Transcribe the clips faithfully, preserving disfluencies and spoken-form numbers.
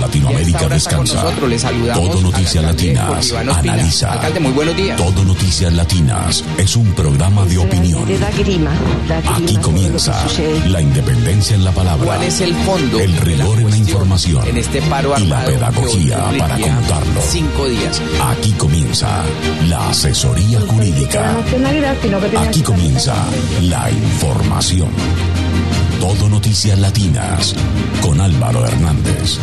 Latinoamérica descansa. Todo Noticias Latinas analiza. Alcalde, muy buenos días. Todo Noticias Latinas es un programa de opinión. Aquí comienza la independencia en la palabra. ¿Cuál es el fondo? El rigor en la información. En este paro y la armado pedagogía para contarlo. Cinco días. Aquí comienza la asesoría jurídica. Aquí comienza la información. Todo Noticias Latinas con Álvaro Hernández.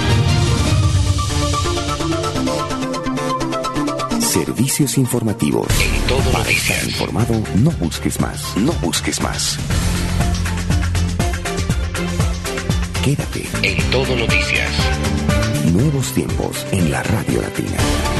Servicios informativos. En Todo Para Noticias. estar informado, no busques más. No busques más. Quédate En Todo Noticias. Nuevos tiempos en la Radio Latina.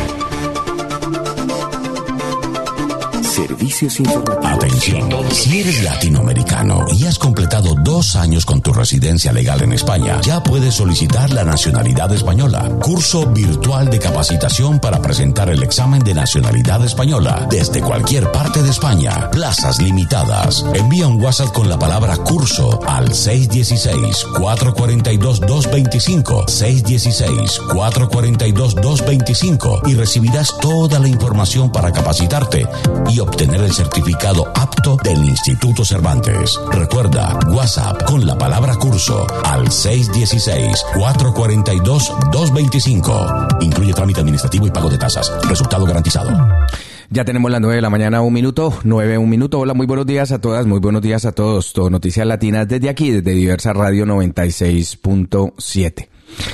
Servicios informativos. Atención, si eres latinoamericano y has completado dos años con tu residencia legal en España, ya puedes solicitar la nacionalidad española. Curso virtual de capacitación para presentar el examen de nacionalidad española desde cualquier parte de España. Plazas limitadas. Envía un WhatsApp con la palabra curso al seis uno seis, cuatro cuatro dos, dos dos cinco, seis uno seis, cuatro cuatro dos, dos dos cinco y recibirás toda la información para capacitarte y obtener el certificado apto del Instituto Cervantes. Recuerda, WhatsApp con la palabra curso al seis uno seis, cuatro cuatro dos, dos dos cinco. Incluye trámite administrativo y pago de tasas. Resultado garantizado. Ya tenemos las nueve de la mañana, un minuto, nueve, un minuto. Hola, muy buenos días a todas, muy buenos días a todos. Todo Noticias Latinas desde aquí, desde Diversa Radio noventa y seis punto siete.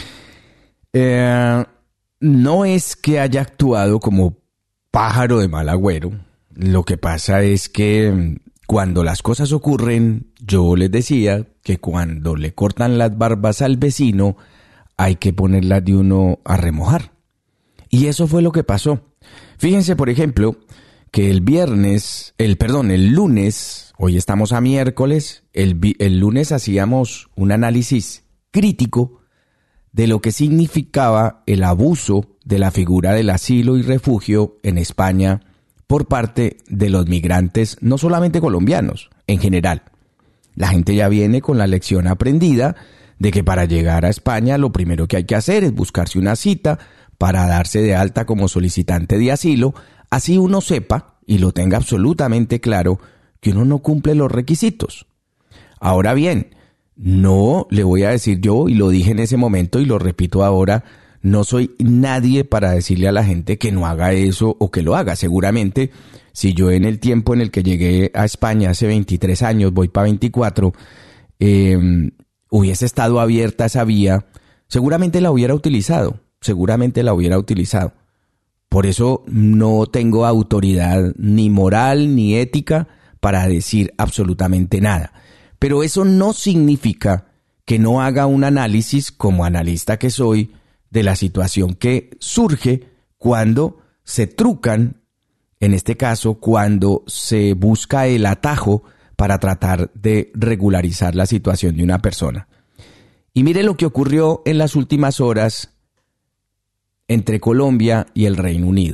Eh, no es que haya actuado como pájaro de mal agüero. Lo que pasa es que cuando las cosas ocurren, yo les decía que cuando le cortan las barbas al vecino, hay que ponerlas de uno a remojar. Y eso fue lo que pasó. Fíjense, por ejemplo, que el viernes, el perdón, el lunes, hoy estamos a miércoles, el, el lunes hacíamos un análisis crítico de lo que significaba el abuso de la figura del asilo y refugio en España por parte de los migrantes, no solamente colombianos, en general. La gente ya viene con la lección aprendida de que para llegar a España lo primero que hay que hacer es buscarse una cita para darse de alta como solicitante de asilo, así uno sepa y lo tenga absolutamente claro que uno no cumple los requisitos. Ahora bien, no le voy a decir yo, y lo dije en ese momento y lo repito ahora, no soy nadie para decirle a la gente que no haga eso o que lo haga. Seguramente, si yo en el tiempo en el que llegué a España hace veintitrés años, voy para veinticuatro, eh, hubiese estado abierta esa vía, seguramente la hubiera utilizado, seguramente la hubiera utilizado. Por eso no tengo autoridad ni moral ni ética para decir absolutamente nada. Pero eso no significa que no haga un análisis como analista que soy de la situación que surge cuando se trucan, en este caso, cuando se busca el atajo para tratar de regularizar la situación de una persona. Y mire lo que ocurrió en las últimas horas entre Colombia y el Reino Unido.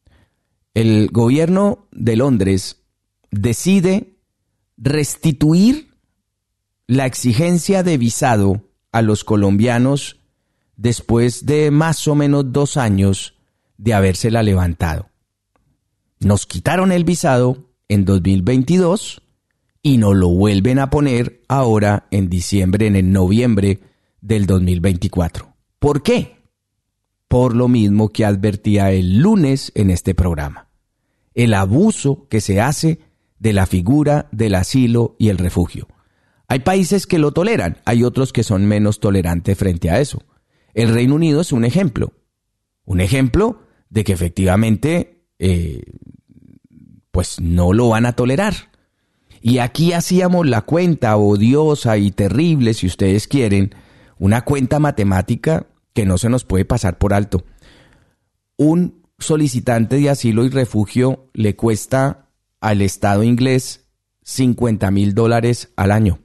El gobierno de Londres decide restituir la exigencia de visado a los colombianos después de más o menos dos años de habérsela levantado. Nos quitaron el visado en dos mil veintidós y nos lo vuelven a poner ahora en diciembre, en el noviembre del dos mil veinticuatro. ¿Por qué? Por lo mismo que advertía el lunes en este programa. El abuso que se hace de la figura del asilo y el refugio. Hay países que lo toleran, hay otros que son menos tolerantes frente a eso. El Reino Unido es un ejemplo, un ejemplo de que efectivamente eh, pues no lo van a tolerar. Y aquí hacíamos la cuenta odiosa y terrible, si ustedes quieren, una cuenta matemática que no se nos puede pasar por alto. Un solicitante de asilo y refugio le cuesta al Estado inglés cincuenta mil dólares al año.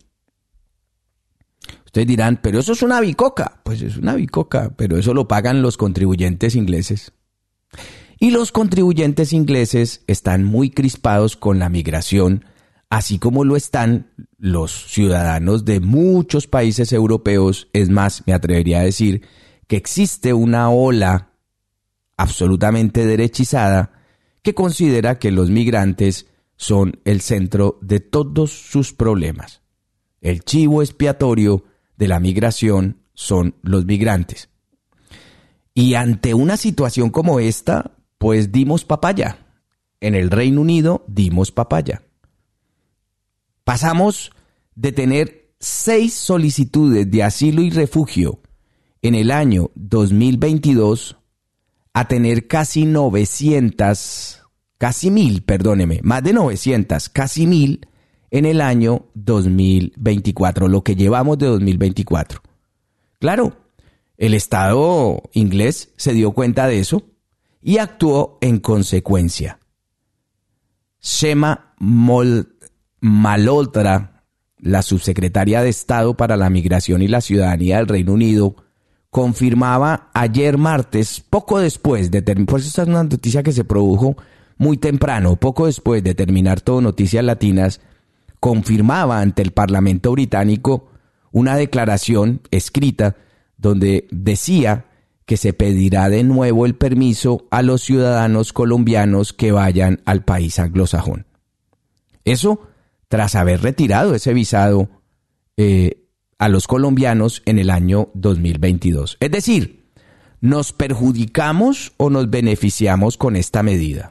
Ustedes dirán, pero eso es una bicoca. Pues es una bicoca, pero eso lo pagan los contribuyentes ingleses. Y los contribuyentes ingleses están muy crispados con la migración, así como lo están los ciudadanos de muchos países europeos, es más, me atrevería a decir que existe una ola absolutamente derechizada que considera que los migrantes son el centro de todos sus problemas. El chivo expiatorio de la migración son los migrantes. Y ante una situación como esta, pues dimos papaya. En el Reino Unido dimos papaya. Pasamos de tener seis solicitudes de asilo y refugio en el año dos mil veintidós a tener casi novecientas, casi mil, perdóneme, más de novecientas, casi mil en el año dos mil veinticuatro, lo que llevamos de dos mil veinticuatro. Claro, el Estado inglés se dio cuenta de eso y actuó en consecuencia. Shema Mol- Malhotra, la subsecretaria de Estado para la Migración y la Ciudadanía del Reino Unido, confirmaba ayer martes, poco después de terminar, por eso esta es una noticia que se produjo muy temprano, poco después de terminar todo Noticias Latinas, confirmaba ante el Parlamento británico una declaración escrita donde decía que se pedirá de nuevo el permiso a los ciudadanos colombianos que vayan al país anglosajón. Eso tras haber retirado ese visado eh, a los colombianos en el año dos mil veintidós. Es decir, ¿nos perjudicamos o nos beneficiamos con esta medida?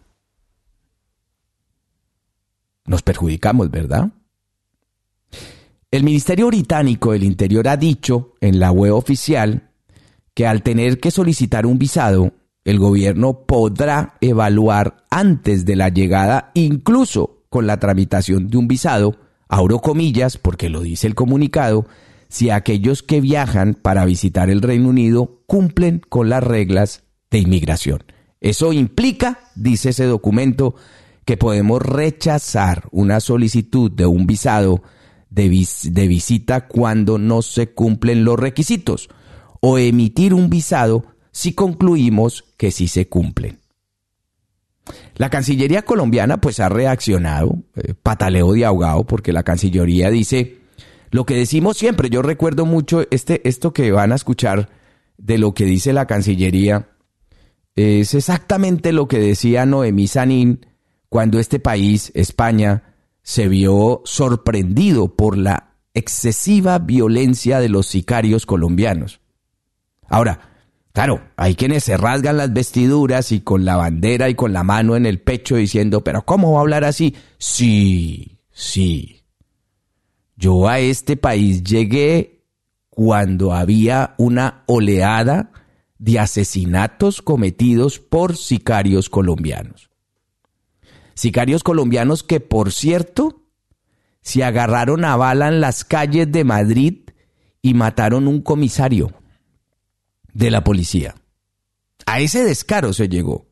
Nos perjudicamos, ¿verdad? El Ministerio Británico del Interior ha dicho en la web oficial que al tener que solicitar un visado, el gobierno podrá evaluar antes de la llegada, incluso con la tramitación de un visado, abro comillas porque lo dice el comunicado, si aquellos que viajan para visitar el Reino Unido cumplen con las reglas de inmigración. Eso implica, dice ese documento, que podemos rechazar una solicitud de un visado de, vis- de visita cuando no se cumplen los requisitos o emitir un visado si concluimos que sí se cumplen. La Cancillería colombiana pues ha reaccionado, eh, pataleo de ahogado, porque la Cancillería dice lo que decimos siempre. Yo recuerdo mucho este, esto que van a escuchar de lo que dice la Cancillería. Es exactamente lo que decía Noemí Sanín cuando este país, España, se vio sorprendido por la excesiva violencia de los sicarios colombianos. Ahora, claro, hay quienes se rasgan las vestiduras y con la bandera y con la mano en el pecho diciendo, ¿pero cómo va a hablar así? Sí, sí. Yo a este país llegué cuando había una oleada de asesinatos cometidos por sicarios colombianos. Sicarios colombianos que, por cierto, se agarraron a bala en las calles de Madrid y mataron un comisario de la policía. A ese descaro se llegó.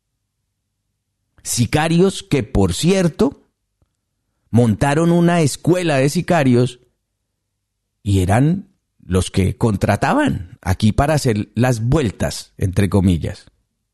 Sicarios que, por cierto, montaron una escuela de sicarios y eran los que contrataban aquí para hacer las vueltas, entre comillas.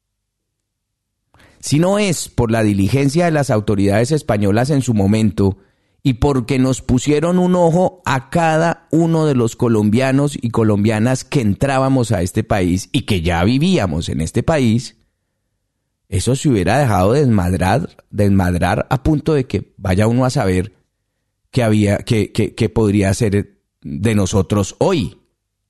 Si no es por la diligencia de las autoridades españolas en su momento y porque nos pusieron un ojo a cada uno de los colombianos y colombianas que entrábamos a este país y que ya vivíamos en este país, eso se hubiera dejado desmadrar, desmadrar a punto de que vaya uno a saber qué había, qué, qué, qué podría ser de nosotros hoy.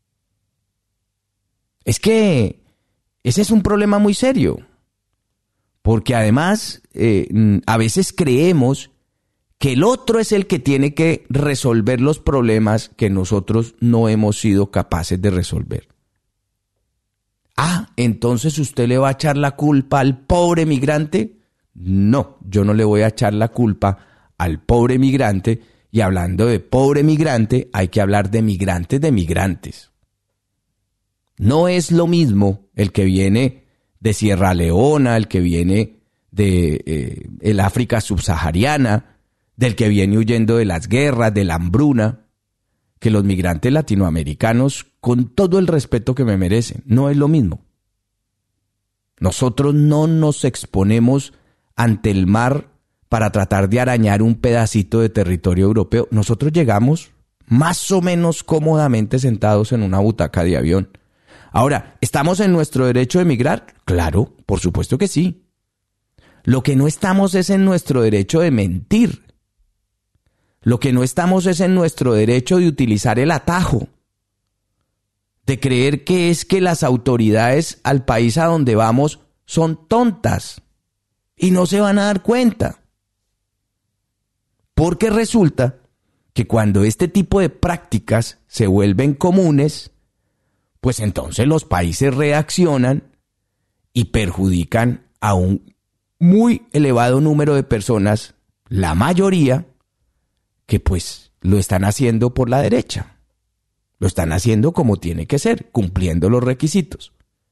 Es que ese es un problema muy serio, porque además eh, a veces creemos que el otro es el que tiene que resolver los problemas que nosotros no hemos sido capaces de resolver. Ah, entonces usted le va a echar la culpa al pobre migrante. No, yo no le voy a echar la culpa al pobre migrante. Y hablando de pobre migrante, hay que hablar de migrantes de migrantes. No es lo mismo el que viene de Sierra Leona, el que viene de eh, el África subsahariana, del que viene huyendo de las guerras, de la hambruna, que los migrantes latinoamericanos, con todo el respeto que me merecen. No es lo mismo. Nosotros no nos exponemos ante el mar para tratar de arañar un pedacito de territorio europeo. Nosotros llegamos más o menos cómodamente sentados en una butaca de avión. Ahora, ¿estamos en nuestro derecho de emigrar? Claro, por supuesto que sí. Lo que no estamos es en nuestro derecho de mentir. Lo que no estamos es en nuestro derecho de utilizar el atajo, de creer que es que las autoridades al país a donde vamos son tontas y no se van a dar cuenta. Porque resulta que cuando este tipo de prácticas se vuelven comunes, pues entonces los países reaccionan y perjudican a un muy elevado número de personas, la mayoría, que pues lo están haciendo por la derecha. Lo están haciendo como tiene que ser, cumpliendo los requisitos.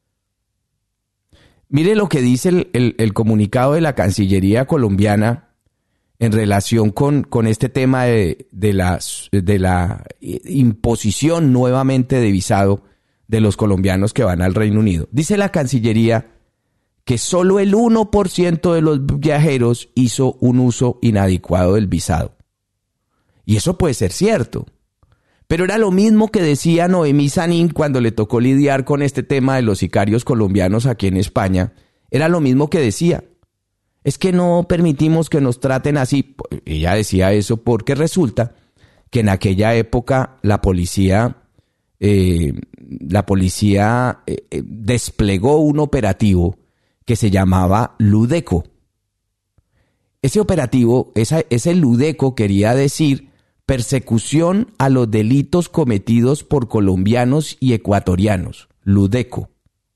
Mire lo que dice el, el, el comunicado de la Cancillería colombiana en relación con, con este tema de, de, la, de la imposición nuevamente de visado de los colombianos que van al Reino Unido. Dice la Cancillería que solo el uno por ciento de los viajeros hizo un uso inadecuado del visado. Y eso puede ser cierto. Pero era lo mismo que decía Noemí Sanín cuando le tocó lidiar con este tema de los sicarios colombianos aquí en España. Era lo mismo que decía. Es que no permitimos que nos traten así. Ella decía eso porque resulta que en aquella época la policía, eh, la policía eh, desplegó un operativo que se llamaba Ludeco. Ese operativo, esa, ese Ludeco quería decir persecución a los delitos cometidos por colombianos y ecuatorianos, Ludeco.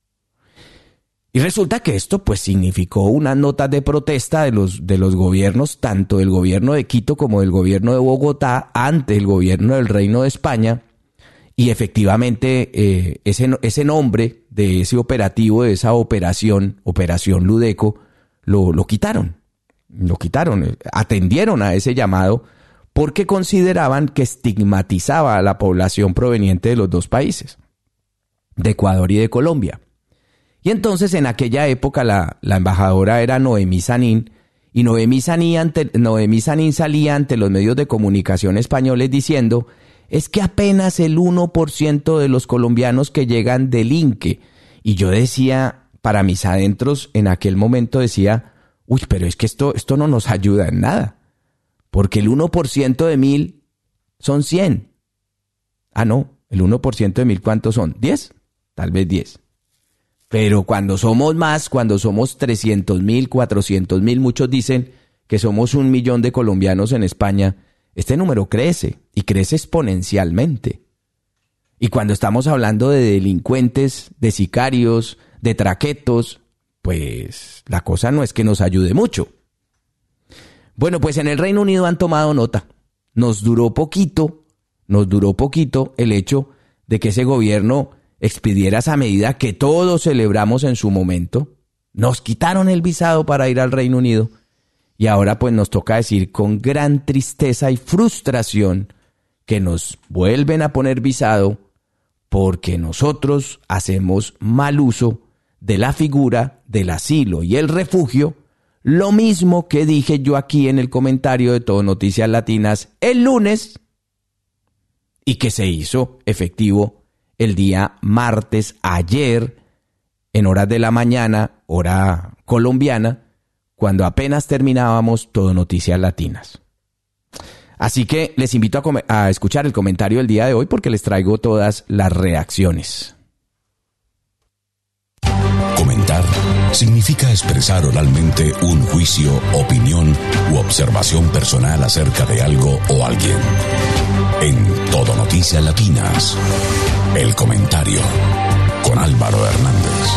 Y resulta que esto pues significó unas notas de protesta de los, de los gobiernos, tanto del gobierno de Quito como del gobierno de Bogotá, ante el gobierno del Reino de España. Y efectivamente eh, ese, ese nombre de ese operativo, de esa operación, Operación Ludeco, lo, lo quitaron. Lo quitaron, atendieron a ese llamado porque consideraban que estigmatizaba a la población proveniente de los dos países, de Ecuador y de Colombia. Y entonces en aquella época la, la embajadora era Noemí Sanín, y Noemí Sanín, ante, Noemí Sanín salía ante los medios de comunicación españoles diciendo: es que apenas el uno por ciento de los colombianos que llegan delinque. Y yo decía, para mis adentros, en aquel momento decía, uy, pero es que esto, esto no nos ayuda en nada. Porque el uno por ciento de mil son cien. Ah, no, el uno por ciento de mil, ¿cuántos son? ¿diez? Tal vez diez. Pero cuando somos más, cuando somos trescientos mil, cuatrocientos mil, muchos dicen que somos un millón de colombianos en España, este número crece y crece exponencialmente. Y cuando estamos hablando de delincuentes, de sicarios, de traquetos, pues la cosa no es que nos ayude mucho. Bueno, pues en el Reino Unido han tomado nota. Nos duró poquito, nos duró poquito el hecho de que ese gobierno expidiera esa medida que todos celebramos en su momento. Nos quitaron el visado para ir al Reino Unido. Y ahora pues nos toca decir con gran tristeza y frustración que nos vuelven a poner visado porque nosotros hacemos mal uso de la figura del asilo y el refugio, lo mismo que dije yo aquí en el comentario de Todo Noticias Latinas el lunes y que se hizo efectivo el día martes, ayer, en horas de la mañana, hora colombiana, cuando apenas terminábamos Todo Noticias Latinas. Así que les invito a, com- a escuchar el comentario del día de hoy porque les traigo todas las reacciones. Comentar significa expresar oralmente un juicio, opinión u observación personal acerca de algo o alguien. En Todo Noticias Latinas, el comentario con Álvaro Hernández.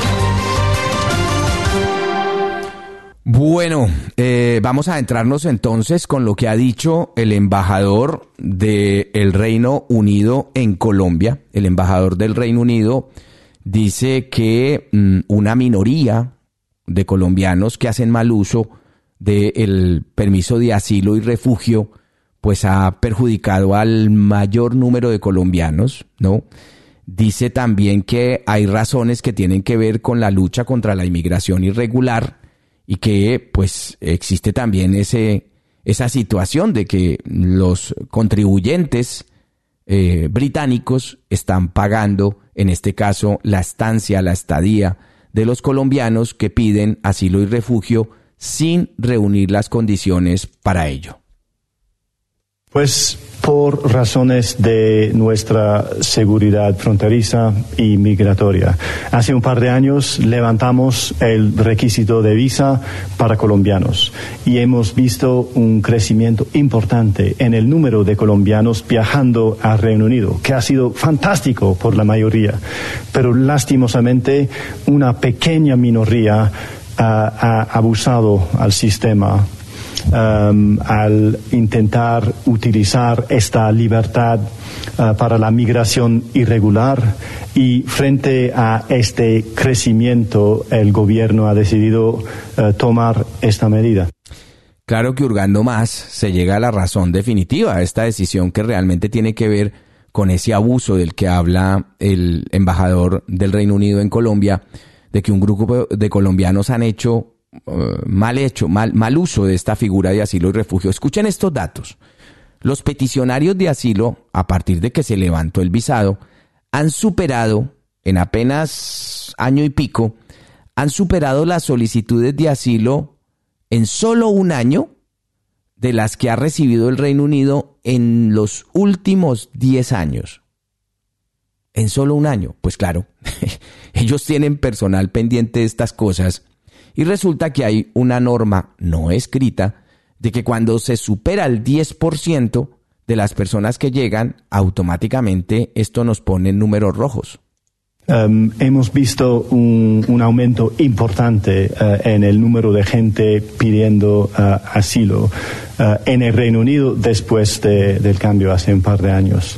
Bueno, eh, vamos a adentrarnos entonces con lo que ha dicho el embajador del Reino Unido en Colombia. El embajador del Reino Unido dice que mmm, una minoría de colombianos que hacen mal uso del permiso de asilo y refugio, pues ha perjudicado al mayor número de colombianos, ¿no? Dice también que hay razones que tienen que ver con la lucha contra la inmigración irregular y que pues existe también ese, esa situación de que los contribuyentes eh, británicos están pagando, en este caso, la estancia, la estadía de los colombianos que piden asilo y refugio sin reunir las condiciones para ello. Pues por razones de nuestra seguridad fronteriza y migratoria. Hace un par de años levantamos el requisito de visa para colombianos y hemos visto un crecimiento importante en el número de colombianos viajando al Reino Unido, que ha sido fantástico por la mayoría, pero lastimosamente una pequeña minoría uh, ha abusado al sistema Um, al intentar utilizar esta libertad uh, para la migración irregular, y frente a este crecimiento el gobierno ha decidido uh, tomar esta medida. Claro que hurgando más se llega a la razón definitiva de esta decisión, que realmente tiene que ver con ese abuso del que habla el embajador del Reino Unido en Colombia, de que un grupo de colombianos han hecho Uh, mal hecho, mal, mal uso de esta figura de asilo y refugio. Escuchen estos datos. Los peticionarios de asilo, a partir de que se levantó el visado, han superado, en apenas año y pico, han superado las solicitudes de asilo en solo un año de las que ha recibido el Reino Unido en los últimos diez años. En solo un año. Pues claro, ellos tienen personal pendiente de estas cosas. Y resulta que hay una norma no escrita de que cuando se supera el diez por ciento de las personas que llegan, automáticamente esto nos pone en números rojos. Um, hemos visto un, un aumento importante uh, en el número de gente pidiendo uh, asilo uh, en el Reino Unido después de, del cambio hace un par de años.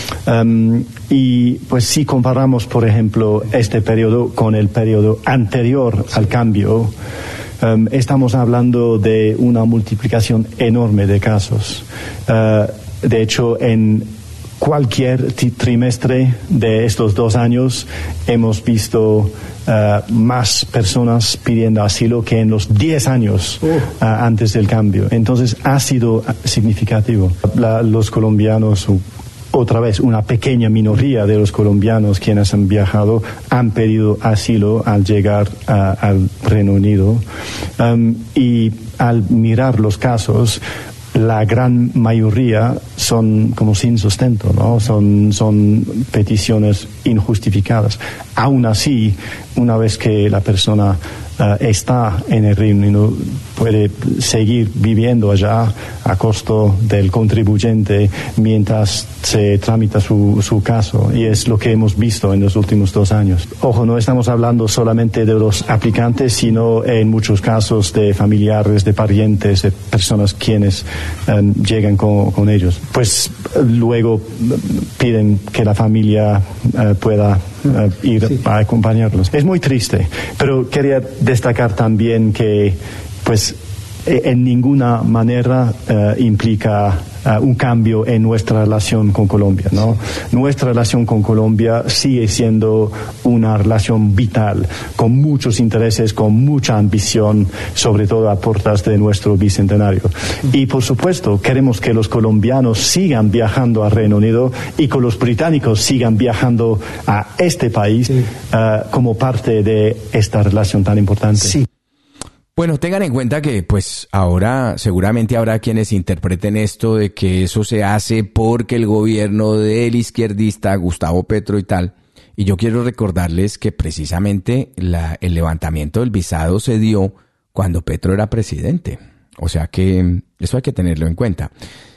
Um, y pues si comparamos, por ejemplo, este periodo con el periodo anterior al cambio, um, estamos hablando de una multiplicación enorme de casos. Uh, de hecho, en cualquier trimestre de estos dos años hemos visto uh, más personas pidiendo asilo que en los diez años uh, antes del cambio. Entonces ha sido significativo. La, los colombianos, otra vez una pequeña minoría de los colombianos quienes han viajado, han pedido asilo al llegar uh, al Reino Unido. Um, y al mirar los casos, la gran mayoría son como sin sustento, ¿no? Son, son peticiones injustificadas. Aún así, una vez que la persona uh, está en el Reino Unido, puede seguir viviendo allá a costo del contribuyente mientras se tramita su, su caso, y es lo que hemos visto en los últimos dos años. Ojo, no estamos hablando solamente de los aplicantes, sino en muchos casos de familiares, de parientes, de personas quienes um, llegan con, con ellos. Pues luego piden que la familia uh, pueda uh, ir sí. a acompañarlos. Es muy triste, pero quería destacar también que pues en ninguna manera uh, implica uh, un cambio en nuestra relación con Colombia, ¿no? Nuestra relación con Colombia sigue siendo una relación vital, con muchos intereses, con mucha ambición, sobre todo a puertas de nuestro bicentenario. Y por supuesto, queremos que los colombianos sigan viajando al Reino Unido y que los británicos sigan viajando a este país sí. uh, como parte de esta relación tan importante. Sí. Bueno, tengan en cuenta que pues ahora seguramente habrá quienes interpreten esto de que eso se hace porque el gobierno del izquierdista Gustavo Petro y tal. Y yo quiero recordarles que precisamente la, el levantamiento del visado se dio cuando Petro era presidente. O sea que eso hay que tenerlo en cuenta.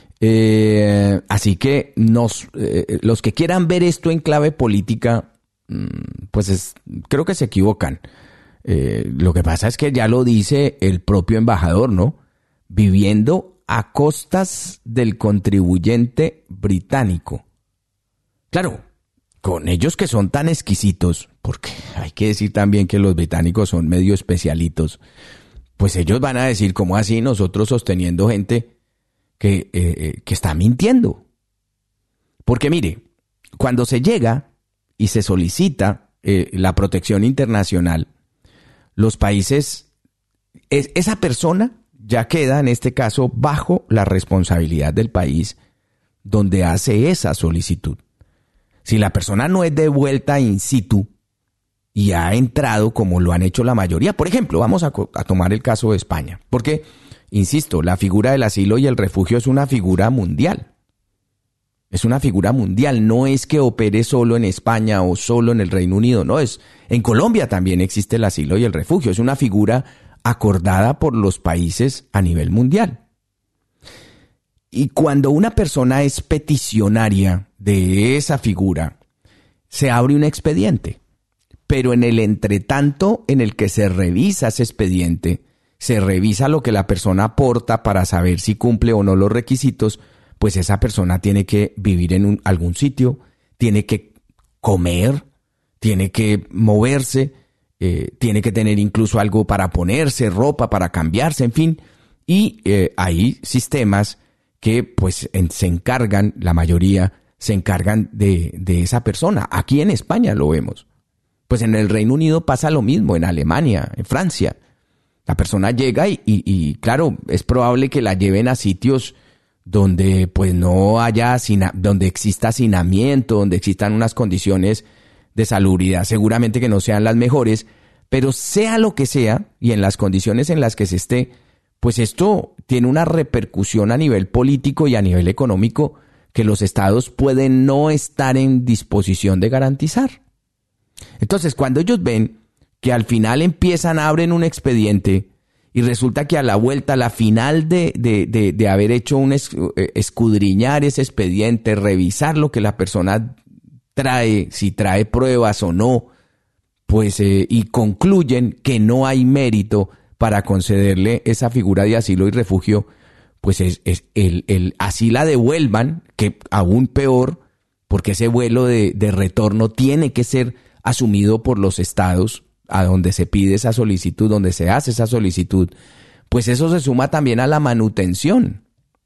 Eh, así que nos, eh, los que quieran ver esto en clave política, pues es, creo que se equivocan. Eh, lo que pasa es que ya lo dice el propio embajador, ¿no? Viviendo a costas del contribuyente británico. Claro, con ellos que son tan exquisitos, porque hay que decir también que los británicos son medio especialitos, pues ellos van a decir, ¿cómo así nosotros sosteniendo gente que, eh, que está mintiendo? Porque mire, cuando se llega y se solicita eh, la protección internacional, los países, es, esa persona ya queda en este caso bajo la responsabilidad del país donde hace esa solicitud. Si la persona no es devuelta in situ y ha entrado como lo han hecho la mayoría, por ejemplo, vamos a, a tomar el caso de España, porque, insisto, la figura del asilo y el refugio es una figura mundial. Es una figura mundial, no es que opere solo en España o solo en el Reino Unido, no, es en Colombia también existe el asilo y el refugio, es una figura acordada por los países a nivel mundial. Y cuando una persona es peticionaria de esa figura, se abre un expediente, pero en el entretanto en el que se revisa ese expediente, se revisa lo que la persona aporta para saber si cumple o no los requisitos, pues esa persona tiene que vivir en un, algún sitio, tiene que comer, tiene que moverse, eh, tiene que tener incluso algo para ponerse, ropa para cambiarse, en fin. Y eh, hay sistemas que pues en, se encargan, la mayoría se encargan de, de esa persona. Aquí en España lo vemos. Pues en el Reino Unido pasa lo mismo, en Alemania, en Francia. La persona llega y, y, y claro, es probable que la lleven a sitios donde pues no haya, donde exista hacinamiento, donde existan unas condiciones de salubridad, seguramente que no sean las mejores, pero sea lo que sea y en las condiciones en las que se esté, pues esto tiene una repercusión a nivel político y a nivel económico que los estados pueden no estar en disposición de garantizar. Entonces, cuando ellos ven que al final empiezan, abren un expediente y resulta que a la vuelta, a la final de, de, de, de haber hecho un es, escudriñar ese expediente, revisar lo que la persona trae, si trae pruebas o no, pues eh, y concluyen que no hay mérito para concederle esa figura de asilo y refugio, pues es, es el, el así la devuelvan, que aún peor, porque ese vuelo de, de retorno tiene que ser asumido por los estados a donde se pide esa solicitud, donde se hace esa solicitud, pues eso se suma también a la manutención,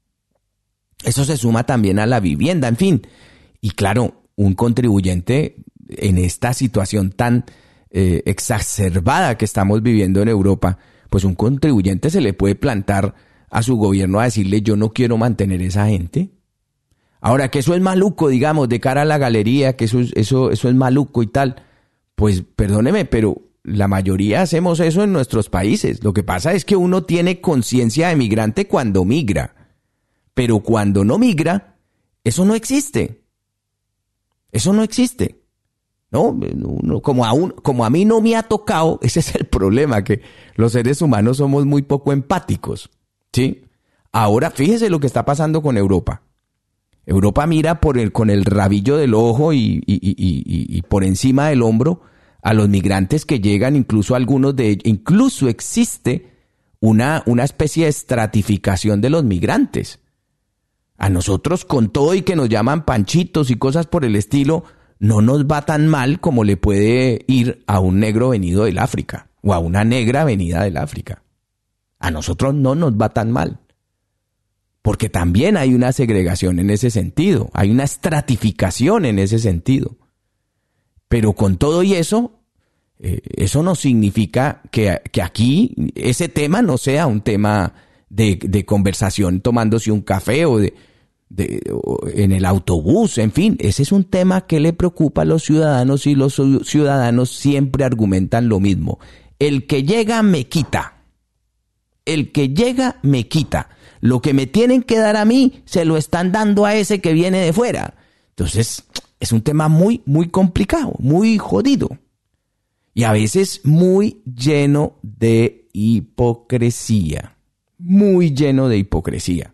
eso se suma también a la vivienda, en fin. Y claro, un contribuyente en esta situación tan eh, exacerbada que estamos viviendo en Europa, pues un contribuyente se le puede plantar a su gobierno a decirle yo no quiero mantener esa gente. Ahora, que eso es maluco, digamos, de cara a la galería, que eso, eso, eso es maluco y tal, pues perdóneme, pero la mayoría hacemos eso en nuestros países. Lo que pasa es que uno tiene conciencia de migrante cuando migra, pero cuando no migra, eso no existe. Eso no existe. No, no, como, a un, como a mí no me ha tocado, ese es el problema, que los seres humanos somos muy poco empáticos, ¿sí? Ahora, fíjese lo que está pasando con Europa. Europa mira por el, con el rabillo del ojo y, y, y, y, y por encima del hombro a los migrantes que llegan, incluso algunos de ellos, incluso existe una, una especie de estratificación de los migrantes. A nosotros, con todo y que nos llaman panchitos y cosas por el estilo, no nos va tan mal como le puede ir a un negro venido del África o a una negra venida del África. A nosotros no nos va tan mal, porque también hay una segregación en ese sentido, hay una estratificación en ese sentido. Pero con todo y eso, eh, eso no significa que, que aquí ese tema no sea un tema de, de conversación tomándose un café o de... De, en el autobús, en fin, ese es un tema que le preocupa a los ciudadanos y los ciudadanos siempre argumentan lo mismo. El que llega me quita. El que llega me quita. Lo que me tienen que dar a mí se lo están dando a ese que viene de fuera. Entonces, es un tema muy, muy complicado, muy jodido. Y a veces muy lleno de hipocresía. Muy lleno de hipocresía.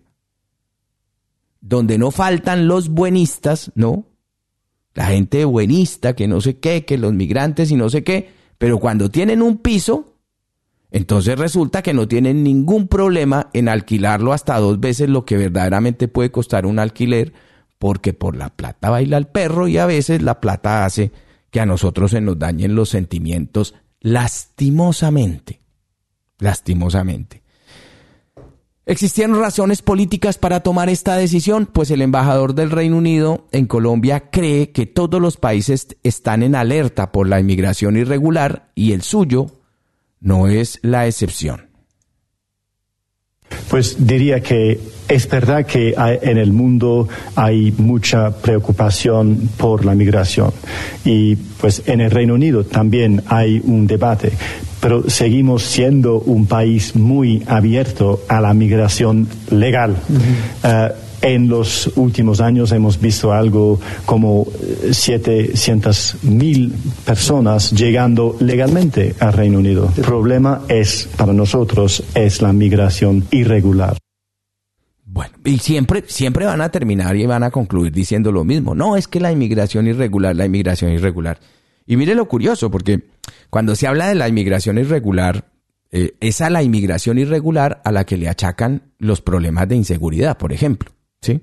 Donde no faltan los buenistas, ¿no? La gente buenista, que no sé qué, que los migrantes y no sé qué, pero cuando tienen un piso, entonces resulta que no tienen ningún problema en alquilarlo hasta dos veces lo que verdaderamente puede costar un alquiler, porque por la plata baila el perro y a veces la plata hace que a nosotros se nos dañen los sentimientos lastimosamente, lastimosamente. ¿Existieron razones políticas para tomar esta decisión? Pues el embajador del Reino Unido en Colombia cree que todos los países están en alerta por la inmigración irregular y el suyo no es la excepción. Pues diría que es verdad que hay, en el mundo hay mucha preocupación por la migración y pues en el Reino Unido también hay un debate, pero seguimos siendo un país muy abierto a la migración legal. Uh-huh. Uh, En los últimos años hemos visto algo como setecientas mil personas llegando legalmente al Reino Unido. El problema es, para nosotros, es la migración irregular. Bueno, y siempre, siempre van a terminar y van a concluir diciendo lo mismo. No, es que la inmigración irregular, la inmigración irregular. Y mire lo curioso, porque cuando se habla de la inmigración irregular, eh, es a la inmigración irregular a la que le achacan los problemas de inseguridad, por ejemplo. ¿Sí?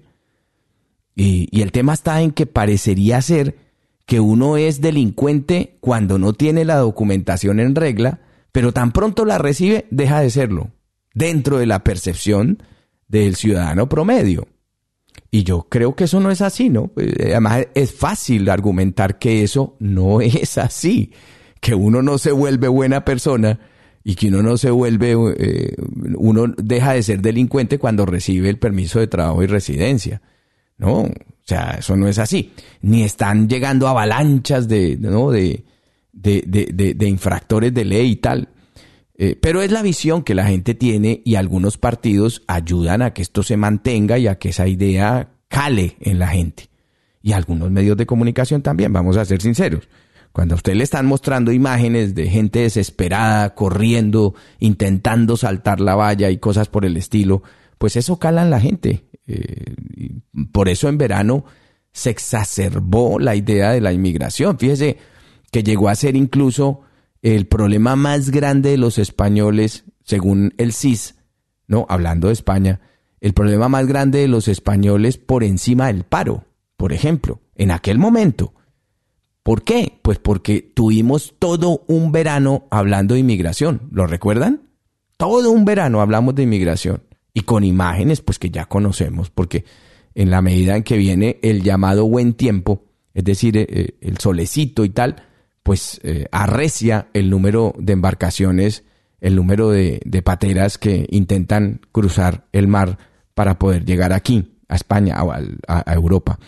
Y, y el tema está en que parecería ser que uno es delincuente cuando no tiene la documentación en regla, pero tan pronto la recibe, deja de serlo, dentro de la percepción del ciudadano promedio. Y yo creo que eso no es así, ¿no? Además, es fácil argumentar que eso no es así, que uno no se vuelve buena persona y que uno no se vuelve, eh, uno deja de ser delincuente cuando recibe el permiso de trabajo y residencia. No, o sea, eso no es así. Ni están llegando avalanchas de, ¿no? de, de, de, de, de infractores de ley y tal. Eh, pero es la visión que la gente tiene y algunos partidos ayudan a que esto se mantenga y a que esa idea cale en la gente. Y algunos medios de comunicación también, vamos a ser sinceros. Cuando a usted le están mostrando imágenes de gente desesperada, corriendo, intentando saltar la valla y cosas por el estilo, pues eso cala en la gente. Eh, y por eso en verano se exacerbó la idea de la inmigración. Fíjese que llegó a ser incluso el problema más grande de los españoles, según el C I S, ¿no? Hablando de España, el problema más grande de los españoles por encima del paro, por ejemplo, en aquel momento. ¿Por qué? Pues porque tuvimos todo un verano hablando de inmigración. ¿Lo recuerdan? Todo un verano hablamos de inmigración. Y con imágenes pues que ya conocemos, porque en la medida en que viene el llamado buen tiempo, es decir, eh, el solecito y tal, pues eh, arrecia el número de embarcaciones, el número de, de pateras que intentan cruzar el mar para poder llegar aquí, a España o a, a, a Europa.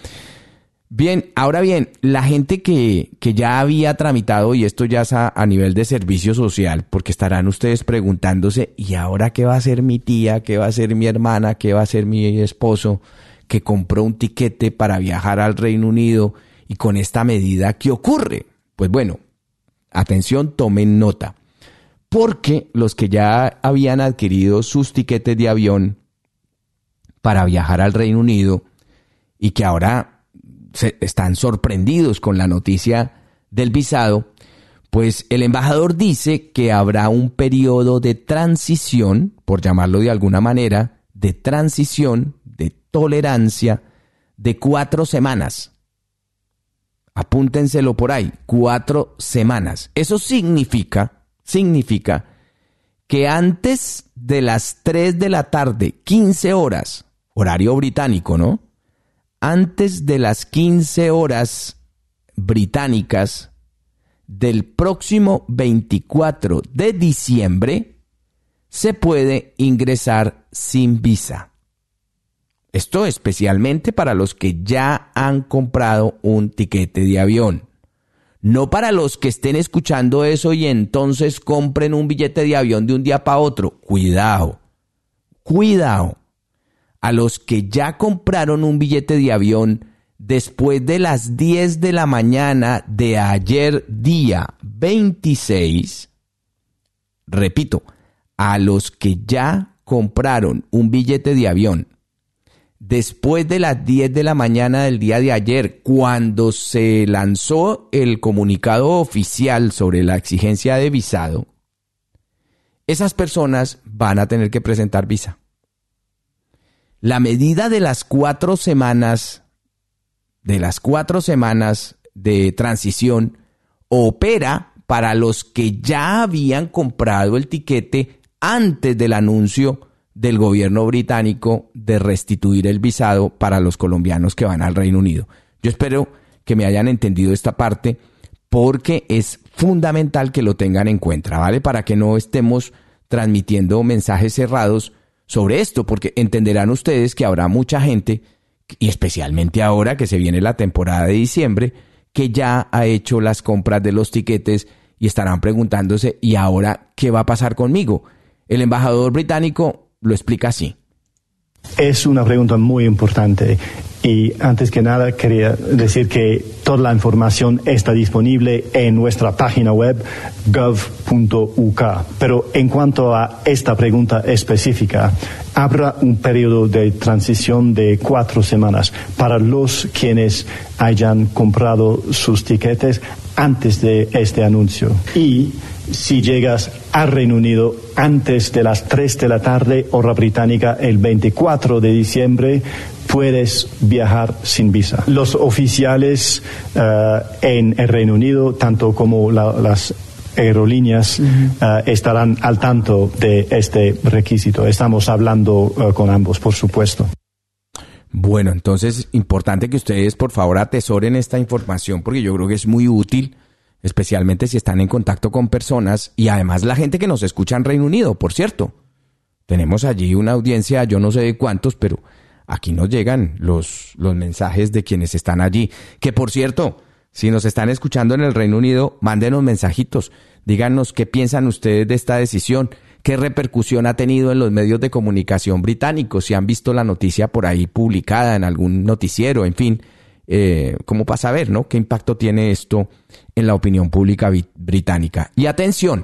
Bien, ahora bien, la gente que, que ya había tramitado, y esto ya es a, a nivel de servicio social, porque estarán ustedes preguntándose, ¿y ahora qué va a hacer mi tía? ¿Qué va a hacer mi hermana? ¿Qué va a hacer mi esposo? Que compró un tiquete para viajar al Reino Unido y con esta medida, ¿qué ocurre? Pues bueno, atención, tomen nota. Porque los que ya habían adquirido sus tiquetes de avión para viajar al Reino Unido y que ahora se están sorprendidos con la noticia del visado, pues el embajador dice que habrá un periodo de transición, por llamarlo de alguna manera, de transición, de tolerancia, de cuatro semanas. Apúntenselo por ahí, cuatro semanas. Eso significa, significa que antes de las tres de la tarde, quince horas, horario británico, ¿no? Antes de las quince horas británicas del próximo veinticuatro de diciembre, se puede ingresar sin visa. Esto especialmente para los que ya han comprado un tiquete de avión. No para los que estén escuchando eso y entonces compren un billete de avión de un día para otro. Cuidado, cuidado. A los que ya compraron un billete de avión después de las diez de la mañana de ayer día veintiséis, repito, a los que ya compraron un billete de avión después de las diez de la mañana del día de ayer, cuando se lanzó el comunicado oficial sobre la exigencia de visado, esas personas van a tener que presentar visa. La medida de las cuatro semanas, de las cuatro semanas de transición, opera para los que ya habían comprado el tiquete antes del anuncio del gobierno británico de restituir el visado para los colombianos que van al Reino Unido. Yo espero que me hayan entendido esta parte porque es fundamental que lo tengan en cuenta, ¿vale? Para que no estemos transmitiendo mensajes cerrados sobre esto, porque entenderán ustedes que habrá mucha gente, y especialmente ahora que se viene la temporada de diciembre, que ya ha hecho las compras de los tiquetes y estarán preguntándose, ¿y ahora qué va a pasar conmigo? El embajador británico lo explica así. Es una pregunta muy importante y antes que nada quería decir que toda la información está disponible en nuestra página web gov punto u k. Pero en cuanto a esta pregunta específica, habrá un periodo de transición de cuatro semanas para los quienes hayan comprado sus tiquetes antes de este anuncio. Y si llegas al Reino Unido antes de las tres de la tarde, hora británica, el veinticuatro de diciembre, puedes viajar sin visa. Los oficiales uh, en el Reino Unido, tanto como la, las aerolíneas, uh-huh. uh, estarán al tanto de este requisito. Estamos hablando uh, con ambos, por supuesto. Bueno, entonces, importante que ustedes, por favor, atesoren esta información porque yo creo que es muy útil, especialmente si están en contacto con personas y además la gente que nos escucha en Reino Unido, por cierto. Tenemos allí una audiencia, yo no sé de cuántos, pero aquí nos llegan los, los mensajes de quienes están allí. Que, por cierto, si nos están escuchando en el Reino Unido, mándenos mensajitos. Díganos qué piensan ustedes de esta decisión, qué repercusión ha tenido en los medios de comunicación británicos, si han visto la noticia por ahí publicada en algún noticiero, en fin. Eh, como para saber, ¿no?, qué impacto tiene esto en la opinión pública británica. Y atención,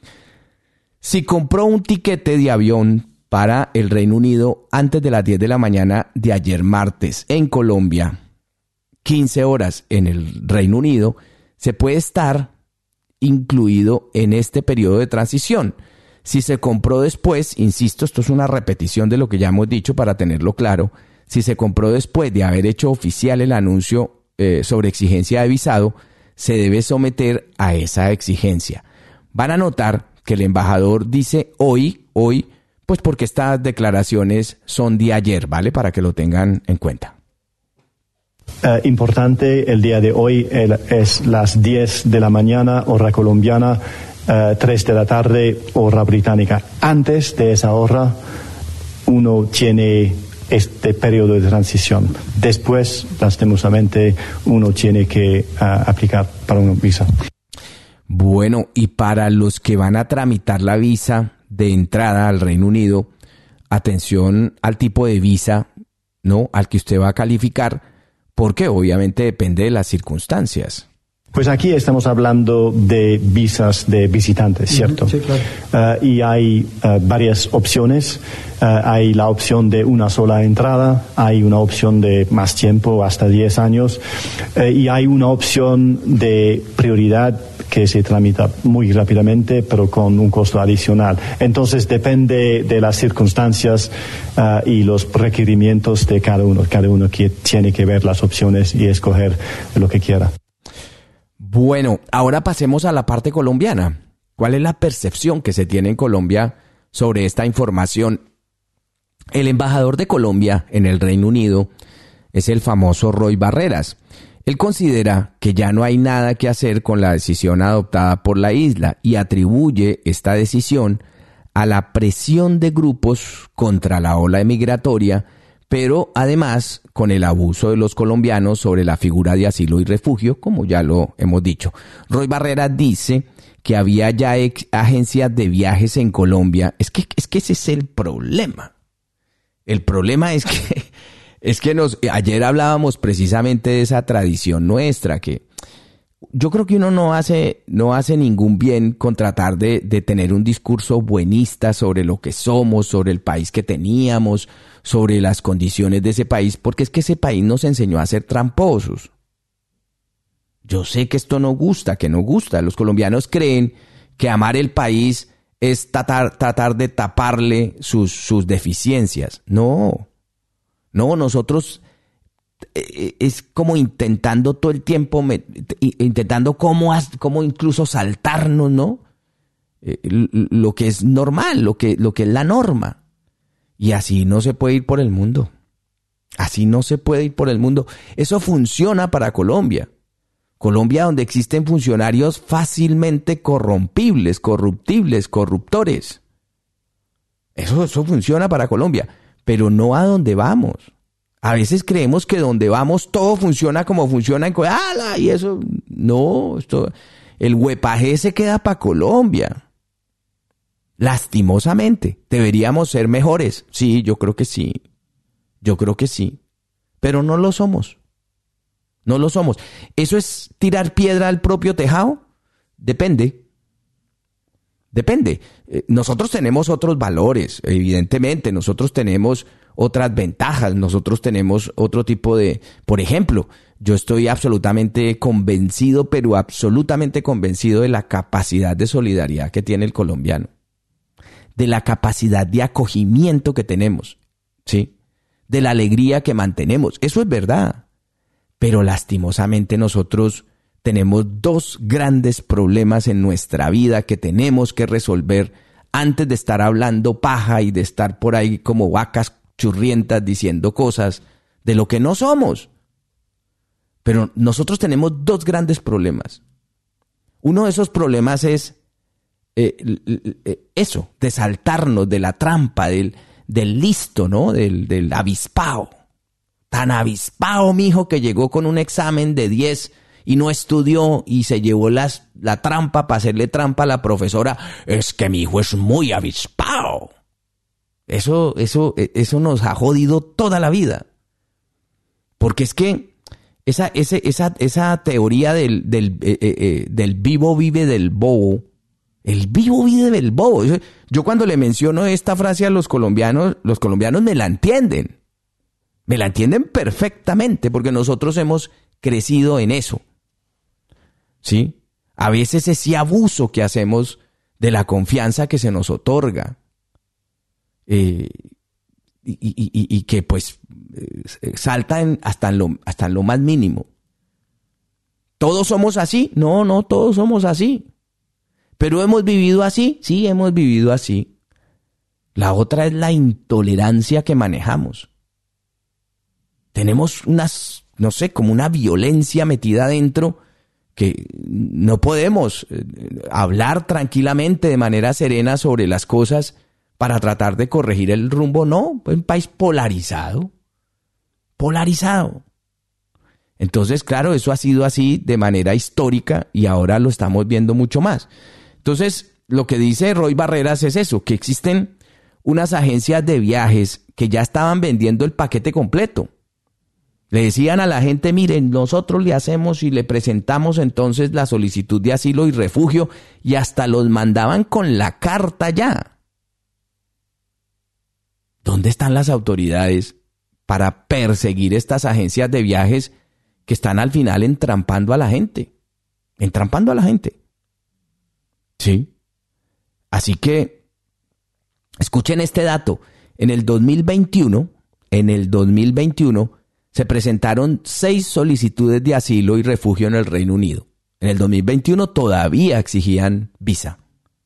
si compró un tiquete de avión para el Reino Unido antes de las diez de la mañana de ayer martes en Colombia, quince horas en el Reino Unido, se puede estar incluido en este periodo de transición. Si se compró después, insisto, esto es una repetición de lo que ya hemos dicho para tenerlo claro, si se compró después de haber hecho oficial el anuncio eh, sobre exigencia de visado, se debe someter a esa exigencia. Van a notar que el embajador dice hoy, hoy, pues porque estas declaraciones son de ayer, ¿vale? Para que lo tengan en cuenta. Uh, importante, el día de hoy el, es las diez de la mañana, hora colombiana, uh, tres de la tarde, hora británica. Antes de esa hora, uno tiene este periodo de transición. Después, lastimosamente, uno tiene que uh, aplicar para una visa. Bueno, y para los que van a tramitar la visa de entrada al Reino Unido, atención al tipo de visa, ¿no?, al que usted va a calificar, porque obviamente depende de las circunstancias. Pues aquí estamos hablando de visas de visitantes, ¿cierto? Sí, claro. Uh, y hay uh, varias opciones. Uh, hay la opción de una sola entrada, hay una opción de más tiempo, hasta diez años, uh, y hay una opción de prioridad que se tramita muy rápidamente, pero con un costo adicional. Entonces depende de las circunstancias uh, y los requerimientos de cada uno. Cada uno que tiene que ver las opciones y escoger lo que quiera. Bueno, ahora pasemos a la parte colombiana. ¿Cuál es la percepción que se tiene en Colombia sobre esta información? El embajador de Colombia en el Reino Unido es el famoso Roy Barreras. Él considera que ya no hay nada que hacer con la decisión adoptada por la isla y atribuye esta decisión a la presión de grupos contra la ola migratoria, pero además con el abuso de los colombianos sobre la figura de asilo y refugio, como ya lo hemos dicho. Roy Barreras dice que había ya ex- agencias de viajes en Colombia. Es que, es que ese es el problema. El problema es que, es que nos, ayer hablábamos precisamente de esa tradición nuestra, que yo creo que uno no hace, no hace ningún bien con tratar de, de tener un discurso buenista sobre lo que somos, sobre el país que teníamos, sobre las condiciones de ese país, porque es que ese país nos enseñó a ser tramposos. Yo sé que esto no gusta, que no gusta. Los colombianos creen que amar el país es tratar, tratar de taparle sus, sus deficiencias. No, no, nosotros eh, es como intentando todo el tiempo, intentando cómo, cómo incluso saltarnos, ¿no? Eh, lo que es normal, lo que, lo que es la norma. Y así no se puede ir por el mundo. Así no se puede ir por el mundo. Eso funciona para Colombia. Colombia, donde existen funcionarios fácilmente corrompibles, corruptibles, corruptores. Eso, eso funciona para Colombia, pero no a donde vamos. A veces creemos que donde vamos todo funciona como funciona en Colombia. Y eso, no, esto, el huepaje se queda para Colombia. Lastimosamente, deberíamos ser mejores. Sí, yo creo que sí. Yo creo que sí. Pero no lo somos. No lo somos. ¿Eso es tirar piedra al propio tejado? Depende. Depende. Eh, nosotros tenemos otros valores, evidentemente. Nosotros tenemos otras ventajas. Nosotros tenemos otro tipo de... Por ejemplo, yo estoy absolutamente convencido, pero absolutamente convencido de la capacidad de solidaridad que tiene el colombiano. De la capacidad de acogimiento que tenemos, ¿sí? De la alegría que mantenemos. Eso es verdad. Pero lastimosamente nosotros tenemos dos grandes problemas en nuestra vida que tenemos que resolver antes de estar hablando paja y de estar por ahí como vacas churrientas diciendo cosas de lo que no somos. Pero nosotros tenemos dos grandes problemas. Uno de esos problemas es eh, eh, eso, de saltarnos de la trampa, del, del listo, ¿no? Del, del avispao. Tan avispao, mijo, que llegó con un examen de diez y no estudió y se llevó las, la trampa para hacerle trampa a la profesora. Es que mi hijo es muy avispao. Eso, eso, eso nos ha jodido toda la vida. Porque es que esa, ese, esa, esa teoría del, del, eh, eh, del vivo vive del bobo, el vivo vive del bobo. Yo cuando le menciono esta frase a los colombianos, los colombianos me la entienden. Me la entienden perfectamente porque nosotros hemos crecido en eso. ¿Sí? A veces ese abuso que hacemos de la confianza que se nos otorga eh, y, y, y, y que pues eh, salta en, hasta, en lo, hasta en lo más mínimo. ¿Todos somos así? No, no, todos somos así. ¿Pero hemos vivido así? Sí, hemos vivido así. La otra es la intolerancia que manejamos. Tenemos unas, no sé, como una violencia metida adentro que no podemos hablar tranquilamente de manera serena sobre las cosas para tratar de corregir el rumbo. No, es un país polarizado, polarizado. Entonces, claro, eso ha sido así de manera histórica y ahora lo estamos viendo mucho más. Entonces, lo que dice Roy Barreras es eso, que existen unas agencias de viajes que ya estaban vendiendo el paquete completo. Le decían a la gente, miren, nosotros le hacemos y le presentamos entonces la solicitud de asilo y refugio y hasta los mandaban con la carta ya. ¿Dónde están las autoridades para perseguir estas agencias de viajes que están al final entrampando a la gente? Entrampando a la gente. Sí. Así que, escuchen este dato. En el dos mil veintiuno, en el dos mil veintiuno, se presentaron seis solicitudes de asilo y refugio en el Reino Unido. En el dos mil veintiuno todavía exigían visa.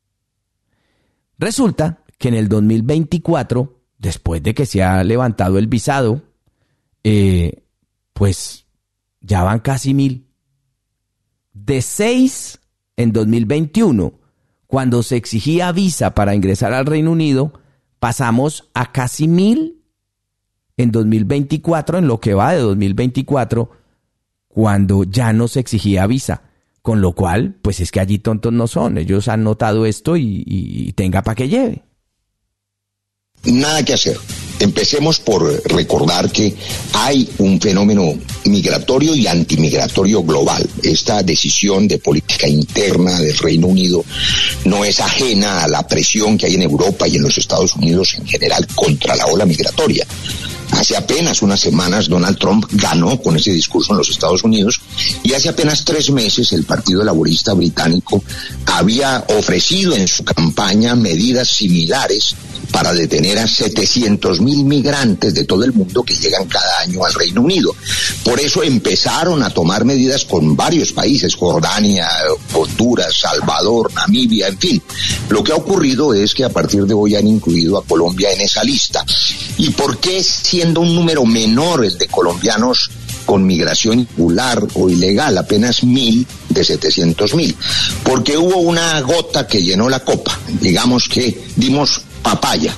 Resulta que en el dos mil veinticuatro, después de que se ha levantado el visado, eh, pues ya van casi mil. De seis en dos mil veintiuno, cuando se exigía visa para ingresar al Reino Unido, pasamos a casi mil en dos mil veinticuatro, en lo que va de dos mil veinticuatro, cuando ya no se exigía visa. Con lo cual, pues es que allí tontos no son. Ellos han notado esto y, y, y tenga para que lleve. Nada que hacer. Empecemos por recordar que hay un fenómeno migratorio y antimigratorio global. Esta decisión de política interna del Reino Unido no es ajena a la presión que hay en Europa y en los Estados Unidos en general contra la ola migratoria. Hace apenas unas semanas Donald Trump ganó con ese discurso en los Estados Unidos y hace apenas tres meses el Partido Laborista británico había ofrecido en su campaña medidas similares para detener a setecientos mil migrantes de todo el mundo que llegan cada año al Reino Unido. Por eso empezaron a tomar medidas con varios países, Jordania, Honduras, Salvador, Namibia, en fin. Lo que ha ocurrido es que a partir de hoy han incluido a Colombia en esa lista. ¿Y por qué, siendo un número menor el de colombianos con migración irregular o ilegal, apenas mil de setecientos mil? Porque hubo una gota que llenó la copa, digamos que dimos papaya,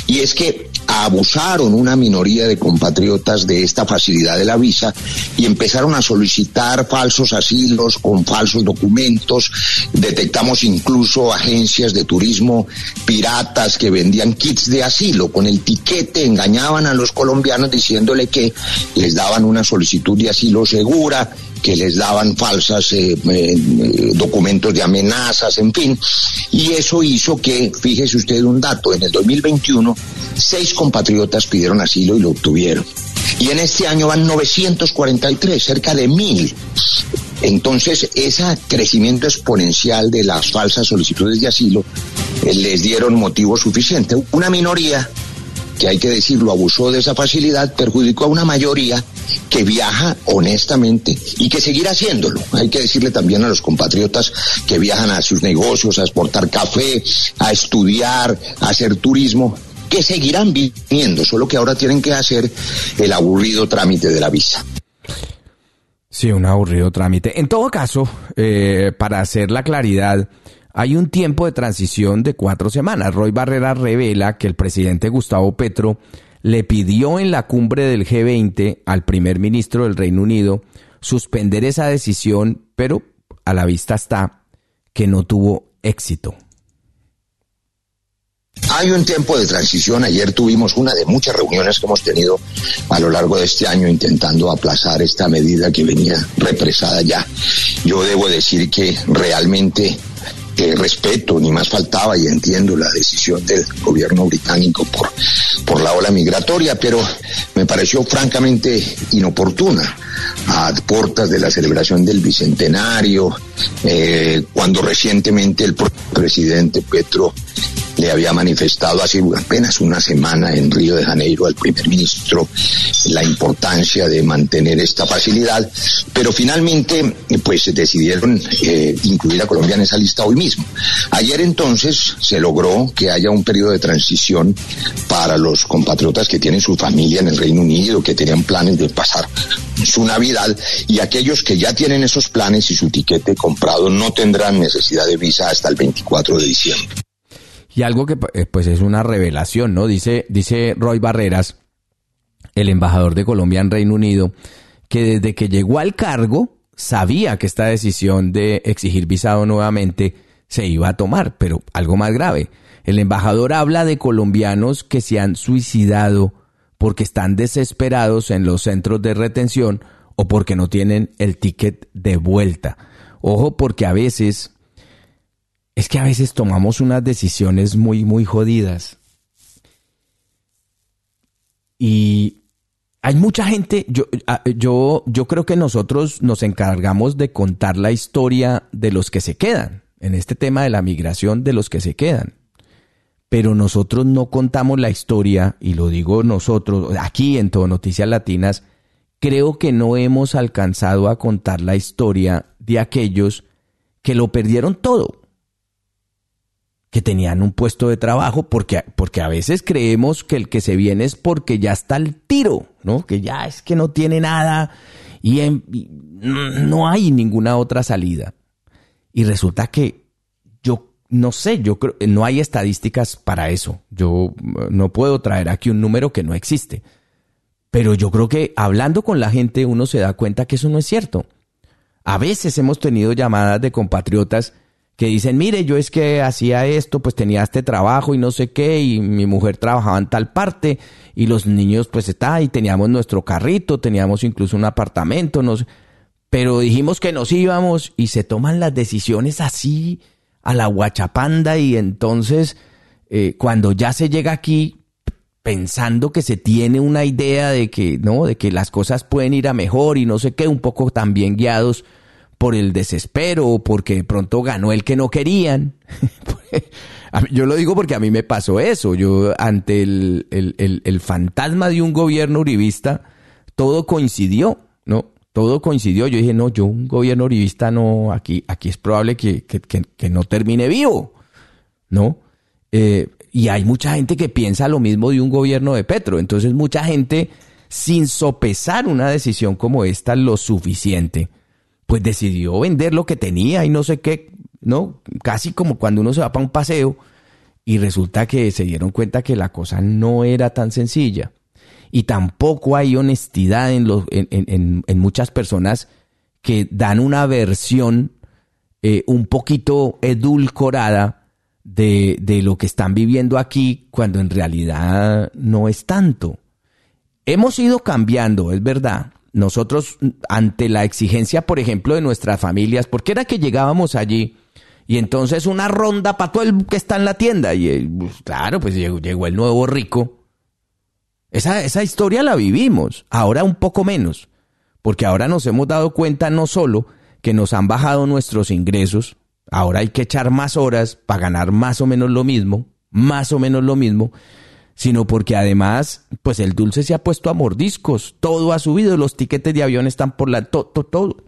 y es que abusaron una minoría de compatriotas de esta facilidad de la visa y empezaron a solicitar falsos asilos con falsos documentos. Detectamos incluso agencias de turismo piratas que vendían kits de asilo con el tiquete, engañaban a los colombianos diciéndole que les daban una solicitud de asilo segura, que les daban falsas eh, eh, documentos de amenazas, en fin, y eso hizo que, fíjese usted un dato, en el dos mil veintiuno, seis compatriotas pidieron asilo y lo obtuvieron, y en este año van novecientos cuarenta y tres, cerca de mil. Entonces, ese crecimiento exponencial de las falsas solicitudes de asilo eh, les dieron motivo suficiente. Una minoría, que hay que decirlo, abusó de esa facilidad, perjudicó a una mayoría que viaja honestamente y que seguirá haciéndolo. Hay que decirle también a los compatriotas que viajan a sus negocios, a exportar café, a estudiar, a hacer turismo, que seguirán viniendo, solo que ahora tienen que hacer el aburrido trámite de la visa. Sí, un aburrido trámite. En todo caso, eh, para hacer la claridad, hay un tiempo de transición de cuatro semanas. Roy Barreras revela que el presidente Gustavo Petro le pidió en la cumbre del G veinte al primer ministro del Reino Unido suspender esa decisión, pero a la vista está que no tuvo éxito. Hay un tiempo de transición. Ayer tuvimos una de muchas reuniones que hemos tenido a lo largo de este año intentando aplazar esta medida que venía represada ya. Yo debo decir que realmente Eh, respeto, ni más faltaba, y entiendo la decisión del gobierno británico por, por la ola migratoria, pero me pareció francamente inoportuna a puertas de la celebración del bicentenario, eh, cuando recientemente el presidente Petro le había manifestado hace apenas una semana en Río de Janeiro al primer ministro la importancia de mantener esta facilidad, pero finalmente pues decidieron eh, incluir a Colombia en esa lista hoy mismo. Ayer entonces se logró que haya un periodo de transición para los compatriotas que tienen su familia en el Reino Unido, que tenían planes de pasar su Navidad, y aquellos que ya tienen esos planes y su tiquete comprado no tendrán necesidad de visa hasta el veinticuatro de diciembre. Y algo que pues es una revelación, ¿no? Dice, dice Roy Barreras, el embajador de Colombia en Reino Unido, que desde que llegó al cargo sabía que esta decisión de exigir visado nuevamente se iba a tomar, pero algo más grave. El embajador habla de colombianos que se han suicidado porque están desesperados en los centros de retención o porque no tienen el ticket de vuelta. Ojo, porque a veces... Es que a veces tomamos unas decisiones muy, muy jodidas. Y hay mucha gente, yo, yo, yo creo que nosotros nos encargamos de contar la historia de los que se quedan, en este tema de la migración, de los que se quedan. Pero nosotros no contamos la historia, y lo digo nosotros, aquí en Todo Noticias Latinas, creo que no hemos alcanzado a contar la historia de aquellos que lo perdieron todo, que tenían un puesto de trabajo, porque, porque a veces creemos que el que se viene es porque ya está al tiro, ¿no? Que ya es que no tiene nada y, en, y no hay ninguna otra salida. Y resulta que yo no sé, yo creo, no hay estadísticas para eso. Yo no puedo traer aquí un número que no existe. Pero yo creo que hablando con la gente uno se da cuenta que eso no es cierto. A veces hemos tenido llamadas de compatriotas que dicen, mire, yo es que hacía esto, pues tenía este trabajo y no sé qué, y mi mujer trabajaba en tal parte, y los niños pues está, y teníamos nuestro carrito, teníamos incluso un apartamento, no sé, pero dijimos que nos íbamos, y se toman las decisiones así, a la guachapanda, y entonces eh, cuando ya se llega aquí, pensando que se tiene una idea de que, no, de que las cosas pueden ir a mejor, y no sé qué, un poco también guiados por el desespero o porque de pronto ganó el que no querían. Yo lo digo porque a mí me pasó eso. Yo, ante el, el, el, el fantasma de un gobierno uribista, todo coincidió, ¿no? Todo coincidió. Yo dije, no, yo un gobierno uribista no, aquí, aquí es probable que, que, que, que no termine vivo, ¿no? Eh, y hay mucha gente que piensa lo mismo de un gobierno de Petro. Entonces mucha gente, sin sopesar una decisión como esta lo suficiente, pues decidió vender lo que tenía y no sé qué, ¿no? Casi como cuando uno se va para un paseo Y resulta que se dieron cuenta que la cosa no era tan sencilla. Y tampoco hay honestidad en, los, en, en, en muchas personas que dan una versión eh, un poquito edulcorada de, de lo que están viviendo aquí, cuando en realidad no es tanto. Hemos ido cambiando, es verdad. Nosotros, ante la exigencia, por ejemplo, de nuestras familias, porque era que llegábamos allí y entonces una ronda para todo el que está en la tienda. Y pues, claro, pues llegó, llegó el nuevo rico. Esa, esa historia la vivimos, ahora un poco menos, porque ahora nos hemos dado cuenta no solo que nos han bajado nuestros ingresos, ahora hay que echar más horas para ganar más o menos lo mismo, más o menos lo mismo, sino porque además, pues el dulce se ha puesto a mordiscos, todo ha subido, los tiquetes de avión están por la... todo, todo, todo.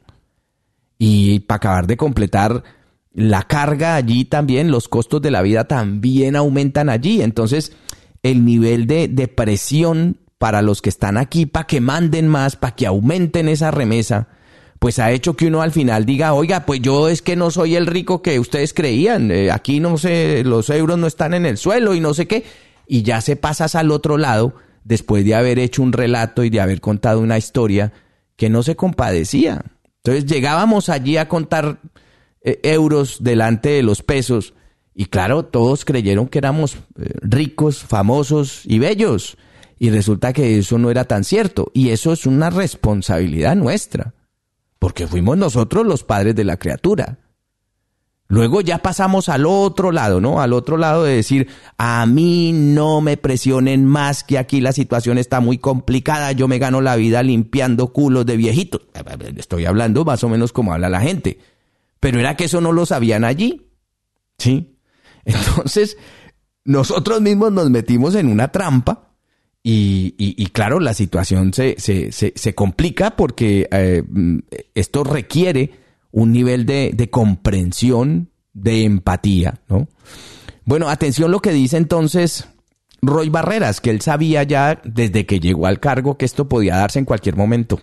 Y para acabar de completar la carga allí también, los costos de la vida también aumentan allí. Entonces, el nivel de, de presión para los que están aquí, para que manden más, para que aumenten esa remesa, pues ha hecho que uno al final diga, oiga, pues yo es que no soy el rico que ustedes creían, eh, aquí no sé, los euros no están en el suelo y no sé qué. Y ya se pasas al otro lado después de haber hecho un relato y de haber contado una historia que no se compadecía. Entonces llegábamos allí a contar eh, euros delante de los pesos y claro, todos creyeron que éramos eh, ricos, famosos y bellos. Y resulta que eso no era tan cierto. Y eso es una responsabilidad nuestra, porque fuimos nosotros los padres de la criatura. Luego ya pasamos al otro lado, ¿no? Al otro lado de decir, a mí no me presionen más, que aquí la situación está muy complicada, yo me gano la vida limpiando culos de viejitos. Estoy hablando más o menos como habla la gente. Pero era que eso no lo sabían allí, ¿sí? Entonces, nosotros mismos nos metimos en una trampa y, y, y claro, la situación se, se, se, se complica porque eh, esto requiere un nivel de, de comprensión, de empatía, ¿no? Bueno, atención lo que dice entonces Roy Barreras, que él sabía ya desde que llegó al cargo que esto podía darse en cualquier momento.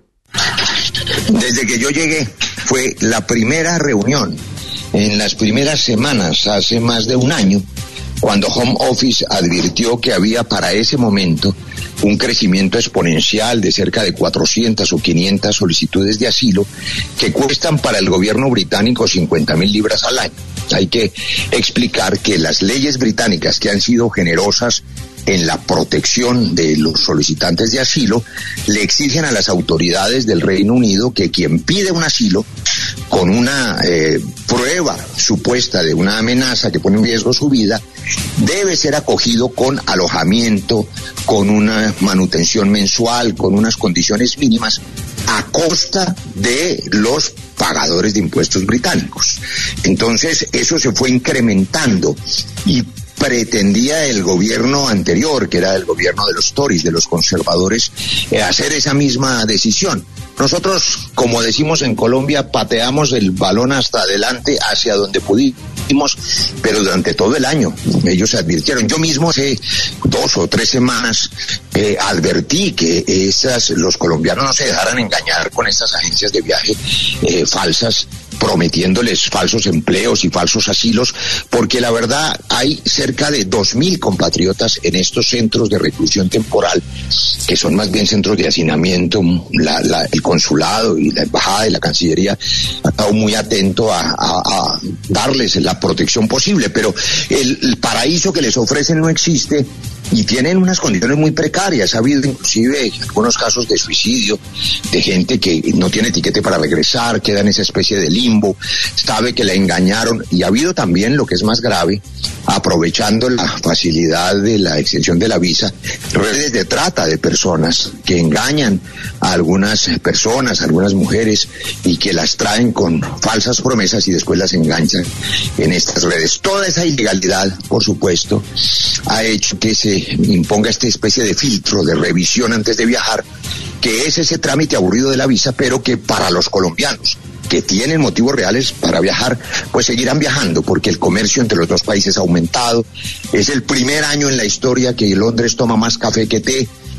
Desde que yo llegué, fue la primera reunión en las primeras semanas, hace más de un año, cuando Home Office advirtió que había para ese momento un crecimiento exponencial de cerca de cuatrocientas o quinientas solicitudes de asilo que cuestan para el gobierno británico cincuenta mil libras al año. Hay que explicar que las leyes británicas, que han sido generosas en la protección de los solicitantes de asilo, le exigen a las autoridades del Reino Unido que quien pide un asilo con una eh, prueba supuesta de una amenaza que pone en riesgo su vida, debe ser acogido con alojamiento, con una manutención mensual, con unas condiciones mínimas, a costa de los pagadores de impuestos británicos. Entonces, eso se fue incrementando y pretendía el gobierno anterior, que era el gobierno de los Tories, de los conservadores, eh, hacer esa misma decisión. Nosotros, como decimos en Colombia, pateamos el balón hasta adelante, hacia donde pudimos, pero durante todo el año ellos se advirtieron. Yo mismo hace dos o tres semanas eh, advertí que esas, los colombianos no se dejaran engañar con estas agencias de viaje eh, falsas, prometiéndoles falsos empleos y falsos asilos, porque la verdad hay cerca de dos mil compatriotas en estos centros de reclusión temporal, que son más bien centros de hacinamiento. La, la, el consulado y la embajada y la cancillería han estado muy atento a, a, a darles la protección posible, pero el, el paraíso que les ofrecen no existe y tienen unas condiciones muy precarias. Ha habido inclusive algunos casos de suicidio, de gente que no tiene etiquete para regresar, queda en esa especie de limbo, sabe que la engañaron, y ha habido también, lo que es más grave, aprovechando la facilidad de la extensión de la visa, redes de trata de personas que engañan a algunas personas, a algunas mujeres, y que las traen con falsas promesas y después las enganchan en estas redes. Toda esa ilegalidad, por supuesto, ha hecho que se imponga esta especie de filtro de revisión antes de viajar, que es ese trámite aburrido de la visa, pero que para los colombianos que tienen motivos reales para viajar, pues seguirán viajando, porque el comercio entre los dos países ha aumentado. Es el primer año en la historia que Londres toma más café que té,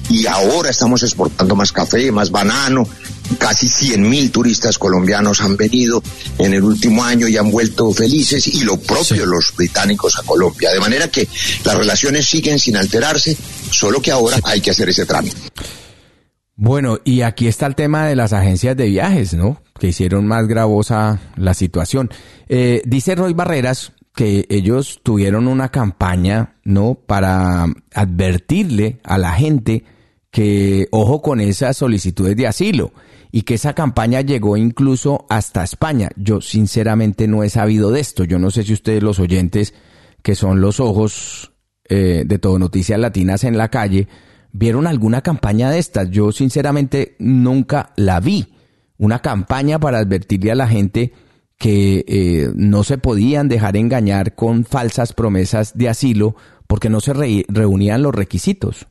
y ahora estamos exportando más café, más banano. Casi cien mil turistas colombianos han venido en el último año y han vuelto felices, y lo propio sí. los británicos a Colombia. De manera que las relaciones siguen sin alterarse, solo que ahora sí. hay que hacer ese trámite. Bueno, y aquí está el tema de las agencias de viajes, ¿no? Que hicieron más gravosa la situación. Eh, dice Roy Barreras que ellos tuvieron una campaña, ¿no? Para advertirle a la gente que ojo con esas solicitudes de asilo, y que esa campaña llegó incluso hasta España. Yo sinceramente no he sabido de esto. Yo no sé si ustedes, los oyentes, que son los ojos eh, de Todo Noticias Latinas en la calle, vieron alguna campaña de estas. Yo sinceramente nunca la vi. Una campaña para advertirle a la gente que eh, no se podían dejar engañar con falsas promesas de asilo porque no se re- reunían los requisitos.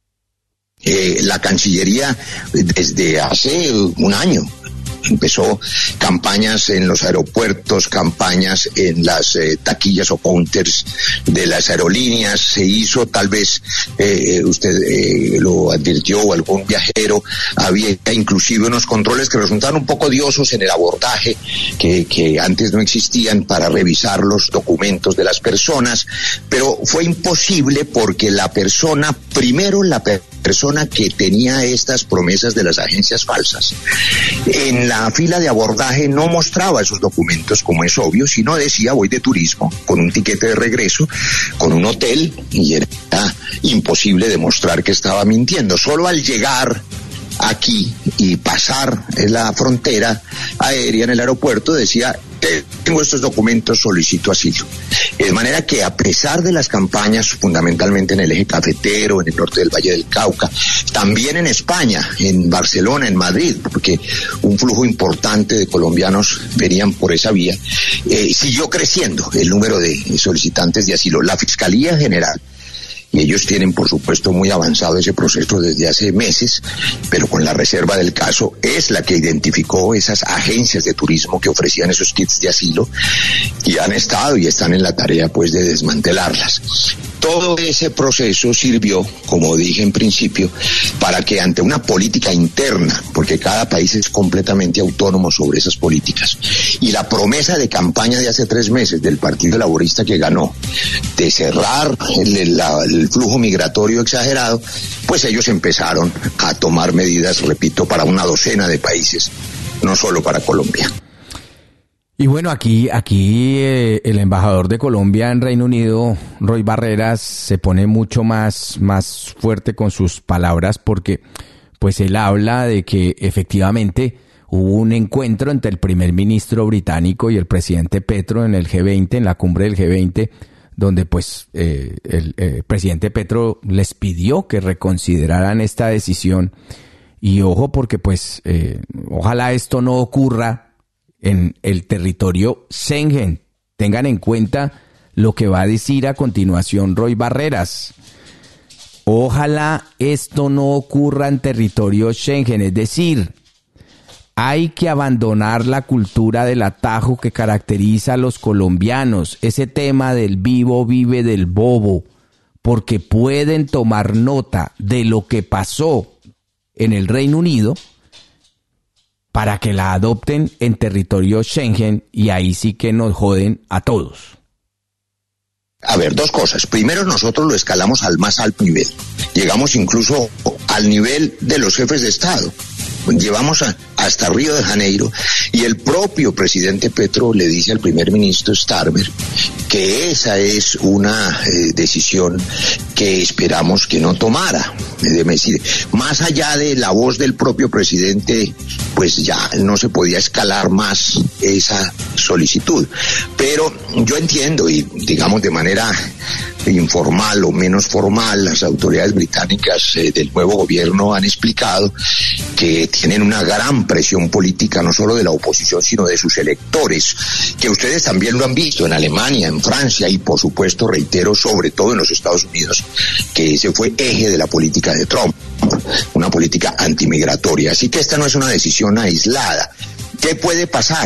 Eh, la Cancillería desde hace un año empezó campañas en los aeropuertos, campañas en las eh, taquillas o counters de las aerolíneas. Se hizo, tal vez eh, usted eh, lo advirtió, o algún viajero, había inclusive unos controles que resultaron un poco odiosos en el abordaje, que, que antes no existían, para revisar los documentos de las personas, pero fue imposible porque la persona, primero la persona que tenía estas promesas de las agencias falsas, en la fila de abordaje no mostraba esos documentos, como es obvio, sino decía voy de turismo, con un tiquete de regreso, con un hotel, y era imposible demostrar que estaba mintiendo. Solo al llegar aquí y pasar en la frontera aérea en el aeropuerto decía tengo estos documentos, solicito asilo. De manera que, a pesar de las campañas fundamentalmente en el eje cafetero, en el norte del Valle del Cauca, también en España, en Barcelona, en Madrid, porque un flujo importante de colombianos venían por esa vía, eh, siguió creciendo el número de solicitantes de asilo. La Fiscalía General, y ellos tienen, por supuesto, muy avanzado ese proceso desde hace meses, pero con la reserva del caso, es la que identificó esas agencias de turismo que ofrecían esos kits de asilo, y han estado y están en la tarea, pues, de desmantelarlas. Todo ese proceso sirvió, como dije en principio, para que ante una política interna, porque cada país es completamente autónomo sobre esas políticas, y la promesa de campaña de hace tres meses del Partido Laborista que ganó, de cerrar el, la, el flujo migratorio exagerado, pues ellos empezaron a tomar medidas, repito, para una docena de países, no solo para Colombia. Y bueno, aquí aquí eh, el embajador de Colombia en Reino Unido, Roy Barreras, se pone mucho más, más fuerte con sus palabras, porque pues él habla de que efectivamente hubo un encuentro entre el primer ministro británico y el presidente Petro en el G veinte, en la cumbre del G veinte, donde pues eh, el eh, presidente Petro les pidió que reconsideraran esta decisión. Y ojo, porque pues eh, ojalá esto no ocurra en el territorio Schengen. Tengan en cuenta lo que va a decir a continuación Roy Barreras. Ojalá esto no ocurra en territorio Schengen, es decir, hay que abandonar la cultura del atajo que caracteriza a los colombianos, ese tema del vivo vive del bobo, porque pueden tomar nota de lo que pasó en el Reino Unido para que la adopten en territorio Schengen, y ahí sí que nos joden a todos. A ver, dos cosas. Primero, nosotros lo escalamos al más alto nivel. Llegamos incluso al nivel de los jefes de Estado. Llevamos a, hasta Río de Janeiro, y el propio presidente Petro le dice al primer ministro Starmer que esa es una eh, decisión que esperamos que no tomara. Es decir, más allá de la voz del propio presidente, pues ya no se podía escalar más esa solicitud. Pero yo entiendo, y digamos de manera informal o menos formal, las autoridades británicas eh, del nuevo gobierno han explicado que tienen una gran presión política, no solo de la oposición, sino de sus electores, que ustedes también lo han visto en Alemania, en Francia, y por supuesto, reitero, sobre todo en los Estados Unidos, que ese fue eje de la política de Trump, una política antimigratoria. Así que esta no es una decisión aislada. ¿Qué puede pasar?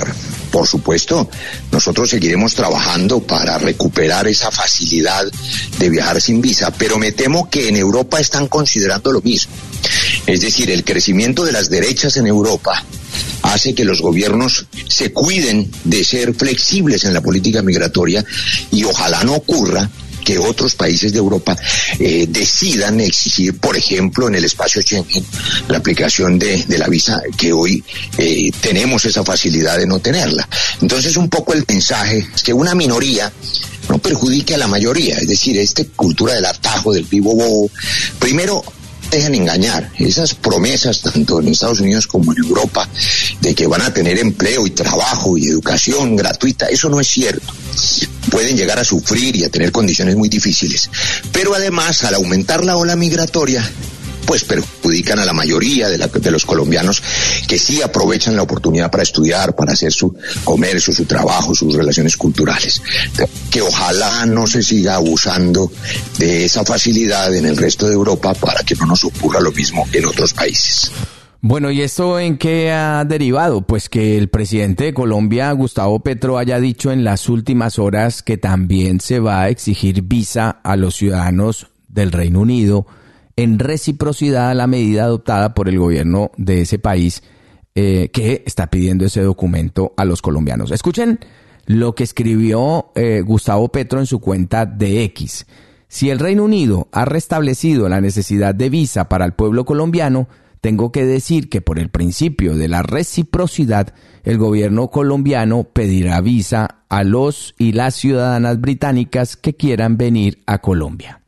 por supuesto, nosotros seguiremos trabajando para recuperar esa facilidad de viajar sin visa, pero me temo que en Europa están considerando lo mismo. Es decir, el crecimiento de las derechas en Europa hace que los gobiernos se cuiden de ser flexibles en la política migratoria y ojalá no ocurra que otros países de Europa eh, decidan exigir, por ejemplo, en el espacio Schengen, la aplicación de, de la visa, que hoy eh, tenemos esa facilidad de no tenerla. Entonces, un poco el mensaje es que una minoría no perjudique a la mayoría, es decir, esta cultura del atajo, del vivo bobo, primero, dejan engañar. Esas promesas, tanto en Estados Unidos como en Europa, de que van a tener empleo y trabajo y educación gratuita, eso no es cierto. Pueden llegar a sufrir y a tener condiciones muy difíciles. Pero además, al aumentar la ola migratoria, pues perjudican a la mayoría de, la, de los colombianos que sí aprovechan la oportunidad para estudiar, para hacer su comercio, su trabajo, sus relaciones culturales. Que ojalá no se siga abusando de esa facilidad en el resto de Europa para que no nos ocurra lo mismo en otros países. Bueno, ¿y esto en qué ha derivado? Pues que el presidente de Colombia, Gustavo Petro, haya dicho en las últimas horas que también se va a exigir visa a los ciudadanos del Reino Unido en reciprocidad a la medida adoptada por el gobierno de ese país eh, que está pidiendo ese documento a los colombianos. Escuchen lo que escribió eh, Gustavo Petro en su cuenta de X. Si el Reino Unido ha restablecido la necesidad de visa para el pueblo colombiano, tengo que decir que por el principio de la reciprocidad, el gobierno colombiano pedirá visa a los y las ciudadanas británicas que quieran venir a Colombia.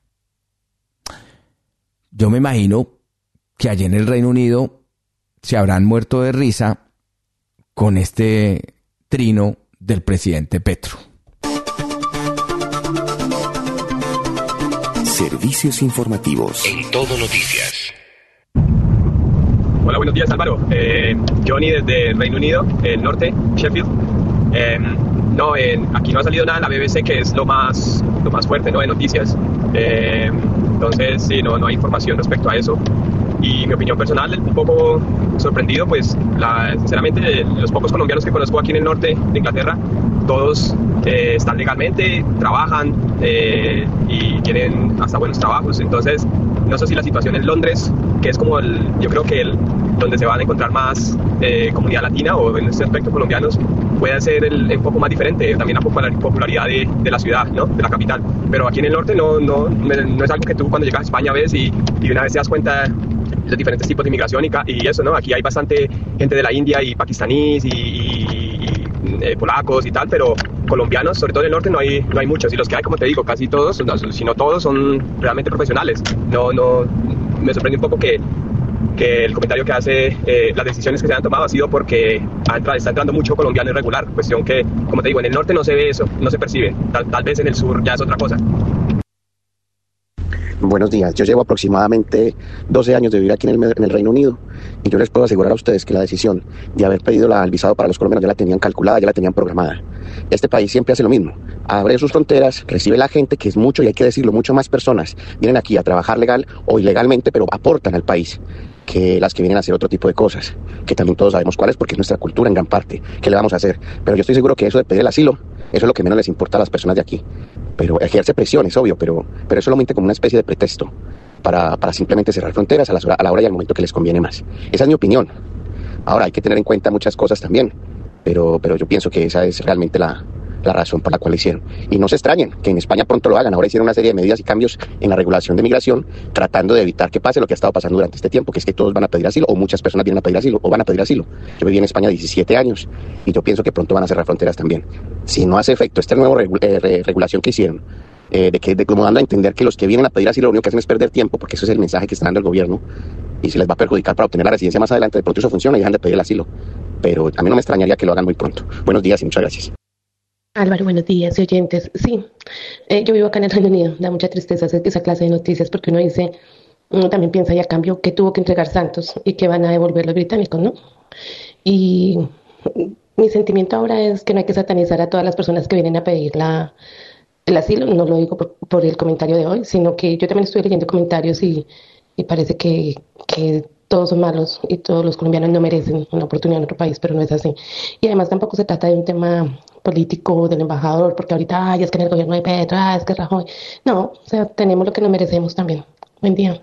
Yo me imagino que allí en el Reino Unido se habrán muerto de risa con este trino del presidente Petro. Servicios informativos. En Todo Noticias. Hola, buenos días, Álvaro. Eh, Johnny desde Reino Unido, el norte, Sheffield. Eh, no, en, aquí no ha salido nada en la B B C, que es lo más, lo más fuerte, ¿no?, de noticias. Eh, entonces, sí, no, no hay información respecto a eso. Y mi opinión personal, un poco sorprendido, pues, la, sinceramente, los pocos colombianos que conozco aquí en el norte de Inglaterra, todos eh, están legalmente, trabajan eh, y tienen hasta buenos trabajos. Entonces, no sé si la situación en Londres, que es como el, yo creo que el, donde se van a encontrar más eh, comunidad latina o en este aspecto colombianos, puede ser el, un poco más diferente, también la popularidad de, de la ciudad, ¿no?, de la capital. Pero aquí en el norte no, no, no es algo que tú cuando llegas a España ves y, y una vez te das cuenta los diferentes tipos de inmigración y, y eso, ¿no? Aquí hay bastante gente de la India y pakistaníes y, y, y eh, polacos y tal, pero colombianos, sobre todo en el norte, no hay, no hay muchos. Y los que hay, como te digo, casi todos, no, si no todos, son realmente profesionales. No, no, me sorprende un poco que, que el comentario que hace, eh, las decisiones que se han tomado ha sido porque entra, está entrando mucho colombiano irregular, cuestión que, como te digo, en el norte no se ve eso, no se percibe. Tal, tal vez en el sur ya es otra cosa. Buenos días, yo llevo aproximadamente doce años de vivir aquí en el, en el Reino Unido y yo les puedo asegurar a ustedes que la decisión de haber pedido la, el visado para los colombianos ya la tenían calculada, ya la tenían programada. Este país siempre hace lo mismo, abre sus fronteras, recibe la gente, que es mucho y hay que decirlo, mucho más personas vienen aquí a trabajar legal o ilegalmente, pero aportan al país, que las que vienen a hacer otro tipo de cosas, que también todos sabemos cuáles porque es nuestra cultura en gran parte. ¿Qué le vamos a hacer? Pero yo estoy seguro que eso de pedir el asilo, eso es lo que menos les importa a las personas de aquí. Pero ejerce presión, es obvio, pero, pero es solamente como una especie de pretexto para, para simplemente cerrar fronteras a la, a la hora y al momento que les conviene más. Esa es mi opinión. Ahora, hay que tener en cuenta muchas cosas también, pero, pero yo pienso que esa es realmente la, la razón por la cual lo hicieron. Y no se extrañen que en España pronto lo hagan. Ahora hicieron una serie de medidas y cambios en la regulación de migración, tratando de evitar que pase lo que ha estado pasando durante este tiempo, que es que todos van a pedir asilo, o muchas personas vienen a pedir asilo, o van a pedir asilo. Yo viví en España diecisiete años, y yo pienso que pronto van a cerrar fronteras también. Si no hace efecto esta nueva regu eh, re regulación que hicieron, eh, de que de como dando a entender que los que vienen a pedir asilo lo único que hacen es perder tiempo, porque eso es el mensaje que está dando el gobierno, y se les va a perjudicar para obtener la residencia más adelante, de pronto eso funciona y dejan de pedir el asilo. Pero a mí no me extrañaría que lo hagan muy pronto. Buenos días y muchas gracias. Álvaro, buenos días, oyentes. Sí, eh, yo vivo acá en el Reino Unido. Da mucha tristeza hacer esa clase de noticias porque uno dice, uno también piensa y a cambio que tuvo que entregar Santos y que van a devolver los británicos, ¿no? Y mi sentimiento ahora es que no hay que satanizar a todas las personas que vienen a pedir la, el asilo. No lo digo por, por el comentario de hoy, sino que yo también estuve leyendo comentarios y, y parece que, que todos son malos y todos los colombianos no merecen una oportunidad en otro país, pero no es así. Y además tampoco se trata de un tema político del embajador, porque ahorita, ay, es que en el gobierno de Petro, ay, es que Rajoy. No, o sea, tenemos lo que nos merecemos también. Buen día.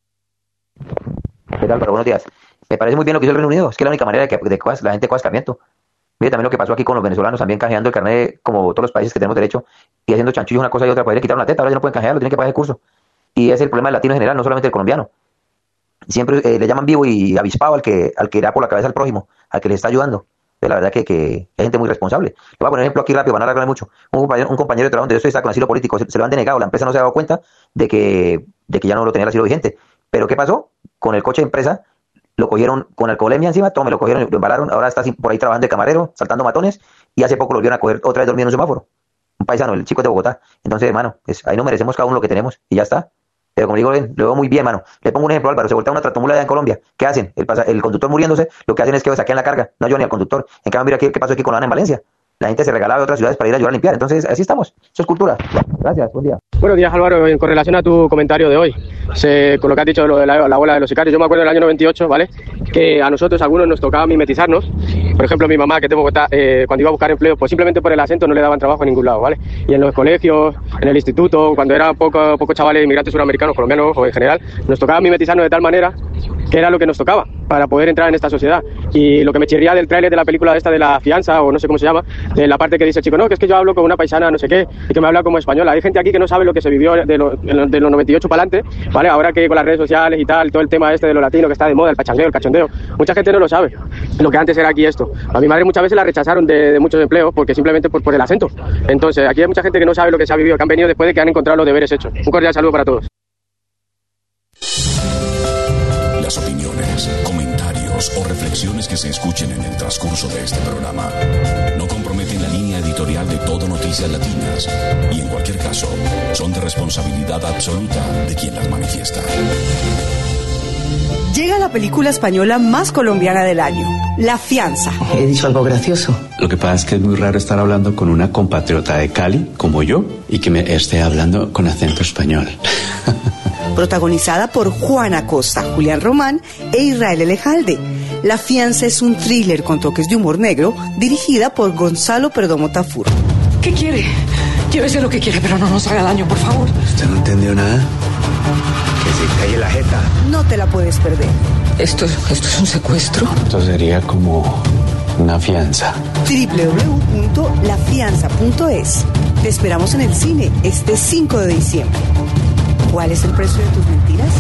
¿Qué tal? Pero buenos días. Me parece muy bien lo que hizo el Reino Unido. Es que la única manera de que de que la gente coja escarmiento. Mire también lo que pasó aquí con los venezolanos, también canjeando el carnet, como todos los países que tenemos derecho, y haciendo chanchullos una cosa y otra, pues le quitaron la teta, ahora ya no pueden canjearlo, tienen que pagar el curso. Y es el problema del latino en general, no solamente del colombiano. Siempre eh, le llaman vivo y avispado al que al que irá por la cabeza al prójimo, al que le está ayudando. Pero la verdad que, que hay gente muy responsable. Le voy a poner un ejemplo aquí rápido, van a arreglar mucho. Un compañero, un compañero de trabajo donde yo estoy está con asilo político, se, se lo han denegado, la empresa no se ha dado cuenta de que, de que ya no lo tenía el asilo vigente. Pero ¿qué pasó? Con el coche de empresa, lo cogieron con alcoholemia encima, todo me lo cogieron, lo embalaron, ahora está por ahí trabajando de camarero, saltando matones, y hace poco lo volvieron a coger otra vez dormido en un semáforo. Un paisano, el chico de Bogotá. Entonces, hermano, pues, ahí no merecemos cada uno lo que tenemos, y ya está. Pero como digo, lo veo muy bien, mano. Le pongo un ejemplo, Álvaro, se voltea una tractomula allá en Colombia. ¿Qué hacen? El, pasa, el conductor muriéndose, lo que hacen es que saquean la carga, no yo ni al conductor. En cambio, mira aquí, qué pasó aquí con la Ana en Valencia. La gente se regalaba de otras ciudades para ir a ayudar a limpiar. Entonces, así estamos. Eso es cultura. Gracias, buen día. Buenos días, Álvaro. Con relación a tu comentario de hoy, se, con lo que has dicho de, lo de la, la bola de los sicarios, yo me acuerdo del año noventa y ocho, ¿vale? Que a nosotros, algunos, nos tocaba mimetizarnos. Por ejemplo, mi mamá, que es de Bogotá, eh, cuando iba a buscar empleo, pues simplemente por el acento no le daban trabajo en ningún lado, ¿vale? Y en los colegios, en el instituto, cuando eran pocos poco chavales inmigrantes suramericanos, colombianos o en general, nos tocaba mimetizarnos de tal manera que era lo que nos tocaba para poder entrar en esta sociedad. Y lo que me chirría del tráiler de la película esta de la fianza, o no sé cómo se llama, de la parte que dice el chico, no, que es que yo hablo con una paisana no sé qué, y que me habla como española. Hay gente aquí que no sabe lo que se vivió de, lo, de los noventa y ocho para adelante, ¿vale? Ahora que con las redes sociales y tal, todo el tema este de lo latino que está de moda, el pachangueo, el cachondeo, mucha gente no lo sabe, lo que antes era aquí esto. A mi madre muchas veces la rechazaron de, de muchos empleos porque simplemente por, por el acento. Entonces, aquí hay mucha gente que no sabe lo que se ha vivido, que han venido después de que han encontrado los deberes hechos. Un cordial saludo para todos. Las opiniones, comentarios o reflexiones que se escuchen en el transcurso de este programa no comprometen la línea editorial de Todo Noticias Latinas y en cualquier caso son de responsabilidad absoluta de quien las manifiesta. Llega la película española más colombiana del año, La Fianza. ¿He dicho algo gracioso? Lo que pasa es que es muy raro estar hablando con una compatriota de Cali, como yo, y que me esté hablando con acento español. Protagonizada por Juana Costa, Julián Román e Israel Elejalde. La Fianza es un thriller con toques de humor negro, dirigida por Gonzalo Perdomo Tafur. ¿Qué quiere? Llévese lo que quiere, pero no nos haga daño, por favor. ¿Usted no entendió nada? Que se calle la jeta. No te la puedes perder. ¿Esto, esto es un secuestro? Esto sería como una fianza. doble u doble u doble u punto la fianza punto es. Te esperamos en el cine este cinco de diciembre. ¿Cuál es el precio de tus mentiras?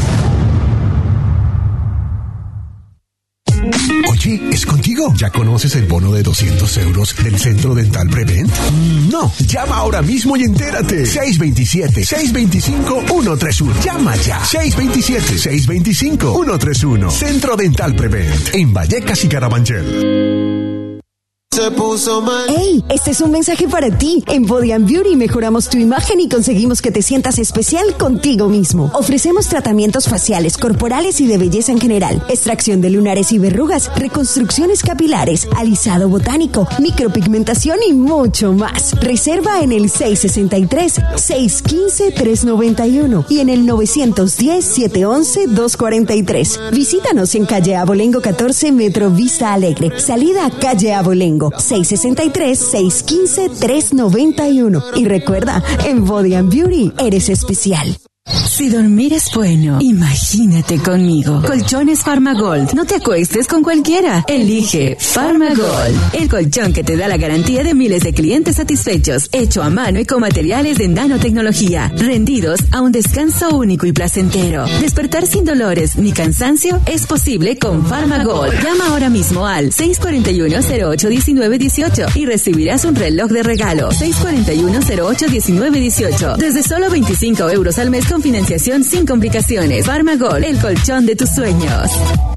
Oye, ¿es contigo? ¿Ya conoces el bono de doscientos euros del Centro Dental Prevent? Mm, no, llama ahora mismo y entérate. seis dos siete, seis dos cinco, uno tres uno. Llama ya. seis dos siete, seis dos cinco, uno tres uno. Centro Dental Prevent, en Vallecas y Carabanchel. Se puso mal. ¡Ey! Este es un mensaje para ti. En Body and Beauty mejoramos tu imagen y conseguimos que te sientas especial contigo mismo. Ofrecemos tratamientos faciales, corporales y de belleza en general, extracción de lunares y verrugas, reconstrucciones capilares, alisado botánico, micropigmentación y mucho más. Reserva en el seis seis tres, seis uno cinco, tres nueve uno y en el nueve uno cero, siete uno uno, dos cuatro tres. Visítanos en calle Abolengo catorce, Metro Vista Alegre. Salida a calle Abolengo. seis seis tres, seis uno cinco, tres nueve uno. Y recuerda, en Body and Beauty eres especial. Si dormir es bueno, imagínate conmigo. Colchones Farmagold. No te acuestes con cualquiera. Elige Farmagold, el colchón que te da la garantía de miles de clientes satisfechos, hecho a mano y con materiales de nanotecnología, rendidos a un descanso único y placentero. Despertar sin dolores ni cansancio es posible con Farmagold. Llama ahora mismo al seis cuatro uno, cero ocho uno nueve uno ocho y recibirás un reloj de regalo. seis cuatro uno, cero ocho uno nueve uno ocho. Desde solo veinticinco euros al mes con financiación sin complicaciones. Farmagol, el colchón de tus sueños.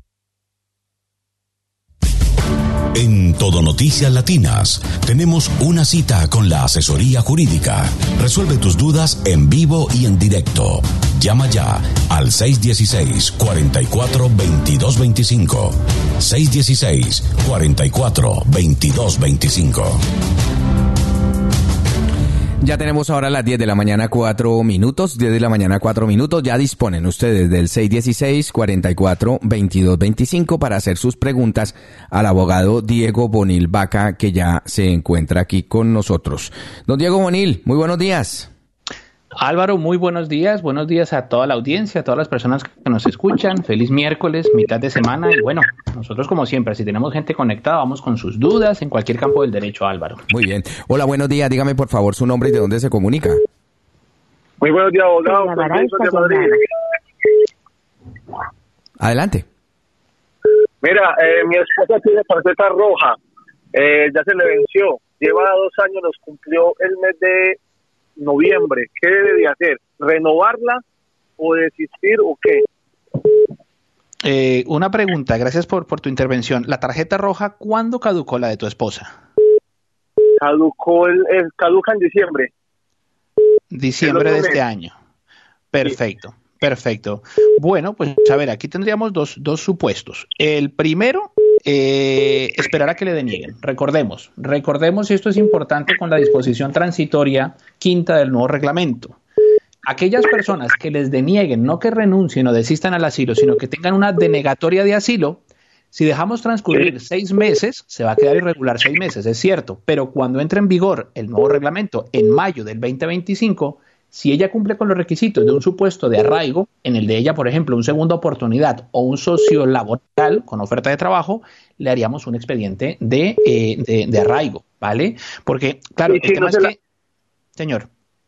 En Todo Noticias Latinas tenemos una cita con la asesoría jurídica. Resuelve tus dudas en vivo y en directo. Llama ya al seis uno seis, cuatro cuatro, dos dos dos cinco. seis uno seis, cuatro cuatro, dos dos dos cinco. Ya tenemos ahora las diez de la mañana, cuatro minutos. diez de la mañana, cuatro minutos. Ya disponen ustedes del seis uno seis, cuatro cuatro, dos dos dos cinco para hacer sus preguntas al abogado Diego Bonil Vaca, que ya se encuentra aquí con nosotros. Don Diego Bonil, muy buenos días. Álvaro, muy buenos días. Buenos días a toda la audiencia, a todas las personas que nos escuchan. Feliz miércoles, mitad de semana. Y bueno, nosotros como siempre, si tenemos gente conectada, vamos con sus dudas en cualquier campo del derecho, Álvaro. Muy bien. Hola, buenos días. Dígame, por favor, su nombre y de dónde se comunica. Muy buenos días, abogado. De Madrid. Adelante. Mira, eh, mi esposa tiene tarjeta roja. Eh, ya se le venció. Lleva dos años, nos cumplió el mes de noviembre. ¿Qué debe de hacer? ¿Renovarla o desistir o qué? Eh, una pregunta, gracias por, por tu intervención. ¿La tarjeta roja cuándo caducó, la de tu esposa? Caducó el, el caduca en diciembre. Diciembre de este año. Perfecto, perfecto. Bueno, pues a ver, aquí tendríamos dos, dos supuestos. El primero, eh, esperar a que le denieguen. Recordemos, recordemos, y esto es importante con la disposición transitoria quinta del nuevo reglamento. Aquellas personas que les denieguen, no que renuncien o desistan al asilo, sino que tengan una denegatoria de asilo, si dejamos transcurrir seis meses, se va a quedar irregular seis meses, es cierto, pero cuando entre en vigor el nuevo reglamento en mayo del veinte veinticinco, si ella cumple con los requisitos de un supuesto de arraigo, en el de ella, por ejemplo, una segunda oportunidad o un socio laboral con oferta de trabajo, le haríamos un expediente de, eh, de, de arraigo, ¿vale? Porque, claro, el tema es que... Señor.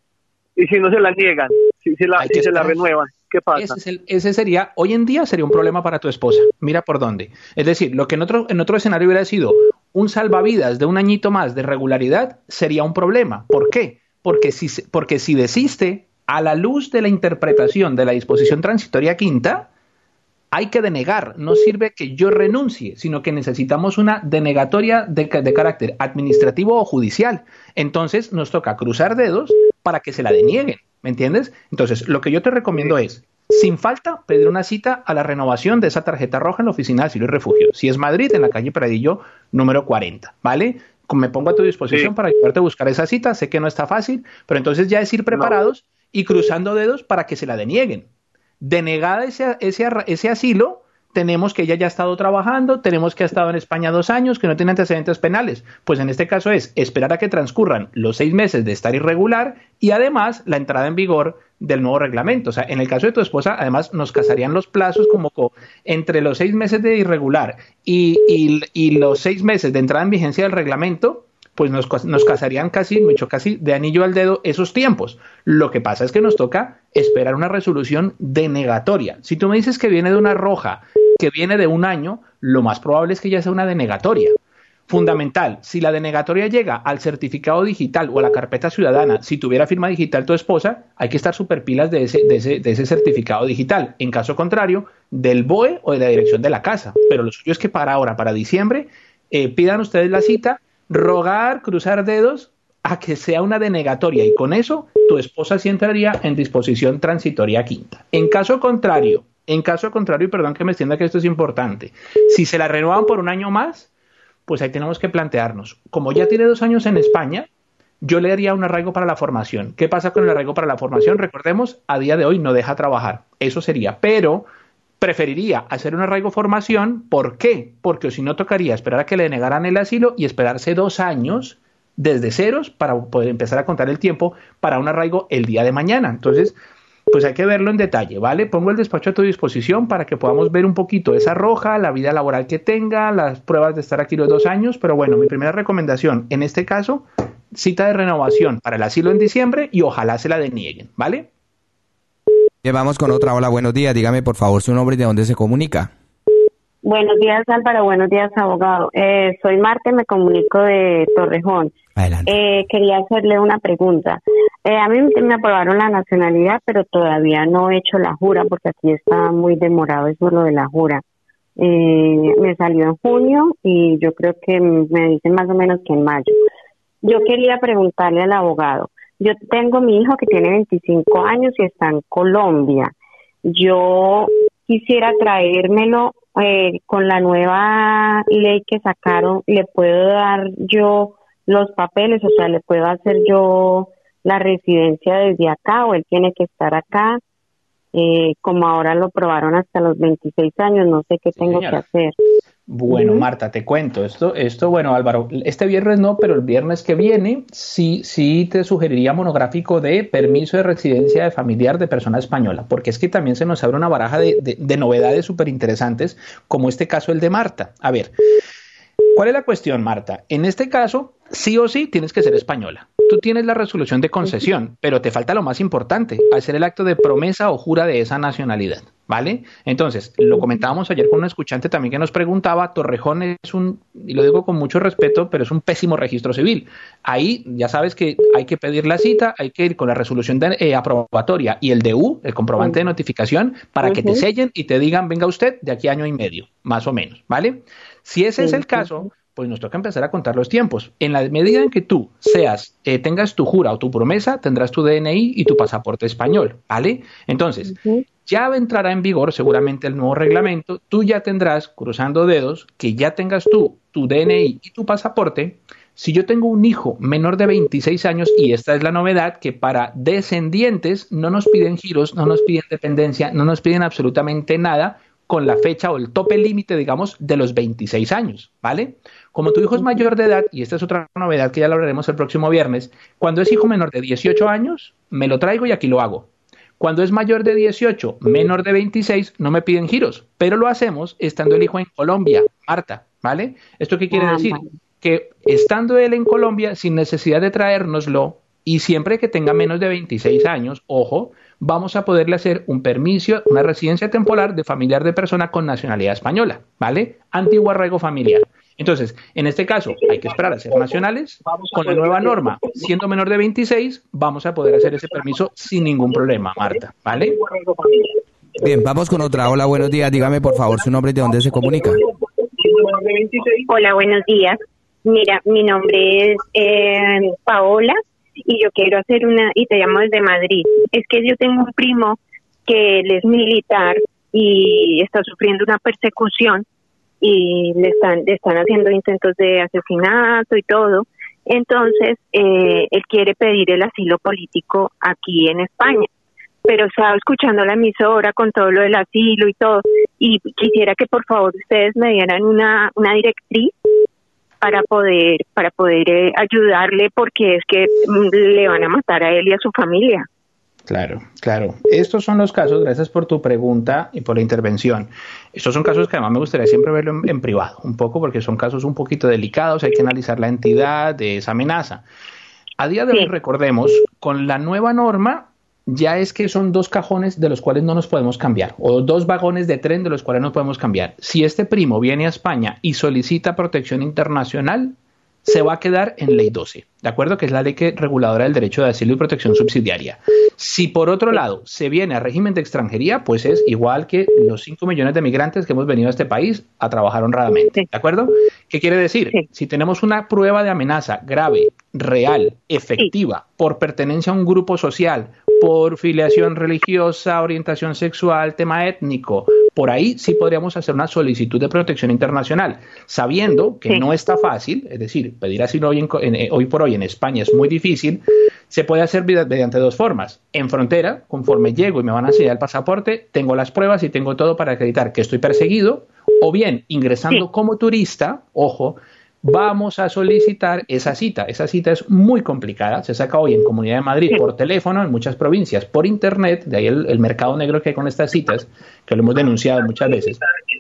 Y si no se la niegan, si, si, la, si se la renuevan, ¿qué pasa? Ese, es el, ese sería, hoy en día sería un problema para tu esposa. Mira por dónde. Es decir, lo que en otro, en otro escenario hubiera sido un salvavidas de un añito más de regularidad, sería un problema. ¿Por qué? Porque si, porque si desiste, a la luz de la interpretación de la disposición transitoria quinta, hay que denegar. No sirve que yo renuncie, sino que necesitamos una denegatoria de, de carácter administrativo o judicial. Entonces nos toca cruzar dedos para que se la denieguen, ¿me entiendes? Entonces, lo que yo te recomiendo es, sin falta, pedir una cita a la renovación de esa tarjeta roja en la Oficina de Asilo y Refugio. Si es Madrid, en la calle Pradillo, número cuarenta, ¿vale? Me pongo a tu disposición sí. para ayudarte a buscar esa cita. Sé que no está fácil, pero entonces ya es ir preparados no. y cruzando dedos para que se la denieguen. Denegada ese, ese, ese asilo, tenemos que ella ya ha estado trabajando, tenemos que ha estado en España dos años, que no tiene antecedentes penales. Pues en este caso es esperar a que transcurran los seis meses de estar irregular y además la entrada en vigor del nuevo reglamento. O sea, en el caso de tu esposa, además nos casarían los plazos como entre los seis meses de irregular y, y, y los seis meses de entrada en vigencia del reglamento, pues nos, nos casarían casi, me echó casi de anillo al dedo esos tiempos. Lo que pasa es que nos toca esperar una resolución denegatoria. Si tú me dices que viene de una roja, que viene de un año, lo más probable es que ya sea una denegatoria. Fundamental, si la denegatoria llega al certificado digital o a la carpeta ciudadana, si tuviera firma digital tu esposa, hay que estar súper pilas de ese, de, ese, de ese certificado digital. En caso contrario, del B O E o de la dirección de la casa. Pero lo suyo es que para ahora, para diciembre, eh, pidan ustedes la cita, rogar, cruzar dedos a que sea una denegatoria y con eso tu esposa sí entraría en disposición transitoria quinta. En caso contrario, en caso contrario, y perdón que me extienda que esto es importante, si se la renuevan por un año más, pues ahí tenemos que plantearnos. Como ya tiene dos años en España, yo le haría un arraigo para la formación. ¿Qué pasa con el arraigo para la formación? Recordemos, a día de hoy no deja trabajar. Eso sería, pero preferiría hacer un arraigo formación. ¿Por qué? Porque si no tocaría esperar a que le denegaran el asilo y esperarse dos años desde ceros para poder empezar a contar el tiempo para un arraigo el día de mañana. Entonces, pues hay que verlo en detalle, ¿vale? Pongo el despacho a tu disposición para que podamos ver un poquito esa roja, la vida laboral que tenga, las pruebas de estar aquí los dos años, pero bueno, mi primera recomendación, en este caso, cita de renovación para el asilo en diciembre y ojalá se la denieguen, ¿vale? Bien, vamos con otra. Hola, buenos días. Dígame, por favor, su nombre y de dónde se comunica. Buenos días, Álvaro. Buenos días, abogado. Eh, soy Marte, me comunico de Torrejón. Adelante. Eh, quería hacerle una pregunta. Eh, a mí me aprobaron la nacionalidad, pero todavía no he hecho la jura porque aquí está muy demorado eso lo de la jura. Eh, me salió en junio y yo creo que me dicen más o menos que en mayo. Yo quería preguntarle al abogado. Yo tengo mi hijo que tiene veinticinco años y está en Colombia. Yo quisiera traérmelo eh, con la nueva ley que sacaron. ¿Le puedo dar yo los papeles? O sea, ¿le puedo hacer yo la residencia desde acá o él tiene que estar acá. Eh, como ahora lo probaron hasta los veintiséis años, no sé qué tengo señora. que hacer. Bueno, Ujú. Marta, te cuento. Esto, esto, bueno, Álvaro, este viernes no, pero el viernes que viene sí, sí te sugeriría monográfico de permiso de residencia de familiar de persona española, porque es que también se nos abre una baraja de, de, de novedades súper interesantes, como este caso, el de Marta. A ver, ¿cuál es la cuestión, Marta? En este caso, sí o sí tienes que ser española. Tú tienes la resolución de concesión, pero te falta lo más importante, hacer el acto de promesa o jura de esa nacionalidad, ¿vale? Entonces, lo comentábamos ayer con un escuchante también que nos preguntaba, Torrejón es un, y lo digo con mucho respeto, pero es un pésimo registro civil. Ahí ya sabes que hay que pedir la cita, hay que ir con la resolución de, eh, aprobatoria y el D U, el comprobante de notificación, para que te sellen y te digan, venga usted de aquí a año y medio, más o menos, ¿vale? Si ese es el caso, pues nos toca empezar a contar los tiempos. En la medida en que tú seas, eh, tengas tu jura o tu promesa, tendrás tu D N I y tu pasaporte español, ¿vale? Entonces, uh-huh. ya entrará en vigor seguramente el nuevo reglamento, tú ya tendrás, cruzando dedos, que ya tengas tú tu D N I y tu pasaporte. Si yo tengo un hijo menor de veintiséis años, y esta es la novedad, que para descendientes no nos piden giros, no nos piden dependencia, no nos piden absolutamente nada, con la fecha o el tope límite, digamos, de los veintiséis años, ¿vale? Como tu hijo es mayor de edad, y esta es otra novedad que ya lo hablaremos el próximo viernes, cuando es hijo menor de dieciocho años, me lo traigo y aquí lo hago. Cuando es mayor de dieciocho, menor de veintiséis, no me piden giros, pero lo hacemos estando el hijo en Colombia, Marta, ¿vale? ¿Esto qué quiere decir? Que estando él en Colombia, sin necesidad de traérnoslo, y siempre que tenga menos de veintiséis años, ojo, vamos a poderle hacer un permiso, una residencia temporal de familiar de persona con nacionalidad española, ¿vale? Antiguo arraigo familiar. Entonces, en este caso, hay que esperar a ser nacionales. Con la nueva norma, siendo menor de veintiséis, vamos a poder hacer ese permiso sin ningún problema, Marta, ¿vale? Bien, vamos con otra. Hola, buenos días. Dígame, por favor, su nombre y de dónde se comunica. Hola, buenos días. Mira, mi nombre es eh, Paola. Y yo quiero hacer una, y te llamo desde Madrid. Es que yo tengo un primo que él es militar y está sufriendo una persecución y le están, le están haciendo intentos de asesinato y todo. Entonces, eh, él quiere pedir el asilo político aquí en España. Pero estaba escuchando la emisora con todo lo del asilo y todo, y quisiera que por favor ustedes me dieran una, una directriz para poder para poder eh, ayudarle, porque es que mm, le van a matar a él y a su familia. Claro, claro. Estos son los casos, gracias por tu pregunta y por la intervención. Estos son casos que además me gustaría siempre verlo en, en privado, un poco, porque son casos un poquito delicados, hay que analizar la entidad de esa amenaza. A día de sí. hoy, recordemos, con la nueva norma, ya es que son dos cajones de los cuales no nos podemos cambiar, o dos vagones de tren de los cuales no podemos cambiar. Si este primo viene a España y solicita protección internacional, se va a quedar en ley doce, ¿de acuerdo? Que es la ley que reguladora del derecho de asilo y protección subsidiaria. Si por otro lado se viene a régimen de extranjería, pues es igual que los cinco millones de migrantes que hemos venido a este país a trabajar honradamente, ¿de acuerdo? ¿Qué quiere decir? Sí. Si tenemos una prueba de amenaza grave, real, efectiva, sí. por pertenencia a un grupo social, por filiación religiosa, orientación sexual, tema étnico, por ahí sí podríamos hacer una solicitud de protección internacional, sabiendo que sí. no está fácil, es decir, pedir asilo hoy, en, en, hoy por hoy en España es muy difícil, se puede hacer mediante dos formas. En frontera, conforme llego y me van a enseñar el pasaporte, tengo las pruebas y tengo todo para acreditar que estoy perseguido, o bien ingresando sí. como turista, ojo, vamos a solicitar esa cita. Esa cita es muy complicada, se saca hoy en Comunidad de Madrid sí. por teléfono, en muchas provincias por internet, de ahí el, el mercado negro que hay con estas citas, que lo hemos denunciado muchas veces.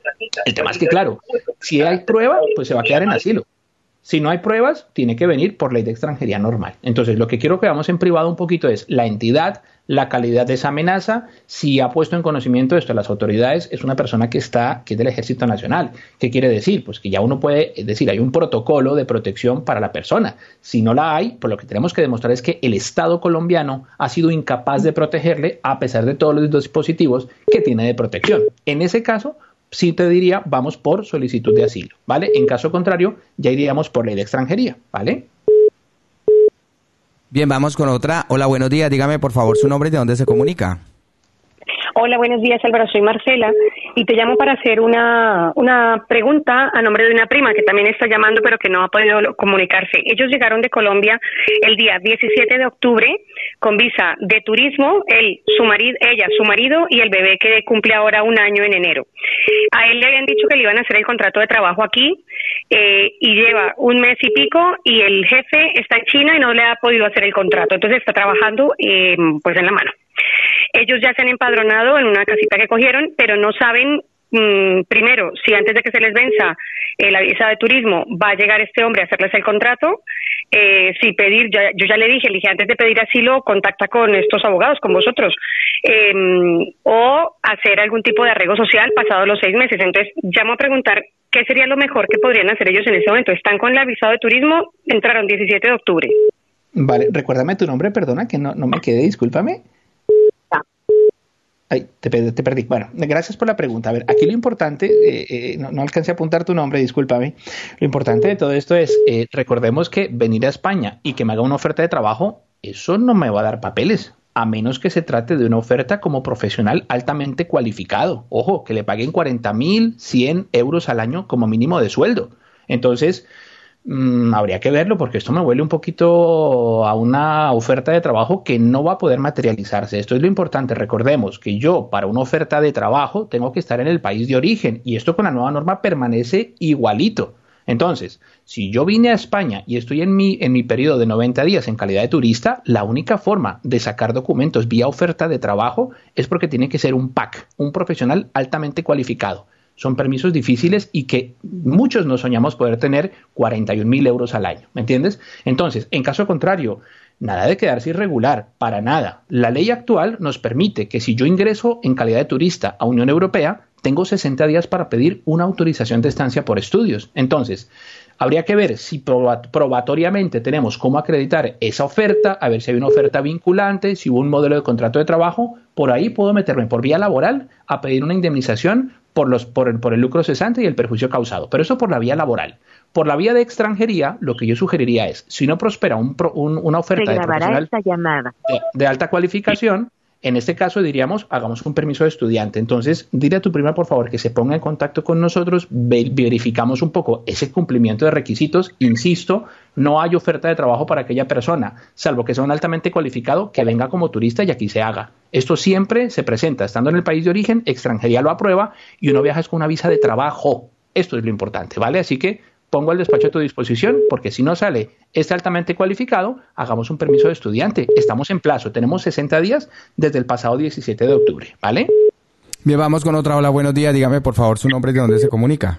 El tema es que, claro, si hay prueba, pues se va a quedar en asilo. Si no hay pruebas, tiene que venir por ley de extranjería normal. Entonces, lo que quiero que veamos en privado un poquito es la entidad, la calidad de esa amenaza, si ha puesto en conocimiento esto a las autoridades, es una persona que está, que es del Ejército Nacional. ¿Qué quiere decir? Pues que ya uno puede, es decir, hay un protocolo de protección para la persona. Si no la hay, pues lo que tenemos que demostrar es que el Estado colombiano ha sido incapaz de protegerle a pesar de todos los dispositivos que tiene de protección. En ese caso, sí te diría, vamos por solicitud de asilo, ¿vale? En caso contrario, ya iríamos por ley de extranjería, ¿vale? Bien, vamos con otra. Hola, buenos días. Dígame, por favor, su nombre y de dónde se comunica. Hola, buenos días, Álvaro. Soy Marcela. y te llamo para hacer una, una pregunta a nombre de una prima que también está llamando pero que no ha podido comunicarse. Ellos llegaron de Colombia el día diecisiete de octubre con visa de turismo, él, su marido, ella, su marido y el bebé que cumple ahora un año en enero. A él le habían dicho que le iban a hacer el contrato de trabajo aquí eh, y lleva un mes y pico y el jefe está en China y no le ha podido hacer el contrato, entonces está trabajando eh, pues en la mano. Ellos ya se han empadronado en una casita que cogieron, pero no saben, mmm, primero, si antes de que se les venza eh, la visa de turismo va a llegar este hombre a hacerles el contrato, eh, si pedir, yo, yo ya le dije, le dije, antes de pedir asilo, contacta con estos abogados, con vosotros, eh, o hacer algún tipo de arreglo social pasados los seis meses. Entonces, llamo a preguntar qué sería lo mejor que podrían hacer ellos en ese momento. Están con la visa de turismo, entraron diecisiete de octubre. Vale, recuérdame tu nombre, perdona, que no, no me quedé, discúlpame. Ay, te, te perdí. Bueno, gracias por la pregunta. A ver, aquí lo importante, eh, eh, no, no alcancé a apuntar tu nombre, discúlpame. Lo importante de todo esto es, eh, recordemos que venir a España y que me haga una oferta de trabajo, eso no me va a dar papeles, a menos que se trate de una oferta como profesional altamente cualificado. Ojo, que le paguen cuarenta mil cien euros al año como mínimo de sueldo. Entonces, Mm, habría que verlo porque esto me huele un poquito a una oferta de trabajo que no va a poder materializarse. Esto es lo importante. Recordemos que yo para una oferta de trabajo tengo que estar en el país de origen y esto con la nueva norma permanece igualito. Entonces, si yo vine a España y estoy en mi, en mi periodo de noventa días en calidad de turista, la única forma de sacar documentos vía oferta de trabajo es porque tiene que ser un P A C, un profesional altamente cualificado. Son permisos difíciles y que muchos no soñamos poder tener cuarenta y un mil euros al año, ¿me entiendes? Entonces, en caso contrario, nada de quedarse irregular, para nada. La ley actual nos permite que si yo ingreso en calidad de turista a Unión Europea, tengo sesenta días para pedir una autorización de estancia por estudios. Entonces, habría que ver si probatoriamente tenemos cómo acreditar esa oferta, a ver si hay una oferta vinculante, si hubo un modelo de contrato de trabajo. Por ahí puedo meterme por vía laboral a pedir una indemnización por, los, por, el, por el lucro cesante y el perjuicio causado. Pero eso por la vía laboral. Por la vía de extranjería, lo que yo sugeriría es, si no prospera un, un, una oferta de profesional de, de alta cualificación, en este caso diríamos, hagamos un permiso de estudiante. Entonces, dile a tu prima, por favor, que se ponga en contacto con nosotros, ve, verificamos un poco ese cumplimiento de requisitos. Insisto, no hay oferta de trabajo para aquella persona, salvo que sea un altamente cualificado, que venga como turista y aquí se haga. Esto siempre se presenta estando en el país de origen, extranjería lo aprueba y uno viaja con una visa de trabajo. Esto es lo importante, ¿vale? Así que pongo el despacho a tu disposición, porque si no sale este altamente cualificado, hagamos un permiso de estudiante. Estamos en plazo, tenemos sesenta días desde el pasado diecisiete de octubre, ¿vale? Bien, vamos con otra. Hola, buenos días. Dígame, por favor, su nombre y de dónde se comunica.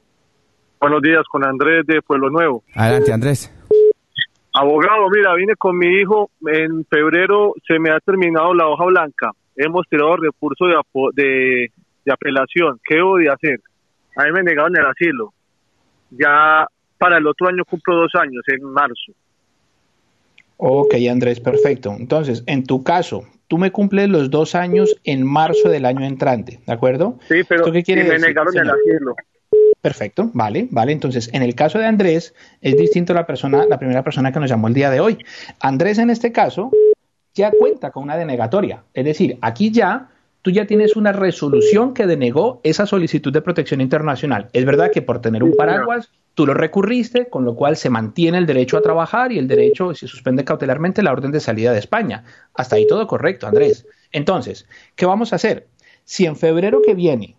Buenos días, con Andrés de Pueblo Nuevo. Adelante, Andrés. Abogado, mira, vine con mi hijo. En febrero se me ha terminado la hoja blanca. Hemos tirado recurso de, de, de apelación. ¿Qué debo de hacer? A mí me negaron el asilo. Ya para el otro año cumplo dos años, en marzo. Ok, Andrés, perfecto. Entonces, en tu caso, tú me cumples los dos años en marzo del año entrante, ¿de acuerdo? Sí, pero qué quiere me decir, negaron señor? el asilo. Perfecto, vale, vale. Entonces, en el caso de Andrés, es distinto a la persona, la primera persona que nos llamó el día de hoy. Andrés, en este caso, ya cuenta con una denegatoria. Es decir, aquí ya tú ya tienes una resolución que denegó esa solicitud de protección internacional. Es verdad que por tener un paraguas, tú lo recurriste, con lo cual se mantiene el derecho a trabajar y el derecho, se suspende cautelarmente la orden de salida de España. Hasta ahí todo correcto, Andrés. Entonces, ¿qué vamos a hacer? Si en febrero que viene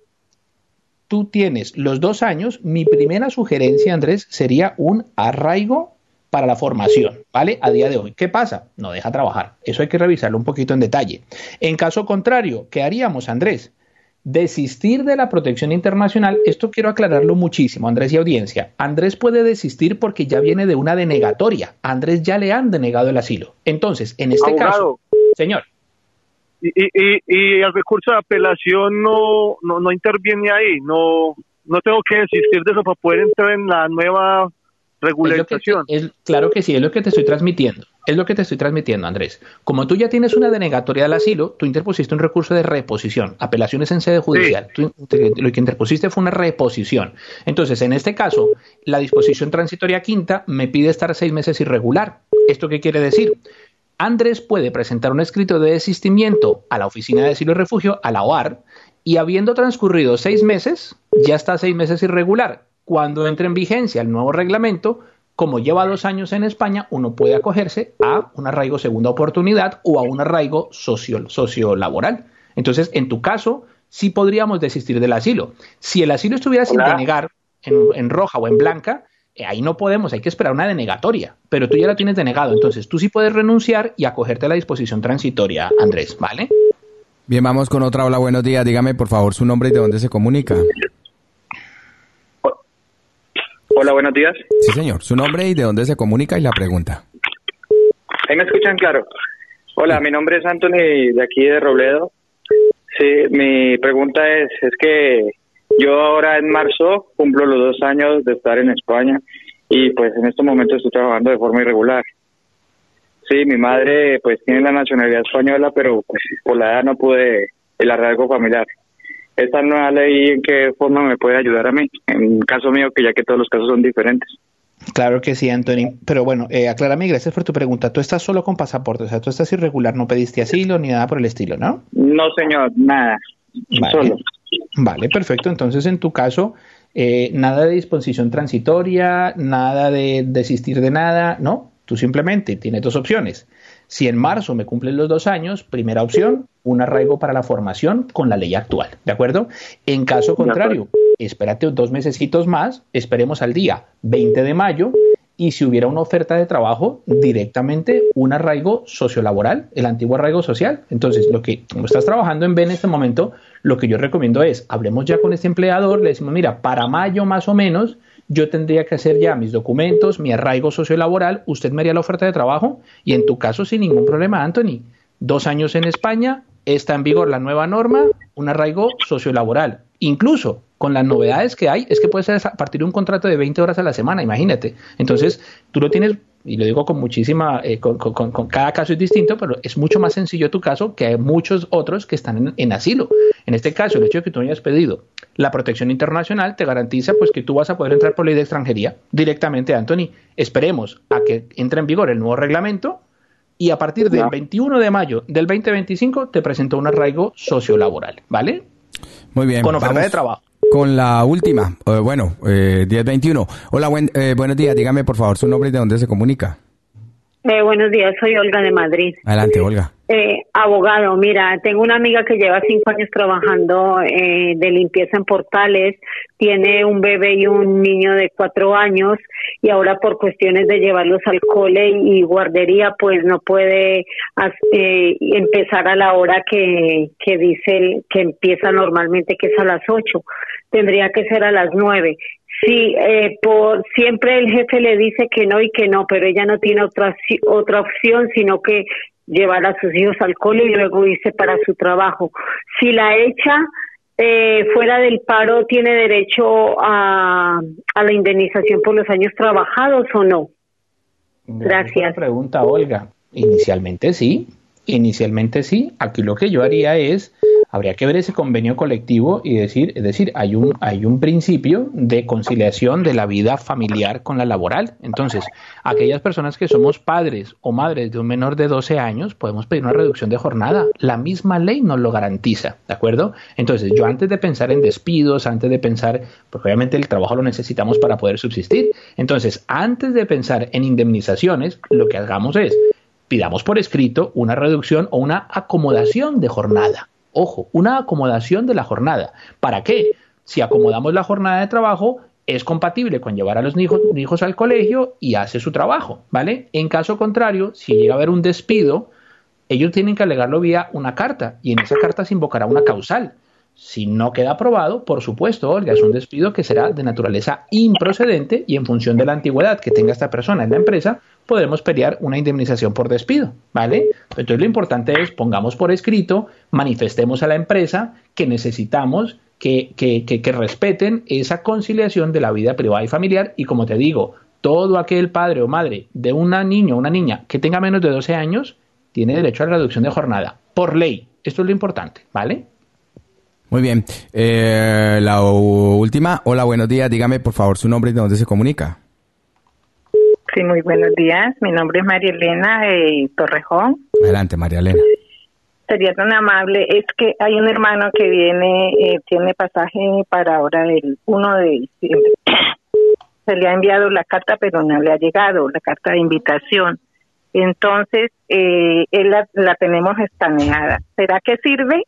tú tienes los dos años, mi primera sugerencia, Andrés, sería un arraigo para la formación, ¿vale? A día de hoy. ¿Qué pasa? No deja trabajar. Eso hay que revisarlo un poquito en detalle. En caso contrario, ¿qué haríamos, Andrés? Desistir de la protección internacional. Esto quiero aclararlo muchísimo, Andrés y audiencia. Andrés puede desistir porque ya viene de una denegatoria. A Andrés ya le han denegado el asilo. Entonces, en este Abogado, caso, señor. Y, y, y el recurso de apelación no, no, no interviene ahí. No, no tengo que desistir de eso para poder entrar en la nueva regularización. Es, es, claro que sí, es lo que te estoy transmitiendo. Es lo que te estoy transmitiendo, Andrés. Como tú ya tienes una denegatoria del asilo, tú interpusiste un recurso de reposición, apelaciones en sede judicial. Sí. Tú, te, lo que interpusiste fue una reposición. Entonces, en este caso, la disposición transitoria quinta me pide estar seis meses irregular. ¿Esto qué quiere decir? Andrés puede presentar un escrito de desistimiento a la Oficina de Asilo y Refugio, a la O A R, y habiendo transcurrido seis meses, ya está seis meses irregular. Cuando entre en vigencia el nuevo reglamento, como lleva dos años en España, uno puede acogerse a un arraigo segunda oportunidad o a un arraigo socio, sociolaboral. Entonces, en tu caso, sí podríamos desistir del asilo. Si el asilo estuviera sin Hola. denegar, en, en roja o en blanca, eh, ahí no podemos, hay que esperar una denegatoria, pero tú ya la tienes denegado, entonces tú sí puedes renunciar y acogerte a la disposición transitoria, Andrés, ¿vale? Bien, vamos con otra. Hola, buenos días. Dígame, por favor, su nombre y de dónde se comunica. Hola, buenos días. Sí, señor. Su nombre y de dónde se comunica y la pregunta. Ahí me escuchan claro. Hola, mi nombre es Anthony, de aquí de Robledo. Sí, mi pregunta es, es que yo ahora en marzo cumplo los dos años de estar en España y pues en estos momentos estoy trabajando de forma irregular. Sí, mi madre pues tiene la nacionalidad española, pero pues por la edad no pude el arraigo familiar. ¿Esta nueva ley en qué forma me puede ayudar a mí? En caso mío, que ya que todos los casos son diferentes. Claro que sí, Anthony. Pero bueno, eh, aclárame, gracias por tu pregunta. Tú estás solo con pasaporte, o sea, tú estás irregular, no pediste asilo ni nada por el estilo, ¿no? No, señor, nada. Vale. Solo. Vale, perfecto. Entonces, en tu caso, eh, nada de disposición transitoria, nada de desistir de nada, ¿no? Tú simplemente tienes dos opciones. Si en marzo me cumplen los dos años, primera opción, un arraigo para la formación con la ley actual, ¿de acuerdo? En caso contrario, espérate dos mesecitos más, esperemos al día veinte de mayo y si hubiera una oferta de trabajo, directamente un arraigo sociolaboral, el antiguo arraigo social. Entonces, lo que, como estás trabajando en B en este momento, lo que yo recomiendo es, hablemos ya con este empleador, le decimos, mira, para mayo más o menos, yo tendría que hacer ya mis documentos, mi arraigo sociolaboral, usted me haría la oferta de trabajo y en tu caso sin ningún problema, Anthony. Dos años en España, está en vigor la nueva norma, un arraigo sociolaboral. Incluso con las novedades que hay, es que puede ser a partir de un contrato de veinte horas a la semana, imagínate. Entonces, tú lo tienes, y lo digo con muchísima, eh, con, con, con cada caso es distinto, pero es mucho más sencillo tu caso que hay muchos otros que están en, en asilo. En este caso, el hecho de que tú hayas pedido la protección internacional te garantiza pues que tú vas a poder entrar por ley de extranjería directamente, Anthony. Esperemos a que entre en vigor el nuevo reglamento y a partir del veintiuno de mayo del veinte veinticinco te presentó un arraigo sociolaboral, ¿vale? Muy bien. Con oferta vamos de trabajo. Con la última, eh, bueno, eh, diez veintiuno. Hola, buen, eh, buenos días. Dígame, por favor, su nombre y de dónde se comunica. Eh, buenos días, soy Olga de Madrid. Adelante, Olga. Eh, abogado, mira, tengo una amiga que lleva cinco años trabajando eh, de limpieza en portales, tiene un bebé y un niño de cuatro años y ahora por cuestiones de llevarlos al cole y guardería, pues no puede eh, empezar a la hora que, que dice el, que empieza normalmente, que es a las ocho. Tendría que ser a las nueve. Sí, eh, por siempre el jefe le dice que no y que no, pero ella no tiene otra otra opción sino que llevar a sus hijos al cole y luego irse para su trabajo. Si la echa eh, fuera del paro, ¿tiene derecho a, a la indemnización por los años trabajados o no? Gracias. Pregunta, Olga. Inicialmente sí, inicialmente sí. Aquí lo que yo haría es, habría que ver ese convenio colectivo y decir, es decir, hay un, hay un principio de conciliación de la vida familiar con la laboral. Entonces, aquellas personas que somos padres o madres de un menor de doce años, podemos pedir una reducción de jornada. La misma ley nos lo garantiza, ¿de acuerdo? Entonces, yo antes de pensar en despidos, antes de pensar, porque obviamente el trabajo lo necesitamos para poder subsistir. Entonces, antes de pensar en indemnizaciones, lo que hagamos es, pidamos por escrito una reducción o una acomodación de jornada. Ojo, una acomodación de la jornada. ¿Para qué? Si acomodamos la jornada de trabajo, es compatible con llevar a los hijos, hijos al colegio y hace su trabajo, ¿vale? En caso contrario, si llega a haber un despido, ellos tienen que alegarlo vía una carta y en esa carta se invocará una causal. Si no queda aprobado, por supuesto, Olga, es un despido que será de naturaleza improcedente y en función de la antigüedad que tenga esta persona en la empresa, podremos pelear una indemnización por despido, ¿vale? Entonces lo importante es, pongamos por escrito, manifestemos a la empresa que necesitamos que, que, que, que respeten esa conciliación de la vida privada y familiar y como te digo, todo aquel padre o madre de un niño o una niña que tenga menos de doce años tiene derecho a la reducción de jornada, por ley. Esto es lo importante, ¿vale? Muy bien. Eh, la última. Hola, buenos días. Dígame, por favor, su nombre y de dónde se comunica. Sí, muy buenos días. Mi nombre es María Elena eh, Torrejón. Adelante, María Elena. sería tan amable, es que hay un hermano que viene, eh, tiene pasaje para ahora el uno de diciembre. Se le ha enviado la carta, pero no le ha llegado la carta de invitación. Entonces, eh, él la, la tenemos escaneada. ¿Será que sirve?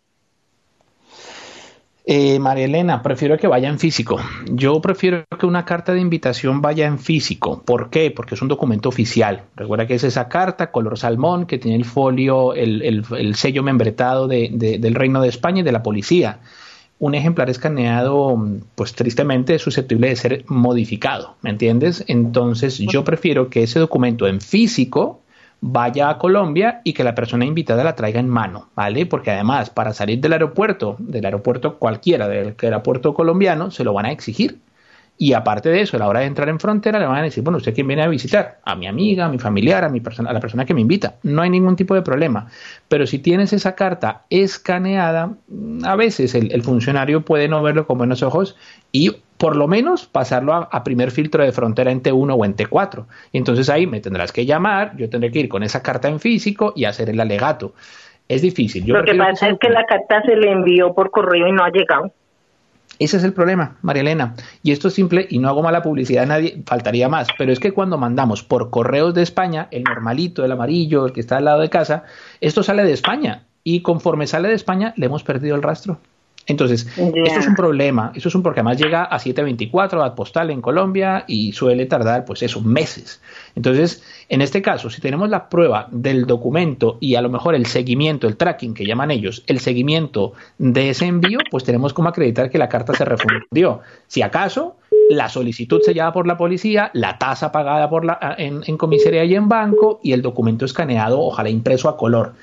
Eh, María Elena, prefiero que vaya en físico. Yo prefiero que una carta de invitación vaya en físico. ¿Por qué? Porque es un documento oficial. Recuerda que es esa carta color salmón que tiene el folio, el, el, el sello membretado de, de, del Reino de España y de la policía. Un ejemplar escaneado, pues tristemente es susceptible de ser modificado, ¿me entiendes? Entonces yo prefiero que ese documento en físico vaya a Colombia y que la persona invitada la traiga en mano, ¿vale? Porque además, para salir del aeropuerto, del aeropuerto cualquiera, del aeropuerto colombiano, se lo van a exigir. Y aparte de eso, a la hora de entrar en frontera, le van a decir, bueno, ¿usted quién viene a visitar? A mi amiga, a mi familiar, a mi persona, a la persona que me invita. No hay ningún tipo de problema. Pero si tienes esa carta escaneada, a veces el, el funcionario puede no verlo con buenos ojos y por lo menos pasarlo a, a primer filtro de frontera en T uno o en T cuatro. Y entonces ahí me tendrás que llamar, yo tendré que ir con esa carta en físico y hacer el alegato. Es difícil. Yo Lo que pasa que es que la carta se le envió por correo y no ha llegado. Ese es el problema, María Elena. Y esto es simple, y no hago mala publicidad a nadie, faltaría más. Pero es que cuando mandamos por correos de España, el normalito, el amarillo, el que está al lado de casa, esto sale de España. Y conforme sale de España, le hemos perdido el rastro. Entonces, yeah. esto es un problema. Esto es un porque además llega a siete veinticuatro, a postal en Colombia, y suele tardar, pues eso, meses. Entonces, en este caso, si tenemos la prueba del documento y a lo mejor el seguimiento, el tracking que llaman ellos, el seguimiento de ese envío, pues tenemos como acreditar que la carta se refundió. Si acaso, la solicitud sellada por la policía, la tasa pagada por la, en, en comisaría y en banco, y el documento escaneado, ojalá impreso a color.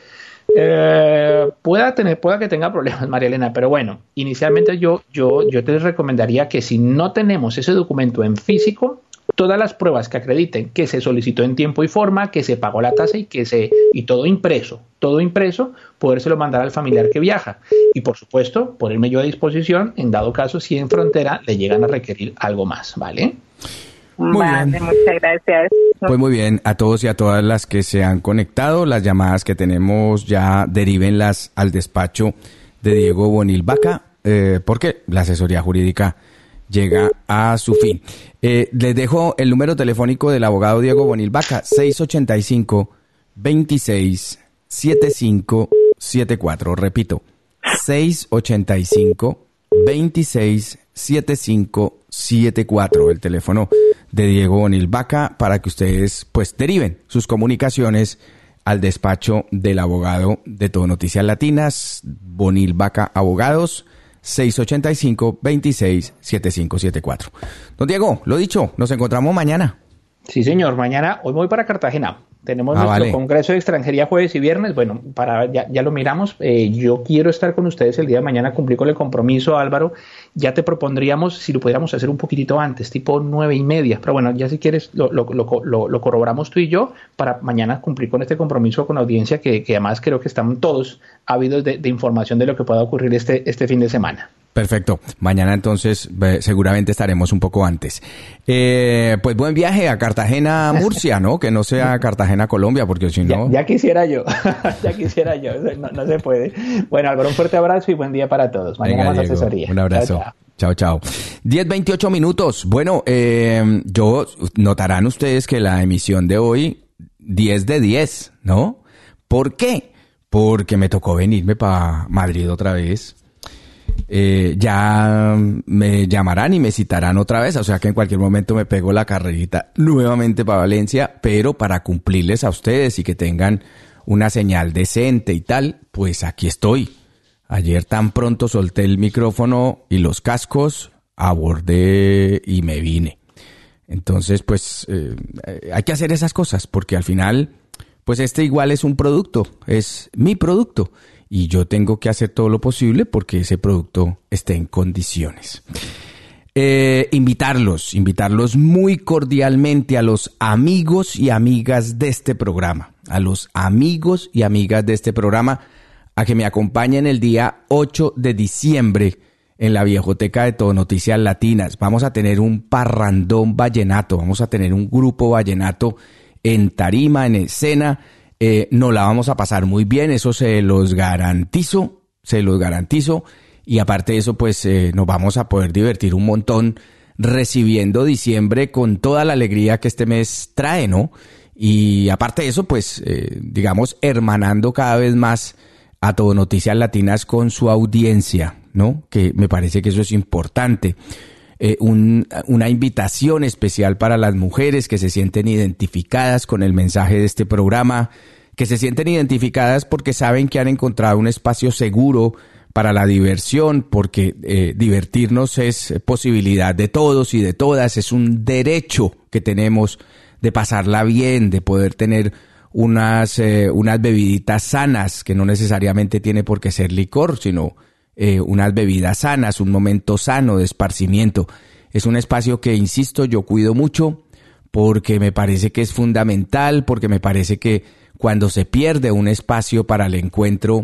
Eh, pueda tener, pueda que tenga problemas, María Elena, pero bueno, inicialmente yo, yo, yo te recomendaría que si no tenemos ese documento en físico, todas las pruebas que acrediten que se solicitó en tiempo y forma, que se pagó la tasa y que se y todo impreso, todo impreso, podérselo mandar al familiar que viaja. Y por supuesto, ponerme yo a disposición en dado caso si en frontera le llegan a requerir algo más, ¿vale? Muy vale, bien. Muchas gracias. Pues muy bien, a todos y a todas las que se han conectado, las llamadas que tenemos ya derívenlas al despacho de Diego Bonil Vaca, eh, porque la asesoría jurídica llega a su fin. Eh, les dejo el número telefónico del abogado Diego Bonil Vaca, seis ochenta y cinco, veintiséis, setenta y cinco setenta y cuatro. Repito, seis ochenta y cinco, veintiséis, setenta y cinco setenta y cuatro, el teléfono de Diego Bonil Vaca, para que ustedes pues deriven sus comunicaciones al despacho del abogado de Todo Noticias Latinas, Bonil Vaca Abogados, seis ochenta y cinco, veintiséis, setenta y cinco setenta y cuatro. Don Diego, lo dicho, nos encontramos mañana. Sí, señor, mañana, hoy voy para Cartagena. Tenemos ah, nuestro vale. Congreso de Extranjería jueves y viernes. Bueno, para ya, ya lo miramos. Eh, yo quiero estar con ustedes el día de mañana, cumplir con el compromiso, Álvaro. Ya te propondríamos si lo pudiéramos hacer un poquitito antes, tipo nueve y media. Pero bueno, ya si quieres lo, lo, lo, lo, lo corroboramos tú y yo para mañana cumplir con este compromiso con la audiencia que, que además creo que están todos ávidos de, de información de lo que pueda ocurrir este, este fin de semana. Perfecto. Mañana entonces eh, seguramente estaremos un poco antes. Eh, pues buen viaje a Cartagena, Murcia, ¿no? Que no sea Cartagena, Colombia, porque si no... Ya, ya quisiera yo, ya quisiera yo, no, no se puede. Bueno, Álvaro, un fuerte abrazo y buen día para todos. Mañana Venga, más Diego, asesoría. un abrazo. Chao, chao. diez veintiocho minutos. Bueno, eh, yo notarán ustedes que la emisión de hoy, diez de diez, ¿no? ¿Por qué? Porque me tocó venirme para Madrid otra vez. Eh, ya me llamarán y me citarán otra vez, o sea que en cualquier momento me pego la carrerita nuevamente para Valencia, pero para cumplirles a ustedes y que tengan una señal decente y tal, pues aquí estoy. Ayer tan pronto solté el micrófono y los cascos, abordé y me vine. Entonces, pues eh, hay que hacer esas cosas porque al final, pues este igual es un producto, es mi producto. Y yo tengo que hacer todo lo posible porque ese producto esté en condiciones. Eh, invitarlos, invitarlos muy cordialmente a los amigos y amigas de este programa, a los amigos y amigas de este programa, a que me acompañen el día ocho de diciembre en la Viejoteca de Todo Noticias Latinas. Vamos a tener un parrandón vallenato, vamos a tener un grupo vallenato en tarima, en escena, Eh, no la vamos a pasar muy bien, eso se los garantizo, se los garantizo. Y aparte de eso, pues eh, nos vamos a poder divertir un montón recibiendo diciembre con toda la alegría que este mes trae, ¿no? Y aparte de eso, pues, eh, digamos, hermanando cada vez más a Todo Noticias Latinas con su audiencia, ¿no? Que me parece que eso es importante. Eh, un, una invitación especial para las mujeres que se sienten identificadas con el mensaje de este programa, que se sienten identificadas porque saben que han encontrado un espacio seguro para la diversión, porque eh, divertirnos es posibilidad de todos y de todas, es un derecho que tenemos de pasarla bien, de poder tener unas, eh, unas bebiditas sanas, que no necesariamente tiene por qué ser licor, sino eh, unas bebidas sanas, un momento sano de esparcimiento. Es un espacio que, insisto, yo cuido mucho porque me parece que es fundamental, porque me parece que cuando se pierde un espacio para el encuentro,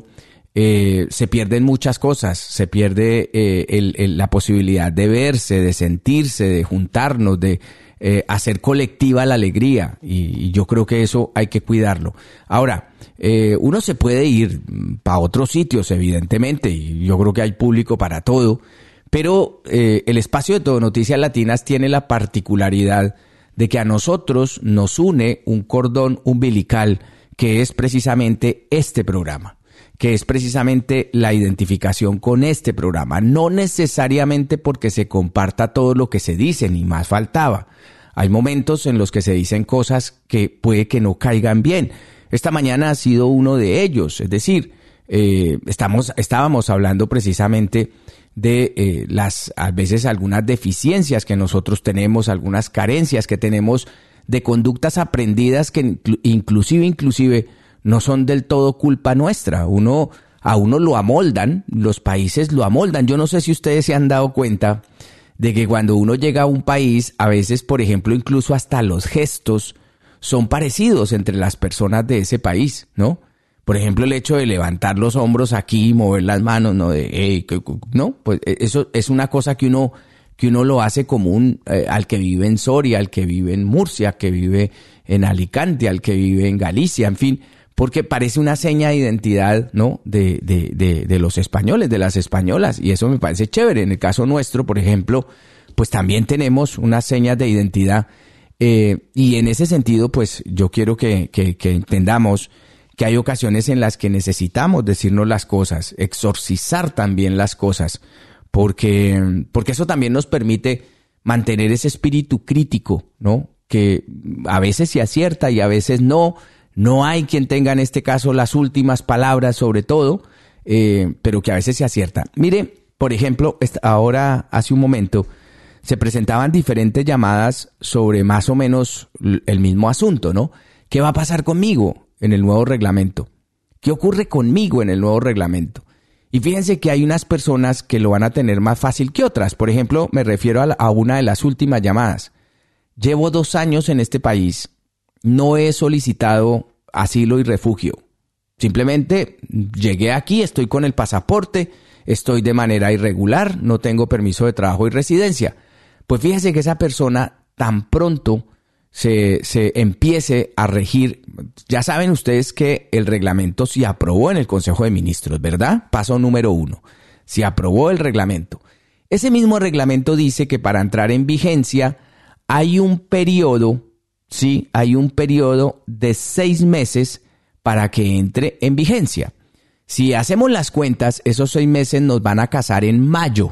Eh, se pierden muchas cosas, se pierde eh, el, el, la posibilidad de verse, de sentirse, de juntarnos, de eh, hacer colectiva la alegría, y, y yo creo que eso hay que cuidarlo. Ahora, eh, uno se puede ir para otros sitios, evidentemente, y yo creo que hay público para todo, pero eh, el espacio de Todo Noticias Latinas tiene la particularidad de que a nosotros nos une un cordón umbilical que es precisamente este programa, que es precisamente la identificación con este programa, no necesariamente porque se comparta todo lo que se dice, ni más faltaba. Hay momentos en los que se dicen cosas que puede que no caigan bien. Esta mañana ha sido uno de ellos, es decir, eh, estamos, estábamos hablando precisamente de eh, las, a veces algunas deficiencias que nosotros tenemos, algunas carencias que tenemos de conductas aprendidas que inclu- inclusive, inclusive, no son del todo culpa nuestra. Uno, a uno lo amoldan, los países lo amoldan. Yo no sé si ustedes se han dado cuenta de que cuando uno llega a un país, a veces, por ejemplo, incluso hasta los gestos son parecidos entre las personas de ese país, ¿no? Por ejemplo, el hecho de levantar los hombros aquí, mover las manos, ¿no? De, hey, ¿no? Pues eso es una cosa que uno, que uno lo hace común eh, al que vive en Soria, al que vive en Murcia, al que vive en Alicante, al que vive en Galicia, en fin, porque parece una seña de identidad, ¿no? De, de, de, de los españoles, de las españolas, y eso me parece chévere. En el caso nuestro, por ejemplo, pues también tenemos unas señas de identidad, eh, y en ese sentido, pues yo quiero que, que, que entendamos que hay ocasiones en las que necesitamos decirnos las cosas, exorcizar también las cosas, porque, porque eso también nos permite mantener ese espíritu crítico, ¿no? Que a veces se acierta y a veces no. No hay quien tenga en este caso las últimas palabras sobre todo, eh, pero que a veces se acierta. Mire, por ejemplo, ahora hace un momento se presentaban diferentes llamadas sobre más o menos el mismo asunto, ¿no? ¿Qué va a pasar conmigo en el nuevo reglamento? ¿Qué ocurre conmigo en el nuevo reglamento? Y fíjense que hay unas personas que lo van a tener más fácil que otras. Por ejemplo, me refiero a, la, a una de las últimas llamadas. Llevo dos años en este país. No he solicitado asilo y refugio. Simplemente llegué aquí, estoy con el pasaporte, estoy de manera irregular, no tengo permiso de trabajo y residencia. Pues fíjense que esa persona tan pronto se, se empiece a regir, ya saben ustedes que el reglamento se aprobó en el Consejo de Ministros, ¿verdad? Paso número uno. Se aprobó el reglamento. Ese mismo reglamento dice que para entrar en vigencia hay un periodo Sí, hay un periodo de seis meses para que entre en vigencia. Si hacemos las cuentas, esos seis meses nos van a casar en mayo.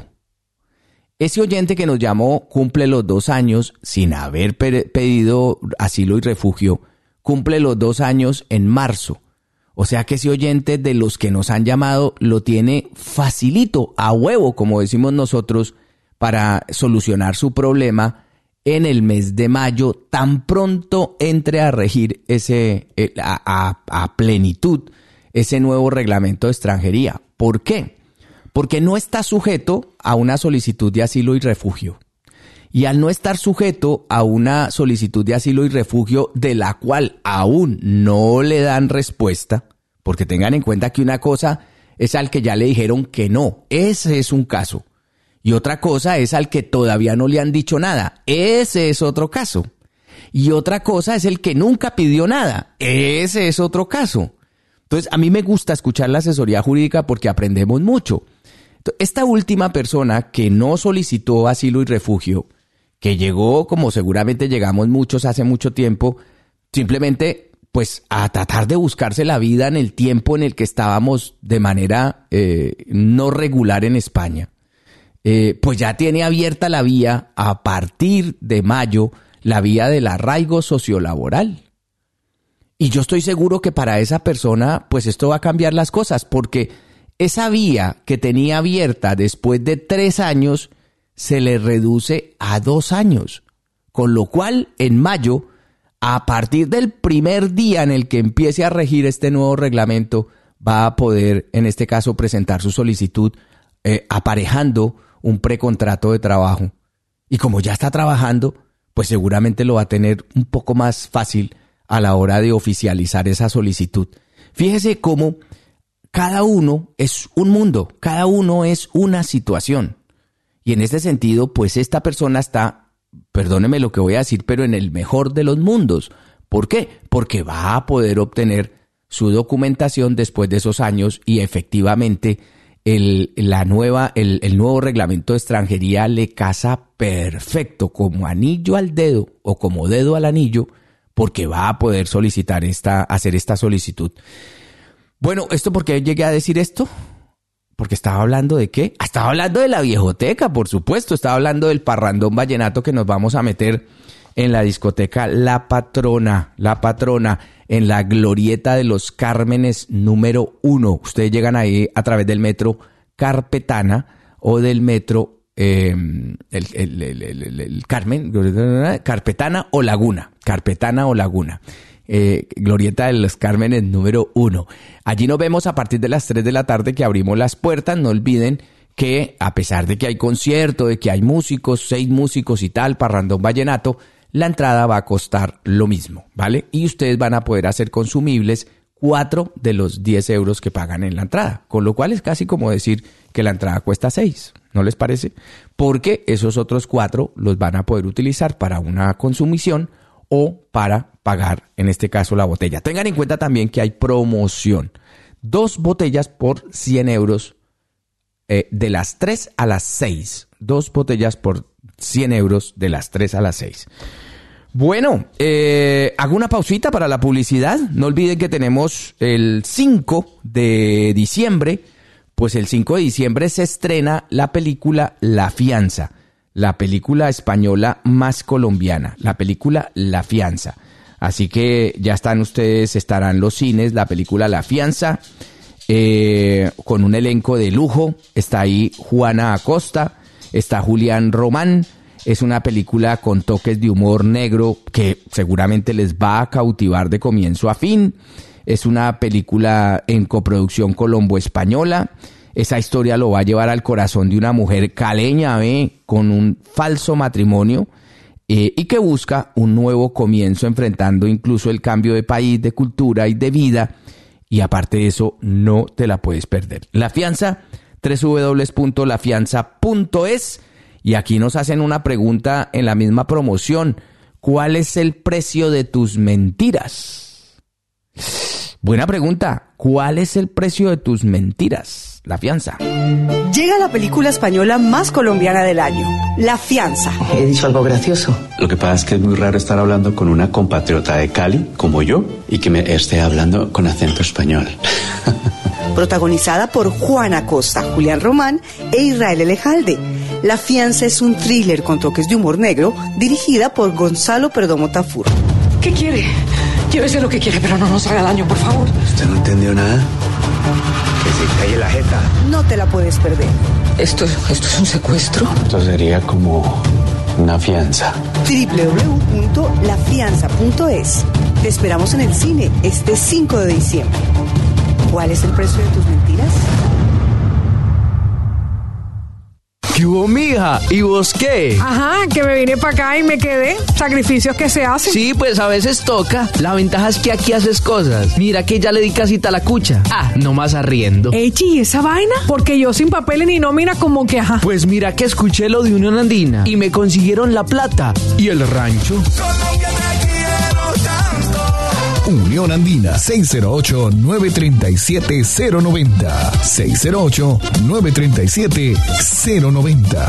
Ese oyente que nos llamó cumple los dos años sin haber pedido asilo y refugio, cumple los dos años en marzo. O sea que ese oyente de los que nos han llamado lo tiene facilito, a huevo, como decimos nosotros, para solucionar su problema en el mes de mayo, tan pronto entre a regir ese a, a, a plenitud ese nuevo reglamento de extranjería. ¿Por qué? Porque no está sujeto a una solicitud de asilo y refugio. Y al no estar sujeto a una solicitud de asilo y refugio de la cual aún no le dan respuesta, porque tengan en cuenta que una cosa es al que ya le dijeron que no, ese es un caso. Y otra cosa es al que todavía no le han dicho nada. Ese es otro caso. Y otra cosa es el que nunca pidió nada. Ese es otro caso. Entonces, a mí me gusta escuchar la asesoría jurídica porque aprendemos mucho. Esta última persona que no solicitó asilo y refugio, que llegó, como seguramente llegamos muchos hace mucho tiempo, simplemente pues a tratar de buscarse la vida en el tiempo en el que estábamos de manera eh, no regular en España, eh, pues ya tiene abierta la vía a partir de mayo, la vía del arraigo sociolaboral. Y yo estoy seguro que para esa persona pues esto va a cambiar las cosas, porque esa vía que tenía abierta después de tres años se le reduce a dos años, con lo cual en mayo, a partir del primer día en el que empiece a regir este nuevo reglamento, va a poder, en este caso, presentar su solicitud eh, aparejando un precontrato de trabajo. Y como ya está trabajando, pues seguramente lo va a tener un poco más fácil a la hora de oficializar esa solicitud. Fíjese cómo cada uno es un mundo, cada uno es una situación. Y en este sentido, pues esta persona está, perdóneme lo que voy a decir, pero en el mejor de los mundos. ¿Por qué? Porque va a poder obtener su documentación después de esos años y efectivamente el, la nueva, el, el nuevo reglamento de extranjería le casa perfecto, como anillo al dedo o como dedo al anillo, porque va a poder solicitar esta, hacer esta solicitud. Bueno, ¿esto por qué llegué a decir esto? Porque estaba hablando de qué? Estaba hablando de la viejoteca, por supuesto. Estaba hablando del parrandón vallenato que nos vamos a meter en la discoteca La Patrona. La Patrona, en la Glorieta de los Cármenes número uno. Ustedes llegan ahí a través del metro Carpetana o del metro eh, el, el, el, el, el Carmen, Carpetana o Laguna. Carpetana o Laguna. Eh, Glorieta de los Cármenes número uno. Allí nos vemos a partir de las tres de la tarde que abrimos las puertas. No olviden que a pesar de que hay concierto, de que hay músicos, seis músicos y tal, parrandón vallenato, la entrada va a costar lo mismo, ¿vale? Y ustedes van a poder hacer consumibles cuatro de los diez euros que pagan en la entrada, con lo cual es casi como decir que la entrada cuesta seis, ¿no les parece? Porque esos otros cuatro los van a poder utilizar para una consumición o para pagar, en este caso, la botella. Tengan en cuenta también que hay promoción. Dos botellas por cien euros eh, de las tres a las seis. Dos botellas por cien euros de las tres a las seis. Bueno, eh, hago una pausita para la publicidad. No olviden que tenemos el cinco de diciembre. Pues el cinco de diciembre se estrena la película La Fianza. La película española más colombiana, la película La Fianza. Así que ya están ustedes, estarán los cines, la película La Fianza, eh, con un elenco de lujo. Está ahí Juana Acosta, está Julián Román. Es una película con toques de humor negro que seguramente les va a cautivar de comienzo a fin. Es una película en coproducción colombo-española. Esa historia lo va a llevar al corazón de una mujer caleña, ¿ve? Con un falso matrimonio eh, y que busca un nuevo comienzo enfrentando incluso el cambio de país, de cultura y de vida. Y aparte de eso, no te la puedes perder. La Fianza, doble u doble u doble u punto la fianza punto es. Y aquí nos hacen una pregunta en la misma promoción. ¿Cuál es el precio de tus mentiras? Buena pregunta. ¿Cuál es el precio de tus mentiras? La Fianza. Llega la película española más colombiana del año, La Fianza. ¿He dicho algo gracioso? Lo que pasa es que es muy raro estar hablando con una compatriota de Cali, como yo, y que me esté hablando con acento español. Protagonizada por Juana Acosta, Julián Román e Israel Elejalde. La Fianza es un thriller con toques de humor negro, dirigida por Gonzalo Perdomo Tafur. ¿Qué quiere? Llévese lo que quiere, pero no nos haga daño, por favor. ¿Usted no entendió nada? Que se calle la jeta. No te la puedes perder. ¿Esto, esto es un secuestro? Esto sería como una fianza. doble u doble u doble u punto la fianza punto es. Te esperamos en el cine este cinco de diciembre. ¿Cuál es el precio de tus mentiras? ¿Qué hubo, mija? ¿Y vos qué? Ajá, que me vine para acá y me quedé. Sacrificios que se hacen. Sí, pues a veces toca. La ventaja es que aquí haces cosas. Mira que ya le di casita a la cucha. Ah, nomás arriendo. Echi, ¿y esa vaina? Porque yo sin papeles ni nómina como que ajá. Pues mira que escuché lo de Unión Andina y me consiguieron la plata y el rancho. Colombia, Unión Andina, seis cero ocho, nueve tres siete, cero nueve cero. seis cero ocho, nueve tres siete, cero nueve cero.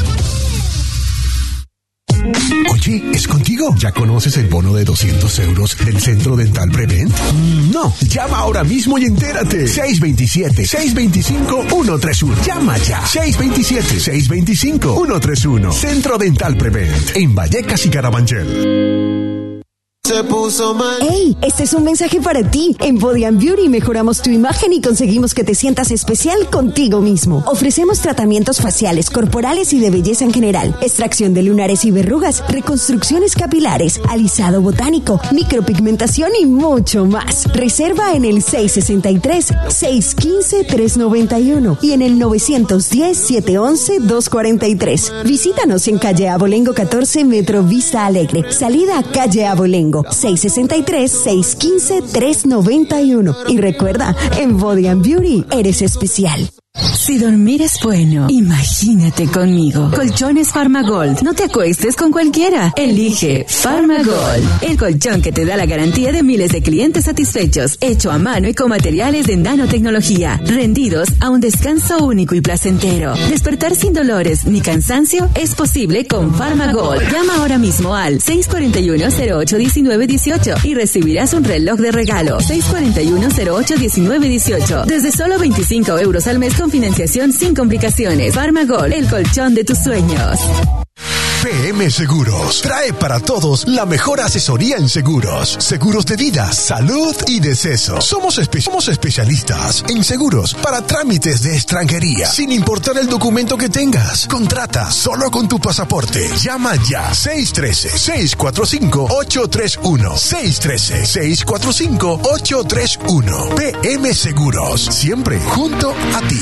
Oye, ¿es contigo? ¿Ya conoces el bono de doscientos euros del Centro Dental Prevent? No, llama ahora mismo y entérate. seis dos siete, seis dos cinco, uno tres uno. Llama ya. seis dos siete, seis dos cinco, uno tres uno. Centro Dental Prevent, en Vallecas y Carabanchel. Se puso mal. ¡Hey! Este es un mensaje para ti. En Body and Beauty mejoramos tu imagen y conseguimos que te sientas especial contigo mismo. Ofrecemos tratamientos faciales, corporales y de belleza en general. Extracción de lunares y verrugas, reconstrucciones capilares, alisado botánico, micropigmentación y mucho más. Reserva en el seis seis tres, seis uno cinco, tres nueve uno y en el nueve uno cero, siete uno uno, dos cuatro tres. Visítanos en calle Abolengo catorce, Metro Vista Alegre. Salida a calle Abolengo. seis seis tres, seis uno cinco, tres nueve uno. Y recuerda, en Body and Beauty eres especial. Si dormir es bueno, imagínate conmigo. Colchones Farmagold. No te acuestes con cualquiera. Elige Farmagold, el colchón que te da la garantía de miles de clientes satisfechos, hecho a mano y con materiales de nanotecnología, rendidos a un descanso único y placentero. Despertar sin dolores ni cansancio es posible con Farmagold. Llama ahora mismo al seis cuatro uno, cero ocho uno nueve uno ocho y recibirás un reloj de regalo. seis cuatro uno, cero ocho uno nueve uno ocho. Desde solo veinticinco euros al mes con financiación sin complicaciones. Farmagold, el colchón de tus sueños. P M Seguros trae para todos la mejor asesoría en seguros. Seguros de vida, salud y deceso. Somos, espe- somos especialistas en seguros para trámites de extranjería, sin importar el documento que tengas. Contrata solo con tu pasaporte. Llama ya. seis uno tres, seis cuatro cinco, ocho tres uno. seis uno tres, seis cuatro cinco, ocho tres uno. P M Seguros. Siempre junto a ti.